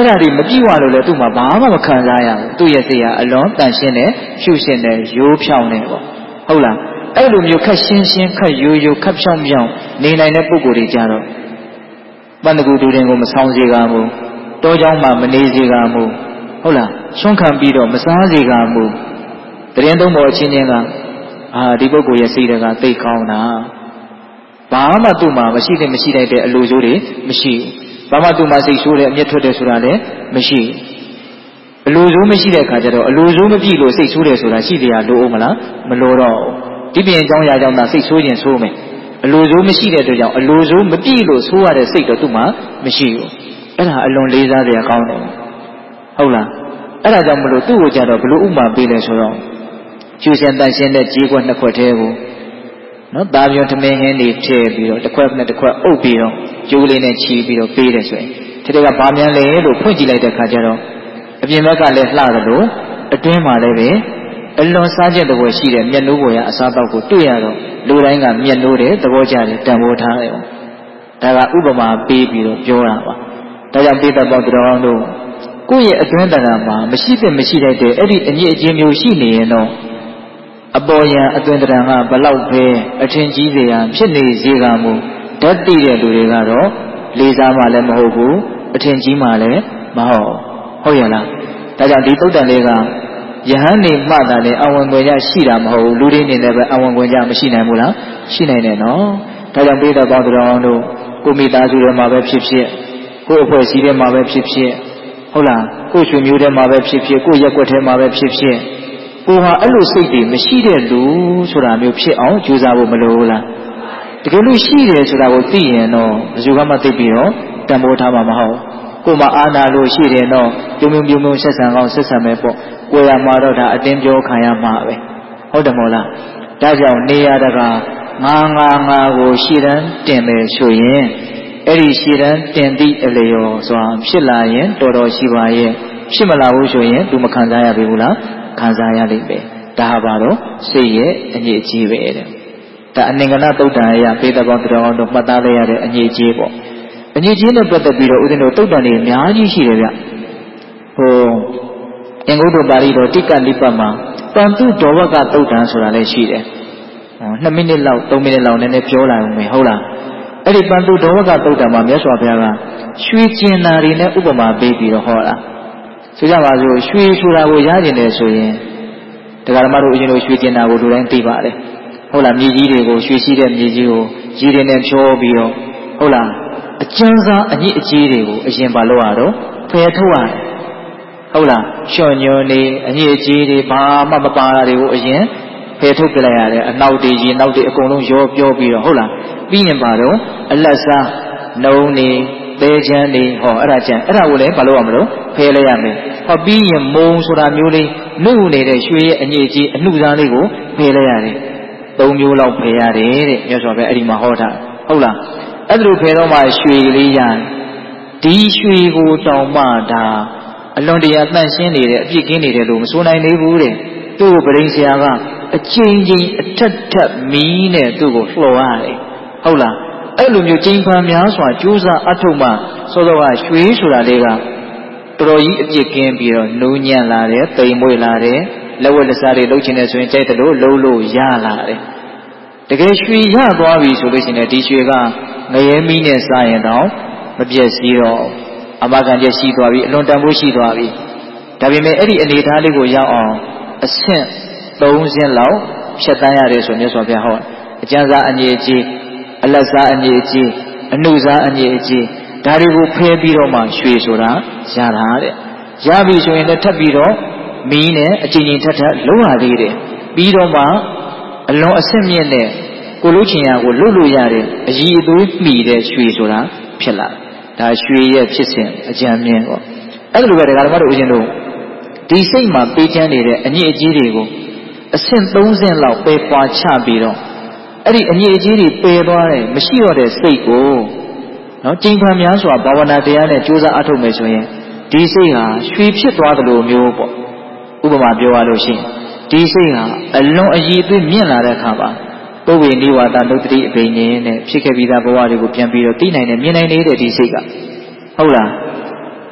အဲ့ဒါတွေမပြည့်ဝလို့လေသူ့မှာဘာမှမခံစားရဘူးသူ့ရဲ့စိတ်ကအလွန်တန်ရှင်းတယ်ရှုရှင်းတယ်ရိုးဖြောင်းတယ်ပေါ့ဟုတ်လားအဲ့လိုမျိုးခက်ရှင်းရှင်းခက်ရိုးရိုးခက်ဖြောင်းဖြောင်းနေနိုင်တဲ့ပုဂ္ဂိုလ်တွေကြတော့ပန္နကူတူတင်ကိုမဆောင်စေကမူတောเจ้าမှာမနေစေကမူဟုတ်လားဆွန့်ခံပြီးတော့မစားစေကမူတရင်သုံးပေါ်အချင်းချင်းကအာဒီပုဂ္ဂိုလ်ရဲ့စိတ်တွေကသိကောင်းတာဘာမှသူ့မှာမရှိတဲ့မရှိတတ်တဲ့အလိုကျိုးတွေမရှိဘူးဘာမှသူ့မှာစိတ်ဆိုးတဲ့အမျက်ထွက်တယ်ဆိုတာလည်းမရှိဘူးအလိုကျိုးမရှိတဲ့အခါကျတော့အလိုကျိုးမပြည့်လို့စိတ်ဆိုးတယ်ဆိုတာရှိတရားလိုအောင်မလားမလိုတော့ဒီပြင်အကြောင်းအရာကြောင့်သာစိတ်ဆိုးခြင်းဆိုးမယ်အလိုကျိုးမရှိတဲ့အတွက်ကြောင့်အလိုကျိုးမပြည့်လို့ဆိုးရတဲ့စိတ်တော့သူ့မှာမရှိဘူးအဲ့ဒါအလွန်လေးစားစရာကောင်းတယ်ဟုတ်လားအဲ့ဒါကြောင့်မလို့သူ့ကိုကြတော့ဘလို့ဥမာပေးလဲဆိုတော့ကျူစင်တန်ရှင်းတဲ့ကြေးခွက်နှစ်ခွက်သေးကိုနော်တာပြွန်ထမင်းဟင်းတွေထည့်ပြီးတော့တစ်ခွက်နဲ့တစ်ခွက်အုပ်ပြီးတော့ကျိုးလေးနဲ့ချီပြီးတော့ပေးတယ်ဆိုရင်ဒီတက်ကဘာများလဲလို့ဖွင့်ကြည့်လိုက်တဲ့အခါကျတော့အပြင်ဘက်ကလည်းလှတယ်လို့အတွင်းမှာလည်းပဲအလွန်စားကျင်တဲ့ဘွယ်ရှိတဲ့မျက်နှိုးပေါ်ရအစားတောက်ကိုတွေ့ရတော့လူတိုင်းကမျက်နှိုးတယ်သဘောကျတယ်တန်ဖိုးထားတယ်ဒါကဥပမာပေးပြီးတော့ပြောတာပါဒါကြောင့်ပိဿပေါင်းတော်တို့ကိုယ့်ရဲ့အတွင်းတဏ္ဍာမှာမရှိတဲ့မရှိတတ်တဲ့အဲ့ဒီအညစ်အကြေးမျိုးရှိနေရင်တော့အပေါ်ယံအတွင်းတဏ္ဍာကဘလောက်ပဲအထင်ကြီးစေရန်ဖြစ်နေစေကမူဓာတ်တိတဲ့လူတွေကတော့လေးစားမှလည်းမဟုတ်ဘူးအထင်ကြီးမှလည်းမဟုတ်ဟုတ်ရလားဒါကြောင့်ဒီသုတ်တန်လေးကယဟန်နေမှတာလည်းအဝင်ခွင့်ရရှိတာမဟုတ်ဘူးလူတွေနေလည်းပဲအဝင်ခွင့်ရမရှိနိုင်ဘူးလားရှိနိုင်တယ်နော်ဒါကြောင့်ပိဿပေါင်းတော်တို့ကိုမိသားစုထဲမှာပဲဖြစ်ဖြစ်ကိုယ့်အဖွဲ့အစည်းထဲမှာပဲဖြစ်ဖြစ်ဟုတ်လားကိုယ့်ဆွေမျိုးထဲမှာပဲဖြစ်ဖြစ်ကိုယ့်ရက်ွက်ထဲမှာပဲဖြစ်ဖြစ်ကိုဟာအဲ့လိုစိတ်တွေမရှိတဲ့လူဆိုတာမျိုးဖြစ်အောင်ကြိုးစားဖို့မလိုဘူးလားတကယ်လို့ရှိတယ်ဆိုတာကိုသိရင်တော့ဘယ်သူမှမသိပြီးတော့တန်ဖိုးထားမှာမဟုတ်ကိုမှအာနာလို့ရှိတယ်တော့ပြုံပြုံပြုံပြုံဆက်ဆံကောင်းဆက်ဆံမယ်ပေါ့ကိုရမှာတော့ဒါအတင်းပြောခံရမှာပဲဟုတ်တယ်မို့လားဒါကြောင့်နေရတကာငါငါငါကိုရှည်တန်းတင်မယ်ဆိုရင်အဲ့ဒီရှည်တန်းတင်သည့်အလျော်စွာဖြစ်လာရင်တော်တော်ရှိပါရဲ့ဖြစ်မလာဘူးဆိုရင်သူမခံစားရပြီဘူးလားခံစားရလိမ့်မယ်ဒါဟာပါတော့စိတ်ရဲ့အညစ်အကြေးပဲတဲ့ဒါအနင်္ဂနာသုတ်တန်ရပေတပေါင်းတော်တို့မှတ်သားလိုက်ရတဲ့အညစ်အကြေးပေါ့အညစ်အကြေးနဲ့ပတ်သက်ပြီးတော့ဦးဇင်းတို့သုတ်တန်တွေအများကြီးရှိတယ်ဗျဟိုအင်္ဂုတ္တပါဠိတော်တိကနိပတ်မှာတန်တုဒေါဝကသုတ်တန်ဆိုတာလည်းရှိတယ်ဟိုနှစ်မိနစ်လောက်သုံးမိနစ်လောက်နည်းနည်းပြောလာအောင်မယ်ဟုတ်လားအဲ့ဒီပန်တုဒေါဝကသုတ်တံမှာမြတ်စွာဘုရားကရွှေကျင်နာတွေနဲ့ဥပမာပေးပြီးတော့ဟောတာဆိုကြပါစို့ရွှေဆိုတာကိုရကျင်တယ်ဆိုရင်တရားဓမ္မတို့အရင်လိုရွှေကျင်နာကိုလူတိုင်းသိပါတယ်ဟုတ်လားမြေကြီးတွေကိုရွှေရှိတဲ့မြေကြီးကိုရေတွေနဲ့ဖြောပြီးတော့ဟုတ်လားအကျဉ်းစားအညစ်အကြေးတွေကိုအရင်ပါလို့ရတော့ဖယ်ထုတ်ရတယ်ဟုတ်လားလျှော့ညွန်နေအညစ်အကြေးတွေဘာမှမပါတာတွေကိုအရင်ဖယ်ထုတ်ပြလိုက်ရတယ်အနောက်တွေရေနောက်တွေအကုန်လုံးရောပြောပြီးတော့ဟုတ်လားပြီးရင်ပါတော့အလက်စားနှုံးနေသဲချမ်းနေဟောအဲ့ဒါကြံအဲ့ဒါကိုလည်းမလုပ်ရမလို့ဖယ်လိုက်ရမယ်ဟောပြီးရင်မုံဆိုတာမျိုးလေးနှုတ်နေတဲ့ရွှေရဲ့အညစ်အကြေးအနှုစားလေးကိုဖယ်လိုက်ရတယ်သုံးမျိုးလောက်ဖယ်ရတယ်တဲ့မြတ်စွာဘုရားအဲ့ဒီမှာဟောတာဟုတ်လားအဲ့ဒါလိုဖယ်တော့မှရွှေကလေးရတယ်ဒီရွှေကိုတောင်မှဒါအလွန်တရာတန့်ရှင်းနေတဲ့အပြစ်ကင်းနေတယ်လို့မဆိုနိုင်သေးဘူးတဲ့သူ့ကိုပရိဆရာကအချိန်ချင်းအထက်ထက်မီးနဲ့သူ့ကိုလှော်ရတယ်ဟုတ်လားအဲ့လိုမျိုးချိန်ဖန်များစွာကြိုးစားအထုတ်မှစောစောကရွှေဆိုတာလေးကတော်တော်ကြီးအပြစ်ကင်းပြီးတော့နှိုးညံ့လာတယ်တိမ်မွေ့လာတယ်လက်ဝက်လက်စားတွေလှုပ်ချင်တယ်ဆိုရင်ကြိုက်တယ်လို့လှုပ်လို့ရလာတယ်တကယ်ရွှေရသွားပြီဆိုလို့ရှိရင်ဒီရွှေကငရဲမီးနဲ့စားရင်တော့မပြည့်စည်တော့အမကန်ကျရှိသွားပြီအလွန်တန်ဖိုးရှိသွားပြီဒါပေမဲ့အဲ့ဒီအနေအထားလေးကိုရောက်အောင်အဆင့်သုံးဆင့်လောက်ဖြတ်တန်းရတယ်ဆိုမြတ်စွာဘုရားဟောအကျဉ်းစားအညစ်အကြေးအလက်စားအညစ်အကြေးအနှုစားအညစ်အကြေးဒါတွေကိုဖယ်ပြီးတော့မှရွှေဆိုတာရတာတဲ့ရပြီဆိုရင်လည်းထပ်ပြီးတော့မီးနဲ့အချိန်ချင်းထပ်ထပ်လုံးရသေးတယ်ပြီးတော့မှအလွန်အဆင့်မြင့်တဲ့ကိုလူချင်းရာကိုလွတ်လို့ရတဲ့အည်အသွေးမှီတဲ့ရွှေဆိုတာဖြစ်လာဒါရွှေရဲ့ဖြစ်စဉ်အကြံမြင်ပေါ့အဲ့လိုပဲတရားဓမ္မတို့ဦးဇင်းတို့ဒီစိတ်မှာပေးချမ်းနေတဲ့အညစ်အကြေးတွေကိုအဆင့်သုံးဆင့်လောက်ပယ်ခွာချပြီးတော့အဲ့ဒီအညစ်အကြေးတွေပယ်သွားတယ်မရှိတော့တဲ့စိတ်ကိုနော်ကျင့်ခံများစွာဘာဝနာတရားနဲ့ကြိုးစားအထုတ်မယ်ဆိုရင်ဒီစိတ်ဟာရွှေဖြစ်သွားတယ်လို့မျိုးပေါ့ဥပမာပြောရလို့ရှိရင်ဒီစိတ်ဟာအလွန်အည်အသွေးမြင့်လာတဲ့အခါမှာပုဗ္ဗေနိဝါဒနုတ္တိအဘိညာဉ်နဲ့ဖြစ်ခဲ့ပြီးသားဘဝတွေကိုပြန်ပြီးတော့သိနိုင်တယ်မြင်နိုင်နေတဲ့ဒီစိတ်ကဟုတ်လား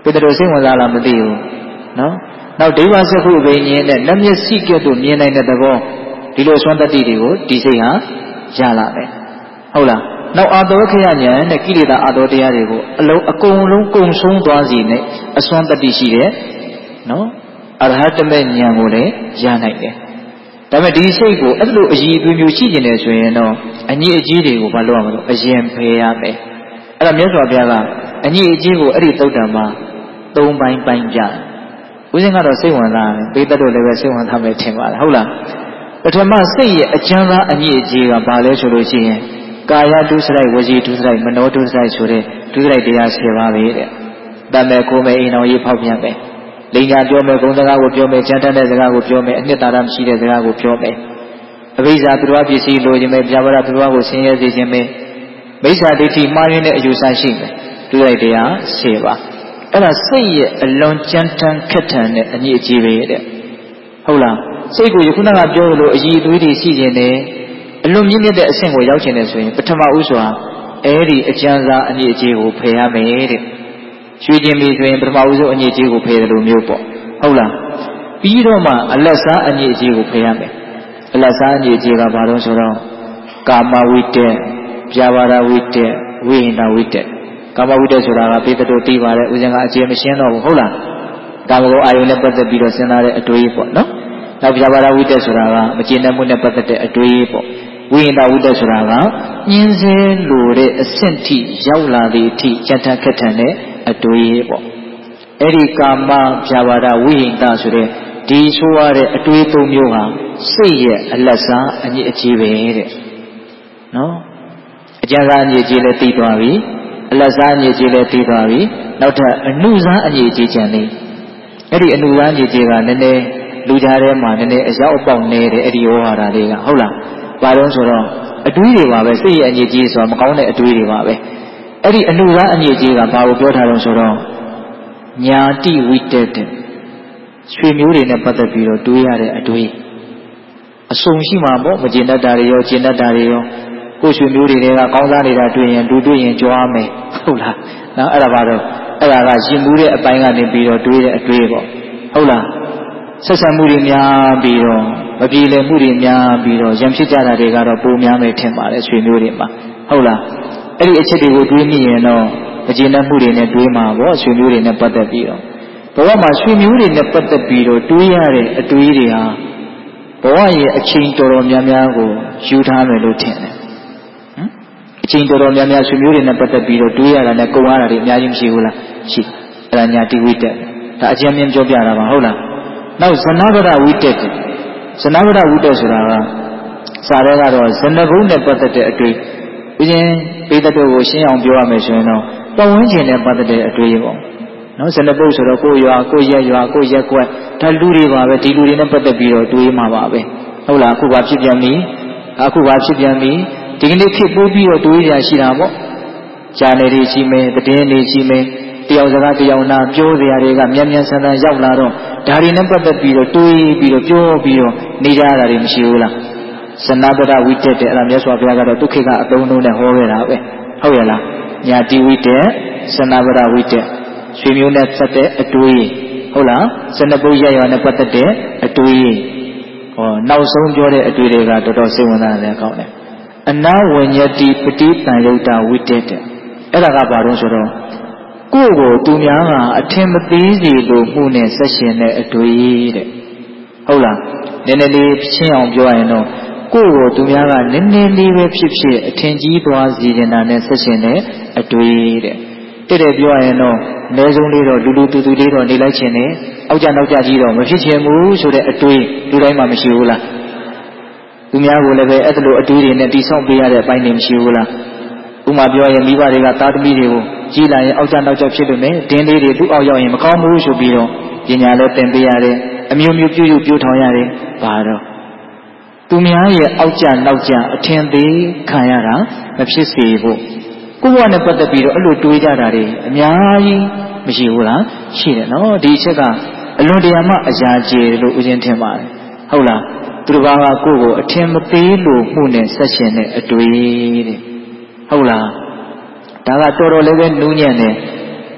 ဘယ်လိုစိတ်ဝင်စားလားမသိဘူးနော်နောက်ဒိဗ္ဗစကုဘိညာဉ်နဲ့နမျက်စိကဲ့သို့မြင်နိုင်တဲ့သဘောဒီလိုစွမ်းတတ္တိတွေကိုဒီစိတ်ဟာရလာတယ်ဟုတ်လားနောက်အာတောခရဉာဏ်နဲ့ကိလေသာအာတောတရားတွေကိုအလုံးအကုန်လုံးကုံဆုံးသွားစီနဲ့အစွမ်းတတ္တိရှိတယ်နော်အရဟတမေဉာဏ်ကိုလည်းရနိုင်တယ်ဒါပေမဲ့ဒီစိတ်ကိုအဲ့လိုအည်အသွေးမျိုးရှိကျင်တယ်ဆိုရင်တော့အညစ်အကြေးတွေကိုမလုပ်ရမလို့အရင်ဖယ်ရမယ်အဲ့ဒါမြတ်စွာဘုရားကအညစ်အကြေးကိုအဲ့ဒီသုတ်တံမှာသုံးပိုင်းပိုင်းပြဦးဇင်းကတော့စိတ်ဝင်စားတယ်ပေးတတ်လို့လည်းပဲစိတ်ဝင်စားမယ်ထင်ပါတယ်ဟုတ်လားပထမစိတ်ရဲ့အကျဉ်းသားအညစ်အကြေးကဘာလဲဆိုလို့ရှိရင်ကာယဒုစရိုက်ဝစီဒုစရိုက်မနောဒုစရိုက်ဆိုတဲ့ဒုစရိုက်တရားဆယ်ပါးပဲတဲ့တတ်မဲ့ကိုယ်မဲ့အိမ်တော်ရေးဖောက်ပြန်မယ်လိင်ညာပြောမယ်ဂုဏ်စကားကိုပြောမယ်ကြမ်းတမ်းတဲ့စကားကိုပြောမယ်အနှစ်သာရမရှိတဲ့စကားကိုပြောမယ်အဘိဇာသူတော်ပစ္စည်းလိုခြင်းပဲပြဘာရသူတော်ကိုဆင်းရဲစေခြင်းပဲမိစ္ဆာဒိဋ္ဌိမှားရင်းတဲ့အယူဆရှိမယ်ဒုစရိုက်တရားဆယ်ပါးအဲ့ဒါစိတ်ရဲ့အလွန်ကြမ်းတမ်းခက်ထန်တဲ့အညစ်အကြေးပဲတဲ့ဟုတ်လားစိတ်ကိုယခုနကပြောလို့အည်အသွေးတွေရှိခြင်းနဲ့အလွန်မြင့်မြတ်တဲ့အဆင့်ကိုရောက်ခြင်းနဲ့ဆိုရင်ပထမဦးစွာအဲ့ဒီအကျဉ်းစားအညစ်အကြေးကိုဖယ်ရမယ်တဲ့ရွှေခြင်းပြီဆိုရင်ပထမဦးဆုံးအညစ်အကြေးကိုဖယ်တယ်လို့မျိုးပေါ့ဟုတ်လားပြီးတော့မှအလတ်စားအညစ်အကြေးကိုဖယ်ရမယ်အလတ်စားအညစ်အကြေးကဘာလို့ဆိုတော့ကာမဝိတ္တပြာပါဒဝိတ္တဝိဟိတဝိတ္တကာမဝိတ္တဆိုတာကပိတ္တတို့သိပါတယ်ဦးဇင်းကအကျေမရှင်းတော့ဘူးဟုတ်လားကာမဂုဏ်အာယုန်နဲ့ပတ်သက်ပြီးတော့စဉ်းစားတဲ့အတွေးပေါ့နော်နောက်ပြာပါဒဝိတ္တဆိုတာကမကျေနပ်မှုနဲ့ပတ်သက်တဲ့အတွေးပေါ့ဝိဟိတဝိတ္တဆိုတာကညှင်းဆဲလိုတဲ့အဆင့်ထိရောက်လာသည့်အထိကြံ့ထခက်ထန်တဲ့အတွေးပေါ့အဲ့ဒီကာမပြာပါဒဝိဟိတဆိုတဲ့ဒီဆိုရတဲ့အတွေးသုံးမျိုးဟာစိတ်ရဲ့အလတ်စားအညစ်အကြေးပဲတဲ့နော်အကျဉ်းစားအညစ်အကြေးလည်းသိသွားပြီအလတ်စားအညစ်အကြေးလည်းသိသွားပြီနောက်ထပ်အနုစားအညစ်အကြေးကျန်နေအဲ့ဒီအနုစားအညစ်အကြေးကနည်းနည်းလူကြားထဲမှာနည်းနည်းအရောက်အပေါက်နေတယ်အဲ့ဒီဝါဟာရတွေကဟုတ်လားဘာလို့ဆိုတော့အတွေးတွေပါပဲစိတ်ရဲ့အညစ်အကြေးဆိုတာမကောင်းတဲ့အတွေးတွေပါပဲအဲ့ဒီအနုစားအညစ်အကြေးကဘာကိုပြောထားလို့ဆိုတော့ညာတိဝိတ္တတဲ့ရွှေမျိုးတွေနဲ့ပတ်သက်ပြီးတော့တွေးရတဲ့အတွေးအစုံရှိမှာပေါ့မကျေနပ်တာတွေရောကျေနပ်တာတွေရောကိုယ်ရွှေမျိုးတွေကကောင်းစားနေတာတွေ့ရင်ဒူတွေ့ရင်ကြွားမယ်ဟုတ်လားနော်အဲ့ဒါပါတော့အဲ့ဒါကရှင်မှုတဲ့အပိုင်းကနေပြီးတော့တွေးတဲ့အတွေးပေါ့ဟုတ်လားဆက်ဆံမှုတွေများပြီးတော့မပြေလည်မှုတွေများပြီးတော့ရံဖြစ်ကြတာတွေကတော့ပိုများမယ်ထင်ပါတယ်ရွှေမျိုးတွေမှာဟုတ်လားအဲ့ဒီအချက်တွေကိုတွေးမိရင်တော့မကျေနပ်မှုတွေနဲ့တွေးမှာပေါ့ရွှေမျိုးတွေနဲ့ပတ်သက်ပြီးတော့ဘဝမှာရွှေမျိုးတွေနဲ့ပတ်သက်ပြီးတော့တွေးရတဲ့အတွေးတွေဟာဘဝရဲ့အချိန်တော်တော်များများကိုယူထားမယ်လို့ထင်တယ်အချိန်တော်တော်များများဆွေမျိုးတွေနဲ့ပတ်သက်ပြီးတော့တွေးရတာနဲ့ကုန်ရတာတွေအများကြီးမရှိဘူးလားရှိအဲ့ဒါညာတိဝိတ္တဒါအကျဉ်းမြင်ပြောပြတာပါဟုတ်လားနောက်ဇနဗရဝိတ္တဇနဗရဝိတ္တဆိုတာကစာရဲကတော့ဇနဘုံနဲ့ပတ်သက်တဲ့အတွေ့ဦးချင်းပိဋကတ်ကိုရှင်းအောင်ပြောရမယ်ဆိုရင်တော့ပတ်ဝန်းကျင်နဲ့ပတ်သက်တဲ့အတွေ့ပေါ့နော်ဇနဘုံဆိုတော့ကိုယ်ရွာကိုယ်ရက်ရွာကိုယ်ရက်ကွက်ဒါလူတွေပါပဲဒီလူတွေနဲ့ပတ်သက်ပြီးတော့တွေးမှာပါပဲဟုတ်လားအခုဘာဖြစ်ပြန်ပြီအခုဘာဖြစ်ပြန်ပြီဒီကနေ့ခေတ်ပိုးပြီးတော့တွေးရရှိတာပေါ့ဂျာနယ်တွေရှိမယ်သတင်းတွေရှိမယ်တယောက်စကားတယောက်နာပြောစရာတွေကမြန်မြန်ဆန်ဆန်ရောက်လာတော့ဒါတွေနဲ့ပတ်သက်ပြီးတော့တွေးပြီးတော့ပြောပြီးတော့နေကြရတာတွေမရှိဘူးလားဇနဗရဝိတ္တတဲ့အဲ့ဒါမြတ်စွာဘုရားကတော့ဒုက္ခကအသုံးလုံးနဲ့ဟောခဲ့တာပဲဟုတ်ရဲ့လားညာတိဝိတ္တဇနဗရဝိတ္တရွှေမျိုးနဲ့သက်တဲ့အတွေးဟုတ်လားဇနပုတ်ရရွာနဲ့ပတ်သက်တဲ့အတွေးဟောနောက်ဆုံးပြောတဲ့အတွေးတွေကတော်တော်စိတ်ဝင်စားတယ်ကောင်းတယ်အနာဝဉ္ညတိပတိတံယုတ်တဝိတ္တတဲ့အဲ့ဒါကဘာလို့ဆိုတော့ကိုယ့်ကိုသူများကအထင်မသေးစေလို့မှုနဲ့ဆက်ရှင်တဲ့အတွေ့တဲ့ဟုတ်လားနည်းနည်းလေးရှင်းအောင်ပြောရရင်တော့ကိုယ့်ကိုသူများကနည်းနည်းလေးပဲဖြစ်ဖြစ်အထင်ကြီးသွားစေနေတာနဲ့ဆက်ရှင်တဲ့အတွေ့တဲ့တဲ့တဲ့ပြောရရင်တော့အနည်းဆုံးလေးတော့လူလူတူတူလေးတော့နေလိုက်ခြင်းနဲ့အောက်ကြနောက်ကြကြီးတော့မဖြစ်ချင်ဘူးဆိုတဲ့အတွေ့လူတိုင်းမှာမရှိဘူးလားသူများကိုလည်းပဲအဲ့လိုအတွေးတွေနဲ့တိဆောက်ပေးရတဲ့အပိုင်းတွေမရှိဘူးလားဥမာပြောရင်မိဘတွေကသားသမီးတွေကိုကြီးလာရင်အောက်ကျနောက်ကျဖြစ်လို့မယ်ဒင်းလေးတွေသူ့အောက်ရောက်ရင်မကောင်းဘူးဆိုပြီးတော့ပညာလည်းသင်ပေးရတယ်အမျိုးမျိုးပြုစုပြုထောင်ရတယ်ဘာတော့သူများရဲ့အောက်ကျနောက်ကျအထင်သေးခံရတာမဖြစ်စေဖို့ကိုယ့်ဘဝနဲ့ပတ်သက်ပြီးတော့အဲ့လိုတွေးကြတာတွေအများကြီးမရှိဘူးလားရှိတယ်နော်ဒီအချက်ကအလွန်တရာမှအရာကျေလို့ဦးဇင်းထင်ပါတယ်ဟုတ်လားသူတစ်ပါးကကိုယ့်ကိုအထင်မသေးလို့မှုနဲ့ဆက်ရှင်တဲ့အတွေ့တဲ့ဟုတ်လားဒါကတော်တော်လေးပဲနူးညံ့တယ်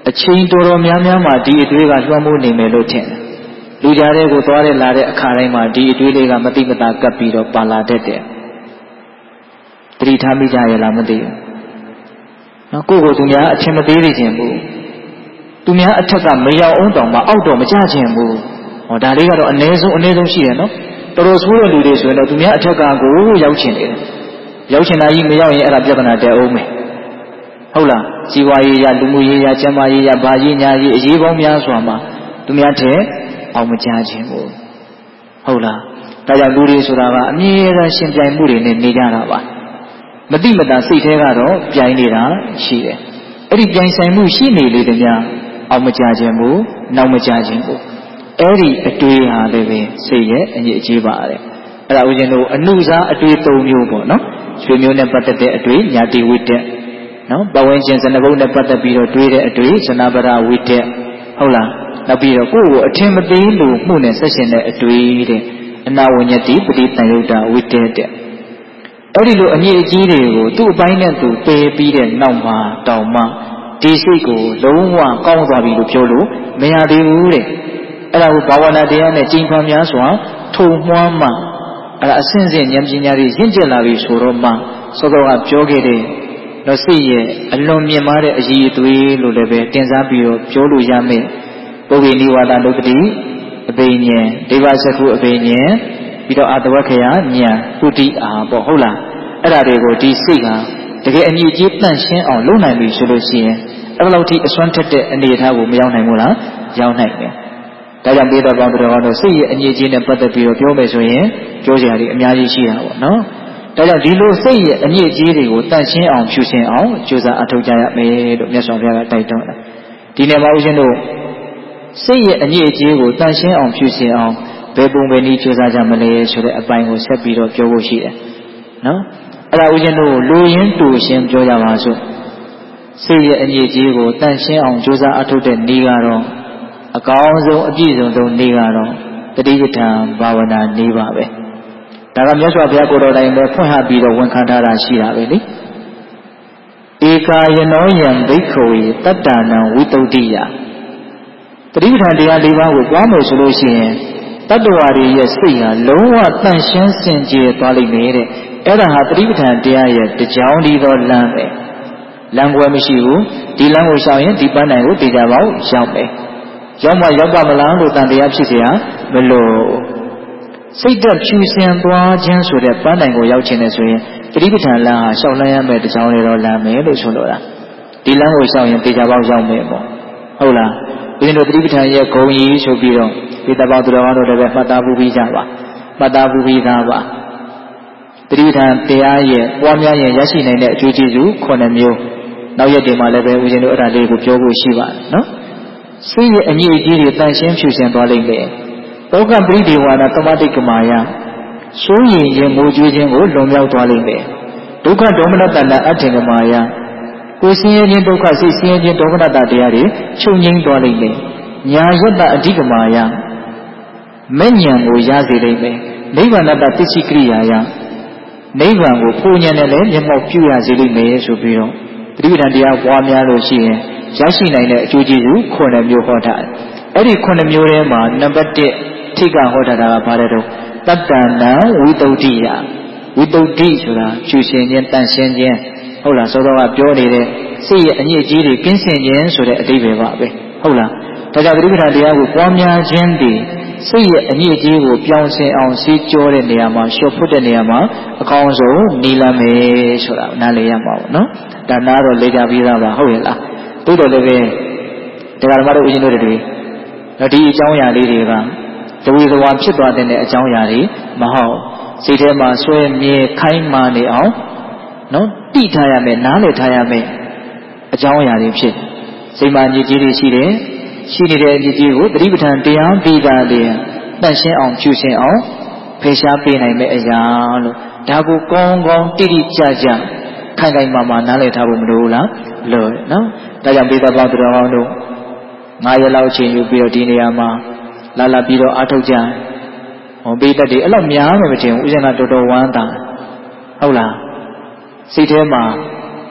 အချင်းတော်တော်များများမှာဒီအတွေးကလွှမ်းမိုးနေမယ်လို့ထင်တယ်လူကြားတဲ့ကိုသွားတဲ့လာတဲ့အခါတိုင်းမှာဒီအတွေးလေးကမတိမတာကပ်ပြီးတော့ပါလာတတ်တယ်တတိထားမိကြရလားမသိဘူးနော်ကိုယ့်ကိုယ်သူများအချင်းမသေးသေးခြင်းဘူးသူများအထက်ကမရောက်အောင်တောင်မှအောက်တော့မကြခြင်းဘူးဟောဒါလေးကတော့အနည်းဆုံးအနည်းဆုံးရှိတယ်နော်တော်တော်ဆိုးတဲ့လူတွေဆိုရင်တော့သူများအထက်ကကိုရောက်ချင်တယ်ရောက်ချင်တာကြီးမရောက်ရင်အဲ့ဒါပြဿနာတက်အောင်မယ်ဟုတ်လားဇီဝရေးရလူမှုရေးရကျန်းမာရေးရဘာရေးညာရေးအရေးပေါင်းများစွာမှာသူများတဲ့အောင်မကြခြင်းဘူးဟုတ်လားဒါကြောင့်လူတွေဆိုတာကအမြဲတမ်းရှင်ပြိုင်မှုတွေနဲ့နေကြတာပါမတိမတာစိတ်ထဲကတော့ပြိုင်နေတာရှိတယ်အဲ့ဒီပြိုင်ဆိုင်မှုရှိနေလေတည်းများအောင်မကြခြင်းဘူးနောက်မကြခြင်းဘူးအဲ့ဒီအတွေ့ဟာလည်းပဲစိတ်ရဲ့အညစ်အကြေးပါတယ်အဲ့ဒါဦးဇင်းတို့အနုစားအတွေ့၃မျိုးပေါ့နော်ရွှေမျိုးနဲ့ပတ်သက်တဲ့အတွေ့ညာတိဝိတ္တနော်ပဝန်းကျင်ဇနဘုတ်နဲ့ပတ်သက်ပြီးတော့တွေးတဲ့အတွေ့ဇနပရဝိတ္တဟုတ်လားနောက်ပြီးတော့ကိုယ့်ကိုအထင်မသေးလို့မှုနဲ့ဆက်ရှင်တဲ့အတွေ့တဲ့အနာဝညတိပဋိတန်ယုတ်တာဝိတ္တတဲ့အဲ့ဒီလိုအညစ်အကြေးတွေကိုသူ့အပိုင်းနဲ့သူပယ်ပြီးတဲ့နောက်မှာတောင်မှဒီစိတ်ကိုလုံးဝကောင်းသွားပြီလို့ပြောလို့မရသေးဘူးတဲ့အဲ့ဒါကိုဘာဝနာတရားနဲ့ကျင့်ဖန်များစွာထုံမွှမ်းမှအဲ့ဒါအစဉ်စဉ်ဉာဏ်ပညာတွေရင့်ကျက်လာပြီဆိုတော့မှစောစောကပြောခဲ့တဲ့တော့စိတ်ရဲ့အလွန်မြင့်မားတဲ့အရေးအသွေးလို့လည်းပဲတင်စားပြီးတော့ပြောလို့ရမယ်ပုဂ္ဂိနိဝါဒလုပတိအဘိညာဉ်ဒိဗ္ဗစကုအဘိညာဉ်ပြီးတော့အာတဝက္ခယဉာဏ်ပုတိအာပေါ့ဟုတ်လားအဲ့ဒါတွေကိုဒီစိတ်ဟာတကယ်အမြင့်ကြီးတန့်ရှင်းအောင်လုပ်နိုင်ပြီဆိုလို့ရှိရင်အဲ့လောက်ထိအစွမ်းထက်တဲ့အနေအထားကိုမရောက်နိုင်ဘူးလားရောက်နိုင်တယ်ဒါကြောင့်ပေးတော်ပေါင်းတော်တော်စိတ်ရဲ့အညစ်အကြေးနဲ့ပတ်သက်ပြီးတော့ပြောမယ်ဆိုရင်ပြောစရာတွေအများကြီးရှိတာပေါ့နော်ဒါကြောင့်ဒီလိုစိတ်ရဲ့အညစ်အကြေးတွေကိုတန့်ရှင်းအောင်ဖြူစင်အောင်ကြိုးစားအထောက်ကြရမယ်လို့မြတ်စွာဘုရားကတိုက်တွန်းတာဒီနေ့မှာဦးဇင်းတို့စိတ်ရဲ့အညစ်အကြေးကိုတန့်ရှင်းအောင်ဖြူစင်အောင်ဘယ်ပုံပဲနည်းကြိုးစားကြမလဲဆိုတဲ့အပိုင်းကိုဆက်ပြီးတော့ပြောဖို့ရှိတယ်နော်အဲ့ဒါဦးဇင်းတို့လူရင်းတူရှင်းပြောကြပါစို့စိတ်ရဲ့အညစ်အကြေးကိုတန့်ရှင်းအောင်ကြိုးစားအထောက်တဲ့နည်းကတော့အကောင်းဆုံးအပြည့်စုံဆုံးနည်းကတော့တတိပဋ္ဌာန်ဘာဝနာနည်းပါပဲဒါကမြတ်စွာဘုရားကိုယ်တော်တိုင်ပဲဖွင့်ဟပြီးတော့ဝန်ခံထားတာရှိတာပဲလေဧကာယနောယံဘိက္ခဝေတတ္တနာဝိတုဒ္ဓိယတတိပဋ္ဌာန်တရား၄ပါးကိုပွားမယ်ဆိုလို့ရှိရင်တတ္တဝါတွေရဲ့စိတ်ဟာလုံးဝတန့်ရှင်းစင်ကြယ်သွားလိမ့်မယ်တဲ့အဲ့ဒါဟာတတိပဋ္ဌာန်တရားရဲ့တကြောင်ဒီသောလမ်းပဲလမ်းကွယ်မရှိဘူးဒီလမ်းကိုရှောင်ရင်ဒီပန်းတိုင်ကိုတေချာပေါက်ရောက်မယ်ရောက်မှရောက်ပါမလားလို့တန်တရားဖြစ်เสียမလို့စိတ်သက်ဖြူစင်သွားခြင်းဆိုတဲ့ပန်းတိုင်ကိုရောက်ခြင်းနဲ့ဆိုရင်တတိပဋ္ဌာန်လမ်းဟာရှောင်လန်းရမယ်တကြောင်လေတော့လမ်းမယ်လို့ဆိုလိုတာဒီလမ်းကိုရှောင်ရင်တေချာပေါက်ရောက်မယ်ပေါ့ဟုတ်လားဒီလိုတတိပဋ္ဌာန်ရဲ့ဂုဏ်ကြီးဆိုပြီးတော့ဒီတပေါင်းသူတော်ကောင်းတို့လည်းပဲမှတ်သားပူပြီးကြပါမှတ်သားပူပြီးသားပါတတိပဋ္ဌာန်တရားရဲ့ပွားများရင်ရရှိနိုင်တဲ့အကျိုးကျေးဇူးခုနှစ်မျိုးနောက်ရက်တွေမှာလည်းပဲဦးဇင်းတို့အဲ့ဒါလေးကိုပြောဖို့ရှိပါတယ်နော်စိတ်ရဲ့အညစ်အကြေးတွေတန်ရှင်းဖြူစင်သွားလိမ့်မယ်တောကပရိဒေဝနာကမ္မတိကမာယစိုးရင်ရင်မိုးကျွေးခြင်းကိုလွန်မြောက်သွားလိမ့်မယ်ဒုက္ခဒေါမနတနာအထင်ကမာယကိုယ်ဆင်းရဲခြင်းဒုက္ခစိတ်ဆင်းရဲခြင်းဒေါမနတတရားတွေချုပ်ငြိမ်းသွားလိမ့်မယ်ညာယတအဓိကမာယမဲ့ဉဏ်ကိုရစေလိမ့်မယ်နိဗ္ဗာန်တသစ္စိကရိယာယနိဗ္ဗာန်ကိုဖူဉဏ်နဲ့လည်းမျက်မှောက်ပြုရစေလိမ့်မယ်ဆိုပြီးတော့တတိပဋ္ဌာန်တရားပွားများလို့ရှိရင်ရရှိနိုင်တဲ့အကျိုးကျေးဇူးခုနှစ်မျိုးဟောထားတယ်အဲ့ဒီခုနှစ်မျိုးထဲမှာနံပါတ်တစ်ထိကဟောထားတာကဘာလဲတော့တတ္တနာဝိတုဒ္ဓိယဝိတုဒ္ဓိဆိုတာဖြူရှင်ခြင်းတန်ရှင်းခြင်းဟုတ်လားစောစောကပြောနေတဲ့စိတ်ရဲ့အညစ်အကြေးတွေကင်းစင်ခြင်းဆိုတဲ့အဓိပ္ပာယ်ပါပဲဟုတ်လားဒါကြောင့်တတိပဋ္ဌာန်တရားကိုပွားများခြင်းဒီစိတ်ရဲ့အညစ်အကြေးကိုပြောင်းဆင်အောင်စီးကြောတဲ့နေရာမှာလျှော့ဖွတ်တဲ့နေရာမှာအကောင်းဆုံးနီလမ်းမယ်ဆိုတာနားလည်ရမှာပေါ့နော်ဒါနားတော့လေ့ကြပြီးသားပါဟုတ်ရဲ့လားသို့တော်လည်းပဲတရားဓမ္မတို့ဦးဇင်းတို့တွေဒီအကြောင်းအရာလေးတွေကတဝေသဝါဖြစ်သွားတဲ့အကြောင်းအရာတွေမဟုတ်စိတ်ထဲမှာဆွဲမြဲခိုင်းမာနေအောင်နော်တိထားရမယ်နားလည်ထားရမယ်အကြောင်းအရာတွေဖြစ်စိတ်မှာညစ်ကြေးတွေရှိတယ်ရှိနေတဲ့အညစ်ကြေးကိုသတိပဋ္ဌာန်တရားပြီးတာလေတန့်ရှင်းအောင်ဖြူစင်အောင်ဖယ်ရှားပေးနိုင်မယ့်အရာလို့ဒါကိုကောင်းကောင်းတိတိကျကျခိုင်ခိုင်မာမာနားလည်ထားဖို့မလိုဘူးလားလို့နော်ဒါကြောင့်ပိဿပေါင်းတော်ကောင်းတို့ငါးရက်လောက်ချိန်ယူပြီးတော့ဒီနေရာမှာလာလာပြီးတော့အားထုတ်ကြဟောပိဿတွေအဲ့လောက်များမယ်မထင်ဘူးဥစဉ်ကတော်တော်ဝမ်းသာဟုတ်လားစိတ်ထဲမှာဩ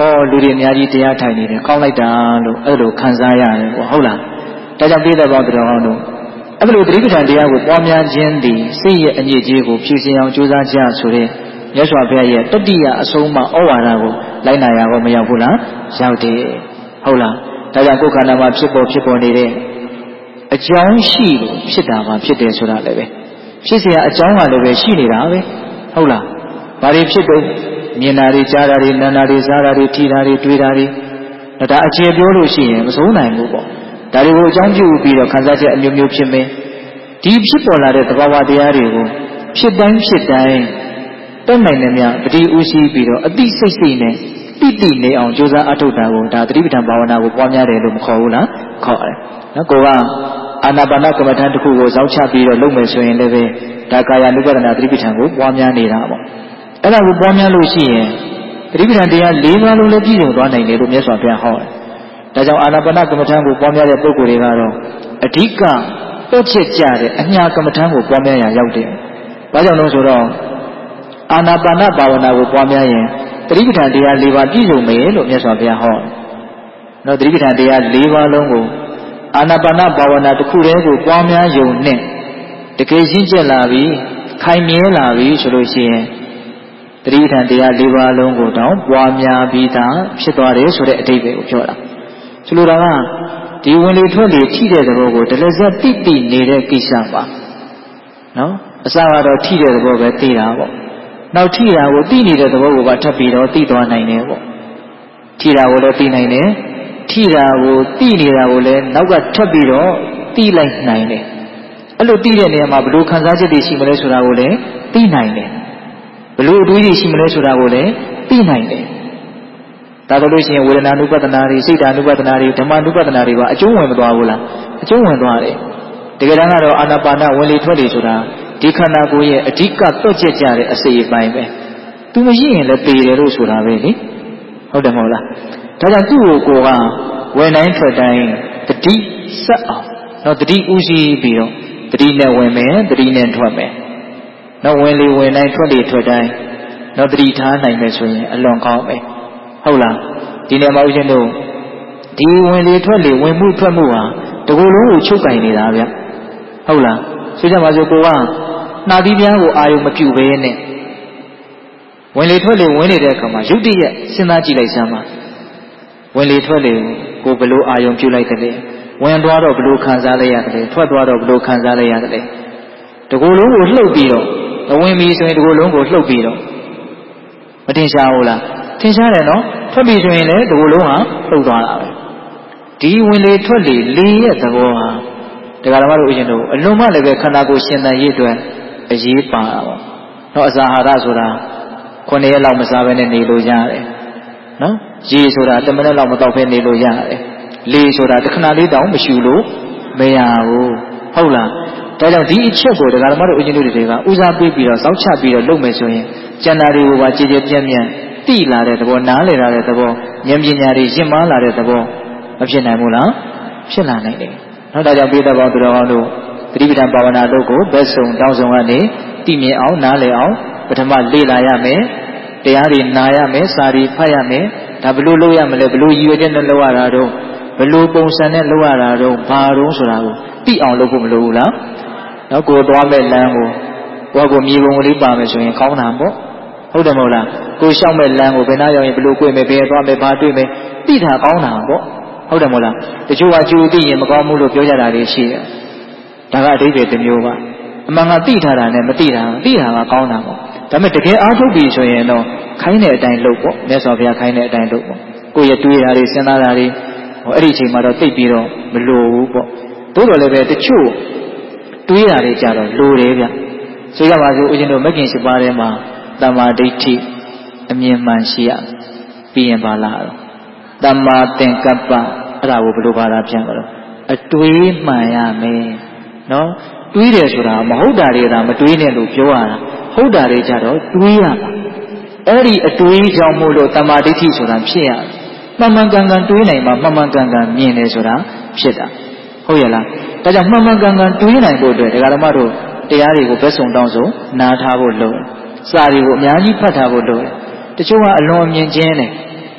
ဩလူတွေအများကြီးတရားထိုင်နေတယ်ကောင်းလိုက်တာလို့အဲ့လိုခံစားရတယ်ပေါ့ဟုတ်လားဒါကြောင့်ပြည့်တဲ့ပေါင်းတော်ကောင်းတို့အဲ့လိုသတိပဋ္ဌာန်တရားကိုပွားများခြင်းသည်စိတ်ရဲ့အညစ်အကြေးကိုဖြူစင်အောင်ကြိုးစားကြဆိုတဲ့မြတ်စွာဘုရားရဲ့တတိယအဆုံးအမဩဝါဒကိုလိုက်နာရဖို့မရောက်ဘူးလားရောက်တယ်ဟုတ်လားဒါကြောင့်ကိုယ်ခန္ဓာမှာဖြစ်ပေါ်ဖြစ်ပေါ်နေတဲ့အကြောင်းရှိလို့ဖြစ်တာပါဖြစ်တယ်ဆိုတာလည်းပဲဖြစ်เสียအကြောင်းကလည်းပဲရှိနေတာပဲဟုတ်လားဘာတွေဖြစ်တော့မြင်တာတွေကြားတာတွေနားတာတွေစားတာတွေထိတာတွေတွေ့တာတွေဒါအခြေပြောလို့ရှိရင်မစိုးနိုင်ဘူးပေါ့ဒါတွေကိုအကြောင်းပြုပြီးတော့ခံစားချက်အမျိုးမျိုးဖြစ်မယ်ဒီဖြစ်ပေါ်လာတဲ့သဘာဝတရားတွေကိုဖြစ်တိုင်းဖြစ်တိုင်းတက်နိုင်တယ်များပฏิဥရှိပြီးတော့အတိစိတ်စိတ်နဲ့တိတိနေအောင်ကြိုးစားအထောက်တာကိုဒါသတိပဋ္ဌာန်ဘာဝနာကိုပွားများတယ်လို့မခေါ်ဘူးလားခေါ်တယ်နော်ကိုကအာနာပါနကမ္မဋ္ဌာန်းတစ်ခုကိုဇောက်ချပြီးတော့လုပ်မယ်ဆိုရင်လည်းပဲဒါကာယ ानु ပဒနာသတိပဋ္ဌာန်ကိုပွားများနေတာပေါ့အဲ့ဒါကိုပွားများလို့ရှိရင်သတိပဋ္ဌာန်တရား၄ပါးလုံးလည်းပြည့်စုံသွားနိုင်တယ်လို့မြတ်စွာဘုရားဟောတယ်ဒါကြောင့်အာနာပါနကမ္မဋ္ဌာန်းကိုပွားများတဲ့ပုဂ္ဂိုလ်တွေကတော့အဓိကပုတ်ချက်ကြတဲ့အညာကမ္မဋ္ဌာန်းကိုပွားများရရောက်တယ်ဘာကြောင့်လဲဆိုတော့အာနာပါနဘာဝနာကိုပွားများရင်သတိပဋ္ဌာန်တရား၄ပါးပြည့်စုံမယ်လို့မြတ်စွာဘုရားဟောတယ်နော်သတိပဋ္ဌာန်တရား၄ပါးလုံးကိုအာနာပါနဘာဝနာတစ်ခုတည်းကိုပွားများယုံနဲ့တကယ်ရှင်းကျက်လာပြီးခိုင်မြဲလာပြီးဆိုလို့ရှိရင်သတိပဋ္ဌာန်တရား၄ပါးလုံးကိုတောင်ပွားများပြီးသားဖြစ်သွားတယ်ဆိုတဲ့အဓိပ္ပာယ်ကိုပြောတာဆိုလိုတာကဒီဝင်လေထွက်လေထိတဲ့သဘောကိုတလက်ဆက်တိတိနေတဲ့ကိစ္စပါနော်အစကတော့ထိတဲ့သဘောပဲသိတာပေါ့နောက်ထိတာကိုသိနေတဲ့သဘောကိုပါထပ်ပြီးတော့သိသွားနိုင်တယ်ပေါ့ထိတာကိုလည်းသိနိုင်တယ်ထိတာကိုသိနေတာကိုလည်းနောက်ကထပ်ပြီးတော့သိလိုက်နိုင်တယ်အဲ့လိုသိတဲ့နေရာမှာဘယ်လိုခံစားချက်တွေရှိမလဲဆိုတာကိုလည်းသိနိုင်တယ်ဘယ်လိုအတွေးတွေရှိမလဲဆိုတာကိုလည်းသိနိုင်တယ်ဒါဆိုလို့ရှိရင်ဝေဒနာ ानु ပဒနာတွေစိတ်ဓာ ानु ပဒနာတွေဓမ္မ ानु ပဒနာတွေပါအကျုံးဝင်မသွားဘူးလားအကျုံးဝင်သွားတယ်တကယ်တမ်းကတော့အာနာပါနဝင်လေထွက်လေဆိုတာဒီခန္ဓာကိုယ်ရဲ့အဓိကသွက်ချက်ကြတဲ့အစိအပိုင်းပဲသူမရှိရင်လည်းပေတယ်လို့ဆိုတာပဲလေဟုတ်တယ်မဟုတ်လားဒါကြောင့်သူ့ကိုကိုကဝင်တိုင်းထွက်တိုင်းတတိဆက်အောင်နော်တတိဥရှိပြီးတော့တတိနဲ့ဝင်မယ်တတိနဲ့ထွက်မယ်နော်ဝင်လေဝင်တိုင်းထွက်လေထွက်တိုင်းနော်တတိထားနိုင်မယ်ဆိုရင်အလွန်ကောင်းမယ်ဟုတ်လားဒီနေ့မှာဦးဇင်းတို့ဒီဝင်လေထွက်လေဝင်မှုထွက်မှုဟာတကူလုံးကိုချုပ်ကင်နေတာဗျဟုတ်လားဆိုကြပါစို့ကိုကနှာသီးပြားကိုအာယုံမပြုတ်ဘဲနဲ့ဝင်လေထွက်လေဝင်နေတဲ့အခါမှာရုပ်တရက်စဉ်းစားကြည့်လိုက်စမ်းပါဝင်လေထွက်လေကိုဘလို့အာယုံပြုတ်လိုက်တယ်ဝင်သွားတော့ဘလို့ခံစားလိုက်ရတယ်ထွက်သွားတော့ဘလို့ခံစားလိုက်ရတယ်တကူလုံးကိုလှုပ်ပြီးတော့ဝင်ပြီဆိုရင်တကူလုံးကိုလှုပ်ပြီးတော့မတင်ရှားဘူးလားထင်ရှားတယ်နော်ထွက်ပြီဆိုရင်လည်းတကူလုံးဟာလှုပ်သွားတာပဲဒီဝင်လေထွက်လေလေရဲ့သဘောဟာတရားဓမ္မတို့အရင်တို့အလုံးမလည်းပဲခန္ဓာကိုယ်ရှင်သန်ရေးအတွက်အရေးပါတာပေါ့နော်အစာဟာရဆိုတာခုနှစ်ရက်လောက်မစားဘဲနဲ့နေလို့ရတယ်နော်ရေဆိုတာတစ်မိနစ်လောက်မတောက်ဘဲနေလို့ရတယ်လေဆိုတာတစ်ခဏလေးတောင်မရှူလို့မရဘူးဟုတ်လားဒါကြောင့်ဒီအချက်ကိုတရားဓမ္မတို့အရင်တို့တွေကဦးစားပေးပြီးတော့စောင့်ချပြီးတော့လုပ်မယ်ဆိုရင်ကျန်တာတွေကိုပါကြည်ကြည်ပြန့်ပြန့်သိလာတဲ့သဘောနားလည်လာတဲ့သဘောဉာဏ်ပညာတွေရင့်မားလာတဲ့သဘောမဖြစ်နိုင်ဘူးလားဖြစ်လာနိုင်တယ်နောက်ဒါကြောင့်ပိဋကပေါင်းသူတော်ကောင်းတို့သတိပဋ္ဌာန်ဘာဝနာတို့ကိုဘက်ဆုံးတောင်းဆုံးကနေသိမြင်အောင်နားလည်အောင်ပထမလေ့လာရမယ်တရားတွေနာရမယ်စာတွေဖတ်ရမယ်ဒါဘလို့လုပ်ရမလဲဘလို့ရည်ရွယ်ချက်နဲ့လုပ်ရတာတော့ဘလို့ပုံစံနဲ့လုပ်ရတာတော့ဘာတော့ဆိုတာကိုသိအောင်လုပ်ဖို့မလိုဘူးလားနော်ကိုသွားမဲ့လမ်းကိုကိုကမြေပုံကလေးပါမယ်ဆိုရင်ကောင်းတာပေါ့ဟုတ်တယ်မဟုတ်လားကိုလျှောက်မဲ့လမ်းကိုဘယ်နှရောက်ရင်ဘလို့ကိုယ်မယ်ဘယ်သွားမယ်ဘာတွေ့မယ်သိတာကောင်းတာပေါ့ဟုတ်တယ်မဟုတ်လားတချို့ကကြိုသိရင်မကောင်းဘူးလို့ပြောကြတာတွေရှိတယ်ဒါကအဓိပ္ပာယ်တစ်မျိုးပါအမှန်ကသိထားတာနဲ့မသိတာသိတာကကောင်းတာပေါ့ဒါပေမဲ့တကယ်အားထုတ်ပြီဆိုရင်တော့ခိုင်းတဲ့အတိုင်းလုပ်ပေါ့မြတ်စွာဘုရားခိုင်းတဲ့အတိုင်းလုပ်ပေါ့ကိုယ့်ရဲ့တွေးတာတွေစဉ်းစားတာတွေဟိုအဲ့ဒီအချိန်မှာတော့သိပြီးတော့မလိုဘူးပေါ့သို့တော်လည်းပဲတချို့တွေးတာတွေကြတော့လိုတယ်ဗျဆိုကြပါစို့ဦးဇင်းတို့မဂ္ဂင်၈ပါးထဲမှာတမ္မာဒိဋ္ဌိအမြင်မှန်ရှိရပြီးရင်ပါလားတော့တမ္မာသင်္ကပ္ပအဲ့ဒါကိုဘယ်လိုဘာသာပြန်ကြတော့အတွေးမှန်ရမယ်နော်တွေးတယ်ဆိုတာမဟုတ်တာတွေကမတွေးနဲ့လို့ပြောရတာဟုတ်တာတွေကြတော့တွေးရမှာအဲ့ဒီအတွေးကြောင့်မို့လို့တမ္မာဒိဋ္ဌိဆိုတာဖြစ်ရမှန်မှန်ကန်ကန်တွေးနိုင်မှမှန်မှန်ကန်ကန်မြင်တယ်ဆိုတာဖြစ်တာဟုတ်ရဲ့လားဒါကြောင့်မှန်မှန်ကန်ကန်တွေးနိုင်ဖို့အတွက်ဒကာဓမ္မတို့တရားတွေကိုဘက်ဆုံးတောင်းဆုံးနားထားဖို့လိုစာတွေကိုအများကြီးဖတ်ထားဖို့လိုတယ်တချို့ကအလွန်အမြင်ကျင်းတယ်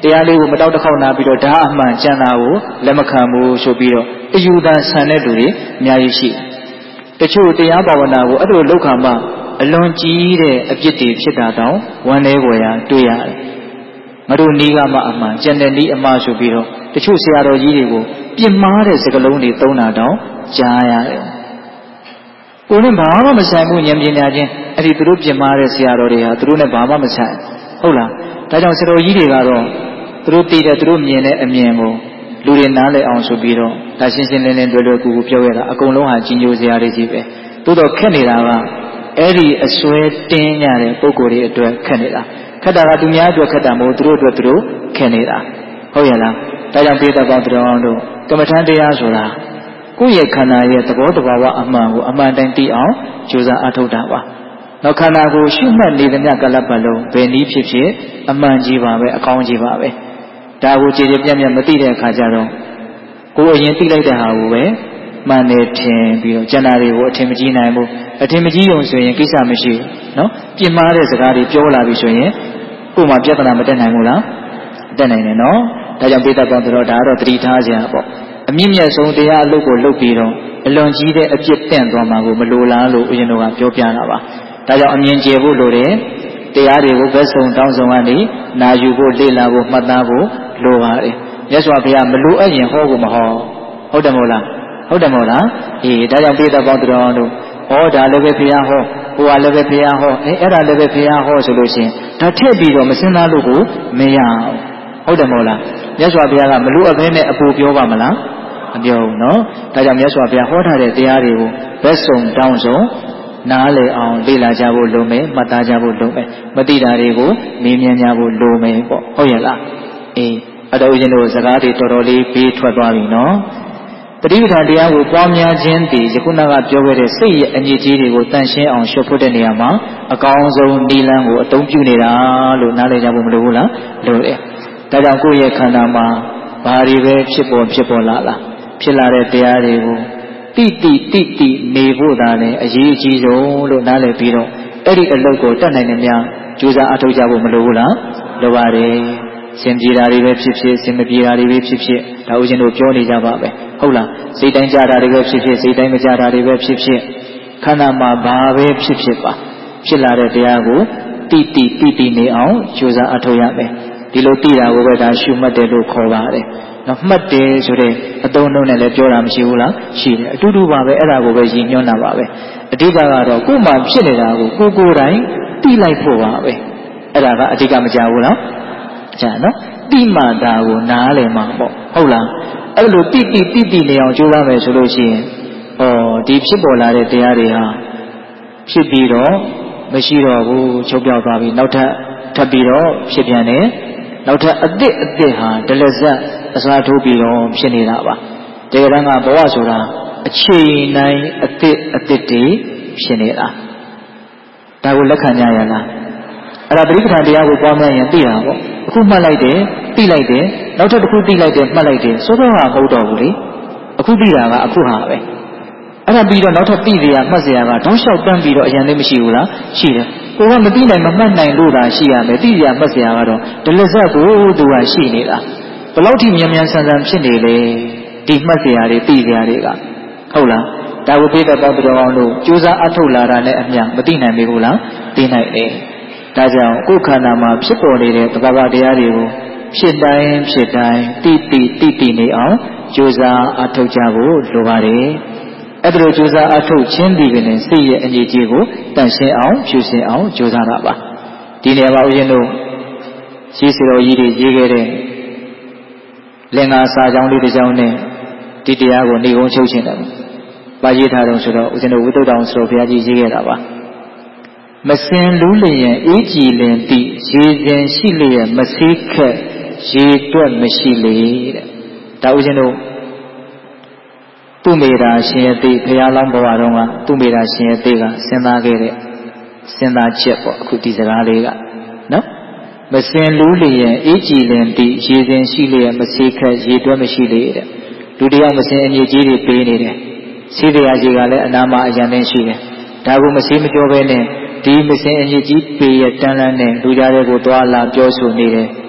တရားလေးကိုမတောက်တစ်ခေါက်နာပြီးတော့ဒါအမှန်ကျန်တာကိုလက်မခံဘူးဆိုပြီးတော့အယူသာဆန်တဲ့လူတွေအများကြီးရှိတယ်တချို့တရားဘာဝနာကိုအဲ့လိုလောက်ခါမှအလွန်ကြီးတဲ့အပြစ်တွေဖြစ်တာတောင်ဝမ်းနည်းပေါ်ရာတွေ့ရတယ်ငါတို့နီးကမှအမှန်ကျန်တဲ့နီးအမှားဆိုပြီးတော့တချို့ဆရာတော်ကြီးတွေကိုပြစ်မှားတဲ့စကားလုံးတွေသုံးတာတောင်ကြားရတယ်ကိုယ်နဲ့ဘာမှမဆိုင်ဘူးဉာဏ်ပညာချင်းအဲ့ဒီသူတို့ပြစ်မှားတဲ့ဆရာတော်တွေဟာသူတို့နဲ့ဘာမှမဆိုင်ဟုတ်လားဒါကြောင့်ဆရာတော်ကြီးတွေကတော့သူတို့သိတဲ့သူတို့မြင်တဲ့အမြင်ကိုလူတွေနားလည်အောင်ဆိုပြီးတော့ဒါရှင်းရှင်းလင်းလင်းလွယ်လွယ်ကူကူပြောရတာအကုန်လုံးဟာကြီးညိုစရာတွေကြီးပဲသို့တော့ခက်နေတာကအဲ့ဒီအစွဲတင်းကြတဲ့ပုံကိုယ်တွေအတွက်ခက်နေတာခက်တာကသူများအတွက်ခက်တာမဟုတ်သူတို့အတွက်သူတို့ခက်နေတာဟုတ်ရဲ့လားဒါကြောင့်ပိဋကပေါင်းတော်အောင်တို့ကမ္မထမ်းတရားဆိုတာကိုယ့်ရဲ့ခန္ဓာရဲ့သဘောတဘာဝအမှန်ကိုအမှန်တိုင်းသိအောင်ကြိုးစားအားထုတ်တာပါနောက်ခန္ဓာကိုရှုမှတ်နေသမျှကလပ်ပတ်လုံးဘယ်နည်းဖြစ်ဖြစ်အမှန်ကြီးပါပဲအကောင်းကြီးပါပဲဒါကိုကြည်ကြည်ပြတ်ပြတ်မသိတဲ့အခါကျတော့ကိုယ်အရင်သိလိုက်တဲ့ဟာကိုပဲမှန်တယ်ထင်ပြီးတော့ကျန်တာတွေကိုအထင်မကြီးနိုင်ဘူးအထင်မကြီးုံဆိုရင်ကိစ္စမရှိဘူးနော်ပြင်းမာတဲ့စကားတွေပြောလာပြီဆိုရင်ကိုယ်မှပြဿနာမတက်နိုင်ဘူးလားတက်နိုင်တယ်နော်ဒါကြောင့်ပိဋကပေါင်းတော်ဒါကတော့သတိထားစရာပေါ့အမြင့်မြတ်ဆုံးတရားအလုပ်ကိုလုပ်ပြီးတော့အလွန်ကြီးတဲ့အပြစ်တင့်သွားမှာကိုမလိုလားလို့ဦးဇင်းတို့ကပြောပြတာပါဒါကြောင့်အမြင်ကျယ်ဖို့လိုတယ်တရားတွေကိုဘက်ဆုံးတောင်းဆုံးကနေနာယူဖို့လေ့လာဖို့မှတ်သားဖို့လိုပါတယ်မြတ်စွာဘုရားမလိုအပ်ရင်ဟောကိုမဟောဟုတ်တယ်မို့လားဟုတ်တယ်မို့လားအေးဒါကြောင့်ပိဋကပေါင်းတော်တို့ဟောဒါလည်းပဲဘုရားဟောဟိုကလည်းပဲဘုရားဟောအဲအဲ့ဒါလည်းပဲဘုရားဟောဆိုလို့ရှိရင်ဒါထည့်ပြီးတော့မစင်သားလို့ကိုမရအောင်ဟုတ်တယ်မို့လားမြတ်စွာဘုရားကမလိုအပ်ဘဲနဲ့အပူပြောပါမလားမပြောဘူးနော်ဒါကြောင့်မြတ်စွာဘုရားဟောထားတဲ့တရားတွေကိုဘက်ဆုံးတောင်းဆုံးနားလည်အောင်လေ့လာကြဖို့လိုမယ်မှတ်သားကြဖို့လိုမယ်မသိတာတွေကိုမေးမြန်းကြဖို့လိုမယ်ပေါ့ဟုတ်ရဲ့လားအေးအတော်ရှင်တို့စကားတွေတော်တော်လေးပြီးထွက်သွားပြီနော်ပဋိပဒါတရားကိုပွားများခြင်းတည်ယခုနကပြောခဲ့တဲ့စိတ်ရဲ့အညစ်အကြေးတွေကိုတန်ရှင်းအောင်ရှုပ်ဖို့တဲ့နေရာမှာအကောင်းဆုံးနိလန်းကိုအသုံးပြုနေတာလို့နားလည်ကြဖို့မလိုဘူးလားလိုတယ်ဒါကြောင့်ကိုယ့်ရဲ့ခန္ဓာမှာဘာတွေပဲဖြစ်ပေါ်ဖြစ်ပေါ်လာလားဖြစ်လာတဲ့တရားတွေကိုတိတိတိတိနေဖို့သာလည်းအရေးအကြီးဆုံးလို့နားလည်ပြီးတော့အဲ့ဒီအလုပ်ကိုတတ်နိုင်တဲ့များကြိုးစားအထောက်ကြဖို့မလိုဘူးလားလိုပါတယ်စင်ပြေတာတွေပဲဖြစ်ဖြစ်စင်မပြေတာတွေပဲဖြစ်ဖြစ်ဒါဦးဇင်းတို့ပြောနေကြပါပဲဟုတ်လားစိတ်တိုင်းကြတာတွေပဲဖြစ်ဖြစ်စိတ်တိုင်းမကြတာတွေပဲဖြစ်ဖြစ်ခန္ဓာမှာဘာပဲဖြစ်ဖြစ်ပါဖြစ်လာတဲ့တရားကိုတိတိတိတိနေအောင်ကြိုးစားအထောက်ရမယ်ဒီလိုသိတာကိုပဲဒါရှုမှတ်တယ်လို့ခေါ်ပါတယ်နော်မှတ်တယ်ဆိုတဲ့အသုံးအနှုန်းနဲ့လည်းပြောတာမရှိဘူးလားရှိတယ်အတူတူပါပဲအဲ့ဒါကိုပဲရည်ညွှန်းတာပါပဲအဓိကကတော့ကိုယ်မှဖြစ်နေတာကိုကိုကိုယ်တိုင်သိလိုက်ဖို့ပါပဲအဲ့ဒါကအဓိကမကြဘူးလားကြာနော်တိမှန်တာကိုနားလည်မှာပေါ့ဟုတ်လားအဲ့လိုတိတိတိတိနေအောင်ကြိုးစားမယ်ဆိုလို့ရှိရင်ဩဒီဖြစ်ပေါ်လာတဲ့တရားတွေဟာဖြစ်ပြီးတော့မရှိတော့ဘူးချုပ်ပြောက်သွားပြီနောက်ထပ်ထပ်ပြီးတော့ဖြစ်ပြန်တယ်နောက်ထပ်အသစ်အသစ်ဟာဒလဇတ်အစားထိုးပြီးတော့ဖြစ်နေတာပါတကယ်တမ်းကဘဝဆိုတာအချိန်တိုင်းအသစ်အသစ်တွေဖြစ်နေတာဒါကိုလက်ခံကြရလားအဲ့ဒါပရိပ္ပံတရားကိုပွားများရင်သိတာပေါ့အခုမှတ်လိုက်တယ်သိလိုက်တယ်နောက်ထပ်တစ်ခုသိလိုက်တယ်မှတ်လိုက်တယ်စိုးတော့ဟာမဟုတ်တော့ဘူးလေအခုသိတာကအခုဟာပဲအဲ့ဒါပြီးတော့နောက်ထပ်သိစရာမှတ်စရာကတောင်းလျှောက်တန်းပြီးတော့အရင်လေးမရှိဘူးလားရှိတယ်ကိုကမသိနိုင်မမှတ်နိုင်လို့သာရှိရမယ်သိစရာမှတ်စရာကတော့ဒလဇတ်ကိုသူကရှိနေတာဘယ်လောက်ထိမြန်မြန်ဆန်ဆန်ဖြစ်နေလဲဒီမှတ်စရာတွေသိစရာတွေကဟုတ်လားဒါကိုပြည့်တဲ့ပေါင်းတော်အောင်လို့ကြိုးစားအထုတ်လာတာနဲ့အမျှမသိနိုင်ပြီဘူးလားသိနိုင်တယ်ဒါကြောင့်ကိုယ်ခန္ဓာမှာဖြစ်ပေါ်နေတဲ့သဘာဝတရားတွေကိုဖြစ်တိုင်းဖြစ်တိုင်းတိတိတိတိနေအောင်ကြိုးစားအထုတ်ကြဖို့လိုပါတယ်အဲ့ဒါလိုကြိုးစားအထုတ်ခြင်းဒီကနေ့စိတ်ရဲ့အငြိကြီးကိုတန့်ရှင်းအောင်ဖြူစင်အောင်ကြိုးစားတာပါဒီနေရာမှာဦးဇင်းတို့ရှိစေတော်ကြီးတွေရေးခဲ့တဲ့လင်္ကာစာကြောင်းလေးတစ်ကြောင်းနဲ့ဒီတရားကိုနေကုန်းချုပ်ခြင်းတယ်ပါရေးထားတော့ဆိုတော့ဦးဇင်းတို့ဝိသုဒ္ဓအောင်ဆိုတော်ဘုရားကြီးရေးခဲ့တာပါမစင်လူးလျင်အေးကြည်လင်တိရေစဉ်ရှိလျက်မဆေးခက်ရေတွက်မရှိလေတဲ့ဒါဦးဇင်းတို့သူမေတာရှင်ရဲ့သိဘုရားလောင်းဘဝတော်ကသူမေတာရှင်ရဲ့သိကစဉ်းစားခဲ့တဲ့စဉ်းစားချက်ပေါ့အခုဒီစကားလေးကနော်မစင်လူးလျင်အေးကြည်လင်တိရေစဉ်ရှိလျက်မဆေးခက်ရေတွက်မရှိလေတဲ့လူတယောက်မစင်အမြင့်ကြီးတွေပေးနေတယ်ဆေးတရားကြီးကလည်းအနာမအယံနဲ့ရှိတယ်ဒါကိုမဆေးမပြောဘဲနဲ့ဒီမစင်အညစ်ကြီးပေရတန်းလန်းနဲ့လူကြားတဲ့ကိုတွာလာပြောဆိုနေတယ်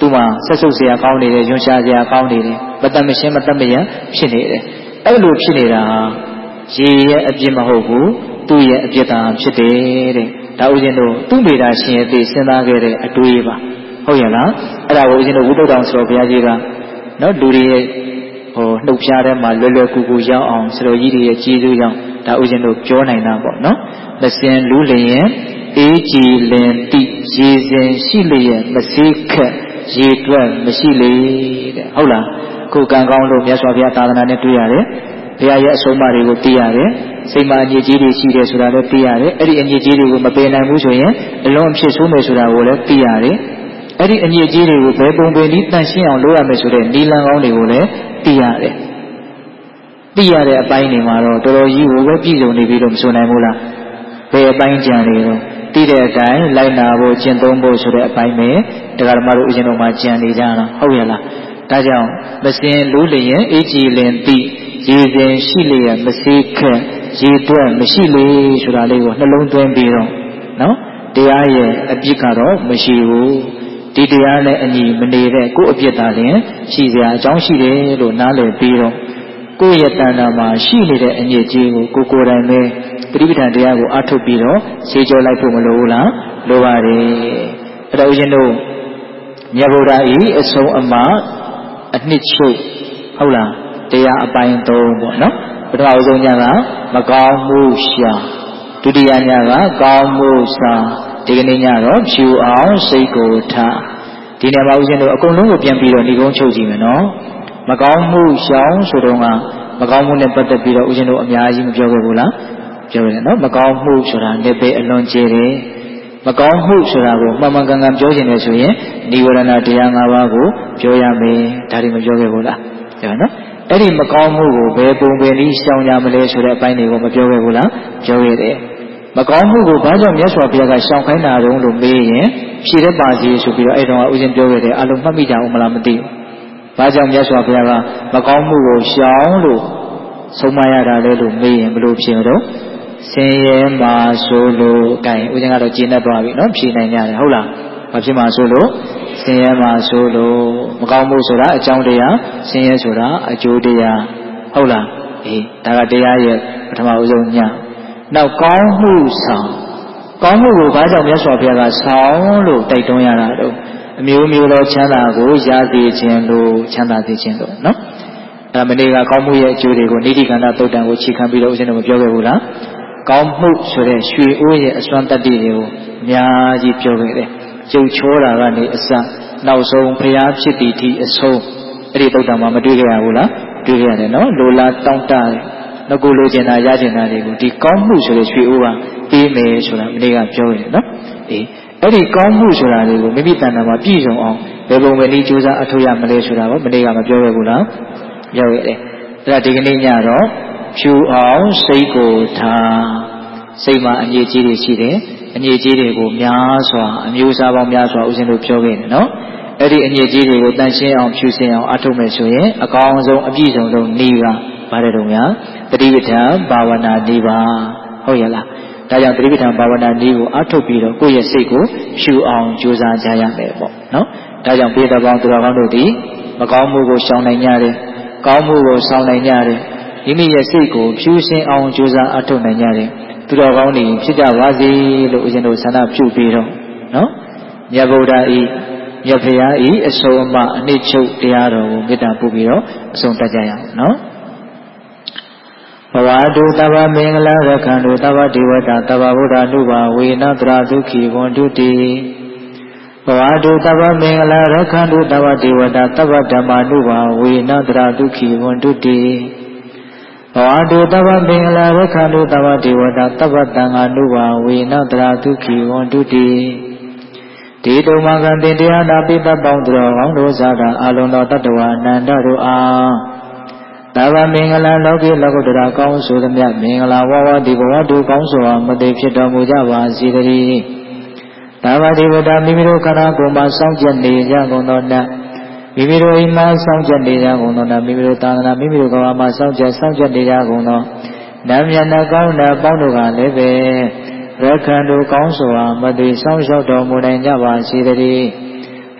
သူ့မှာဆက်ဆုပ်เสียကောင်းနေတယ်ညွှန်ရှာเสียကောင်းနေတယ်မတတ်မရှင်းမတတ်မရဖြစ်နေတယ်အဲ့လိုဖြစ်နေတာရေရဲ့အပြစ်မဟုတ်ဘူးသူ့ရဲ့အပြစ်သာဖြစ်တယ်တဲ့ဒါဥစဉ်တို့သူ့မိသားရှင်ရဲ့သိစဉ်းစားခဲ့တဲ့အတွေးပါဟုတ်ရဲ့လားအဲ့ဒါကိုဥစဉ်တို့ဝိသုဒ္ဓအောင်ဆိုတော့ဘုရားကြီးကနော်လူတွေရဲ့ဟိုနှုတ်ဖျားထဲမှာလွယ်လွယ်ကူကူရောက်အောင်ဆရာကြီးတွေရဲ့ကျေးဇူးကြောင့်ဒါဥစဉ်တို့ပြောနိုင်တာပေါ့နော်မစင်လူလျင်အေးကြည်လင်တိရေစဉ်ရှိလျက်မစေးခက်ရေတွက်မရှိလေတဲ့ဟုတ်လားခုကံကောင်းလို့မြတ်စွာဘုရားသာသနာနဲ့တွေ့ရတယ်ဘုရားရဲ့အဆုံးအမတွေကိုသိရတယ်စိတ်မှာအညစ်အကြေးတွေရှိတယ်ဆိုတာလည်းသိရတယ်အဲ့ဒီအညစ်အကြေးတွေကိုမပယ်နိုင်ဘူးဆိုရင်အလွန်အဖြစ်ဆိုးမယ်ဆိုတာကိုလည်းသိရတယ်အဲ့ဒီအညစ်အကြေးတွေကိုဘယ်ပုံပင်ပြီးတန့်ရှင်းအောင်လုပ်ရမယ်ဆိုတဲ့နိလန်ကောင်းတွေကိုလည်းသိရတယ်သိရတဲ့အပိုင်းတွေမှာတော့တော်တော်ကြီးကိုပဲပြည့်စုံနေပြီလို့မဆိုနိုင်ဘူးလားဘယ်အပိုင်းကြံနေတော့သိတဲ့အတိုင်းလိုက်နာဖို့ကျင့်သုံးဖို့ဆိုတဲ့အပိုင်းပဲတရားဓမ္မတို့ဥစဉ်တော်မှာကြံနေကြတာဟုတ်ရဲ့လားဒါကြောင့်မစင်လူလျင်အေးကြည်လင်သိရေစဉ်ရှိလျက်မစေးခက်ရေတွက်မရှိလေဆိုတာလေးကိုနှလုံးသွင်းပြီးတော့နော်တရားရဲ့အပြစ်ကတော့မရှိဘူးဒီတရားနဲ့အညီမနေတဲ့ကိုယ့်အပြစ်သာလျှင်ရှိစရာအကြောင်းရှိတယ်လို့နားလည်ပြီးတော့ကိုယ့်ရဲ့တဏ္ဍာမှာရှိနေတဲ့အညစ်အကြေးကိုကိုယ်ကိုယ်တိုင်ပဲပဋိပဋ္ဌာန်တရားကိုအထုတ်ပြီးတော့ဆေးကြောလိုက်ဖို့မလိုဘူးလားလိုပါတယ်အဲ့ဒါဥစဉ်တို့မြတ်ဗုဒ္ဓဤအဆုံးအမအနှစ်ချုပ်ဟုတ်လားတရားအပိုင်းသုံးပေါ့နော်ပထမအဆုံးညကမကောင်းမှုရှာဒုတိယညကကောင်းမှုစာဒီကနေ့ညတော့ဖြူအောင်စိတ်ကိုထားဒီနေ့မှာဥစဉ်တို့အကုန်လုံးကိုပြန်ပြီးတော့ဏိကုံးချုပ်ကြည့်မယ်နော်မကောင်းမှုရှောင်ဆိုတော့ကမကောင်းမှုနဲ့ပတ်သက်ပြီးတော့ဥစဉ်တို့အများကြီးမပြောခဲ့ဘူးလားပြောရတယ်နော်မကောင်းမှုဆိုတာလည်းပဲအလွန်ကျယ်တယ်မကောင်းမှုဆိုတာကိုမှန်မှန်ကန်ကန်ပြောခြင်းနဲ့ဆိုရင်និဝရဏတရား၅ပါးကိုပြောရမယ်ဒါတွေမပြောခဲ့ဘူးလားပြောနော်အဲ့ဒီမကောင်းမှုကိုဘယ်ပုံပဲနည်းရှောင်ကြမလဲဆိုတဲ့အပိုင်းတွေကိုမပြောခဲ့ဘူးလားပြောခဲ့တယ်မကောင်းမှုကိုဘာကြောင့်မြတ်စွာဘုရားကရှောင်ခိုင်းတာတုံးလို့မေးရင်ဖြေတတ်ပါစေဆိုပြီးတော့အဲ့တုန်းကဥစဉ်ပြောခဲ့တယ်အလုံးမှတ်မိကြအောင်မလားမသိဘူးဘာကြောင့်မြတ်စွာဘုရားကမကောင်းမှုကိုရှောင်လို့ဆုံးမရတာလဲလို့မေးရင်ဘယ်လိုဖြေမလို့ဆင်းရဲမှာဆိုလို့အကိုင်ဥစဉ်ကတော့ကျင့်တတ်သွားပြီနော်ဖြေနိုင်ကြတယ်ဟုတ်လားဘာဖြစ်မှာဆိုလို့ဆင်းရဲမှာဆိုလို့မကောင်းမှုဆိုတာအကြောင်းတရားဆင်းရဲဆိုတာအကျိုးတရားဟုတ်လားအေးဒါကတရားရဲ့ပထမဦးဆုံးညနောက်ကောင်းမှုဆောင်ကောင်းမှုကိုဘာကြောင့်မြတ်စွာဘုရားကဆောင်လို့တိုက်တွန်းရတာတော့အမျိုးမျိုးသောချမ်းသာကိုရစေခြင်းလို့ချမ်းသာစေခြင်းလို့နော်အဲမနေ့ကကောင်းမှုရဲ့အကျိုးတွေကိုနိတိကန္တသုတ်တံကိုခြေခံပြီးတော့ဦးဇင်းတို့မပြောခဲ့ဘူးလားကောင်းမှုဆိုတဲ့ရွှေအိုးရဲ့အစွမ်းတတ္တိတွေကိုအများကြီးပြောခဲ့တယ်ကျုပ်ချောတာကနေအစနောက်ဆုံးဖျားဖြစ်တည်သည့်အဆုံးအဲ့ဒီသုတ်တံမှာမတွေ့ကြရဘူးလားတွေ့ကြရတယ်နော်လိုလားတောင်းတတယ်ငကိုလိုချင်တာရချင်တာတွေကိုဒီကောင်းမှုဆိုတဲ့ရွှေအိုးကပေးမယ်ဆိုတာမနေ့ကပြောရတယ်နော်အေးအဲ့ဒီကောင်းမှုဆိုတာတွေကိုမိမိတဏ္ဍာမှာပြည့်စုံအောင်ဘယ်ပုံပဲနည်းကြိုးစားအထောက်ရမလဲဆိုတာကိုမနေ့ကမပြောခဲ့ဘူးလားပြောရတယ်အဲ့ဒါဒီကနေ့ညတော့ဖြူအောင်စိတ်ကိုထားစိတ်မှာအငြိအကျေးတွေရှိတယ်အငြိအကျေးတွေကိုများစွာအမျိုးအစားပေါင်းများစွာဥစဉ်တို့ပြောခဲ့တယ်နော်အဲ့ဒီအငြိအကျေးတွေကိုတန်ရှင်းအောင်ဖြူစင်အောင်အထုတ်မယ်ဆိုရင်အကောင်းဆုံးအပြည့်စုံဆုံးနေပါပါတယ်တော့များတတိပဋ္ဌာန်ဘာဝနာနေပါဟုတ်ရဲ့လားဒါကြောင့်တတိပဋ္ဌာန်ဘာဝနာနည်းကိုအထုတ်ပြီးတော့ကိုယ့်ရဲ့စိတ်ကိုဖြူအောင်ကြိုးစားကြရမယ်ပေါ့နော်ဒါကြောင့်ဘေးတော်ကောင်းသူတော်ကောင်းတို့သည်မကောင်းမှုကိုရှောင်နိုင်ကြတယ်ကောင်းမှုကိုဆောင်နိုင်ကြတယ်မိမိရဲ့စိတ်ကိုဖြူစင်အောင်ကြိုးစားအထုတ်နိုင်ကြတယ်သူတော်ကောင်းတွေဖြစ်ကြပါစေလို့ဦးဇင်းတို့ဆန္ဒပြုပြီးတော့နော်မြတ်ဗုဒ္ဓဤမြတ်ဖရာဤအဆုံးအမအနှစ်ချုပ်တရားတော်ကိုမေတ္တာပို့ပြီးတော့အဆုံးတတ်ကြရအောင်နော်ဘဝတုသဗ္ဗမင်္ဂလာရခန္တုသဗ္ဗဒေဝတာသဗ္ဗဗုဒ္ဓနုဘာဝေနတရာဒုက္ခိဝန္တုတိဘဝတုသဗ္ဗမင်္ဂလာရခန္တုသဗ္ဗဒေဝတာသဗ္ဗဓမ္မာနုဘာဝေနတရာဒုက္ခိဝန္တုတိဘဝတုသဗ္ဗမင်္ဂလာရခန္တုသဗ္ဗဒေဝတာသဗ္ဗသံဃာနုဘာဝေနတရာဒုက္ခိဝန္တုတိဒီတုံမကံတင်တရားနာပိတ္တပေါင်းသူတော်ကောင်းတို့စားတာအလုံးသောတတ္တဝါအနန္တတို့အားသဗ္ဗမင်္ဂလာလောကိလောကုတ္တရာကောင်းဆိုသမျှမင်္ဂလာဝဝတိဘဝတုကောင်းစွာမသိဖြစ်တော်မူကြပါစေတည်းသဗ္ဗဒေဝတာမိမိတို့ခန္ဓာကိုယ်မှာစောင့်ကြနေကြကုန်သောနတ်မိမိတို့အိမ်မှာစောင့်ကြနေကြကုန်သောနတ်မိမိတို့သာသနာမိမိတို့ကဘာမှာစောင့်ကြစောင့်ကြနေကြကုန်သောနတ်မြတ်နှကောင်းနှပေါင်းတို့ကလည်းပဲရခန္တုကောင်းစွာမသိစောင့်ရှောက်တော်မူနိုင်ကြပါစေတည်း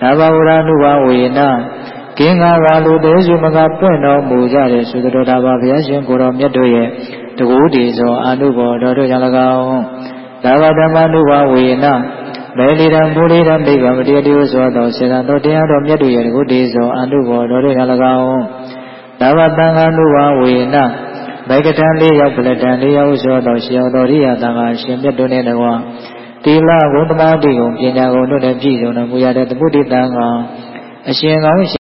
ဒါဘဝရနုဘဝေနကင်းငါဝါလူသေးစုမကပွင့်တော်မူကြတဲ့သုတတော်ဒါဘဘုရားရှင်ကိုတော်မြတ်တို့ရဲ့တကူတည်သောအာနုဘော်တော်တို့ကြောင့်၎င်းဒါဘဓမ္မနုဘဝေနမေလီရံဘူလီရံနိဗ္ဗာန်မတရားတရားဆိုသောစေတတော်တရားတော်မြတ်တို့ရဲ့တကူတည်သောအာနုဘော်တော်တို့ကြောင့်၎င်းဒါဘသံဃာနုဘဝေနမေကတံလေးရောက်ပလတံလေးရောက်ဆိုသောရှင်တော်ရိယသံဃာရှင်မြတ်တို့နဲ့တကွာတိလဘုဒ္ဓမာတိကုံပညာကုံတို့နဲ့ပြည့်စုံတော်မူရတဲ့တပုတ္တိတံဃာအရှင်ကောင်း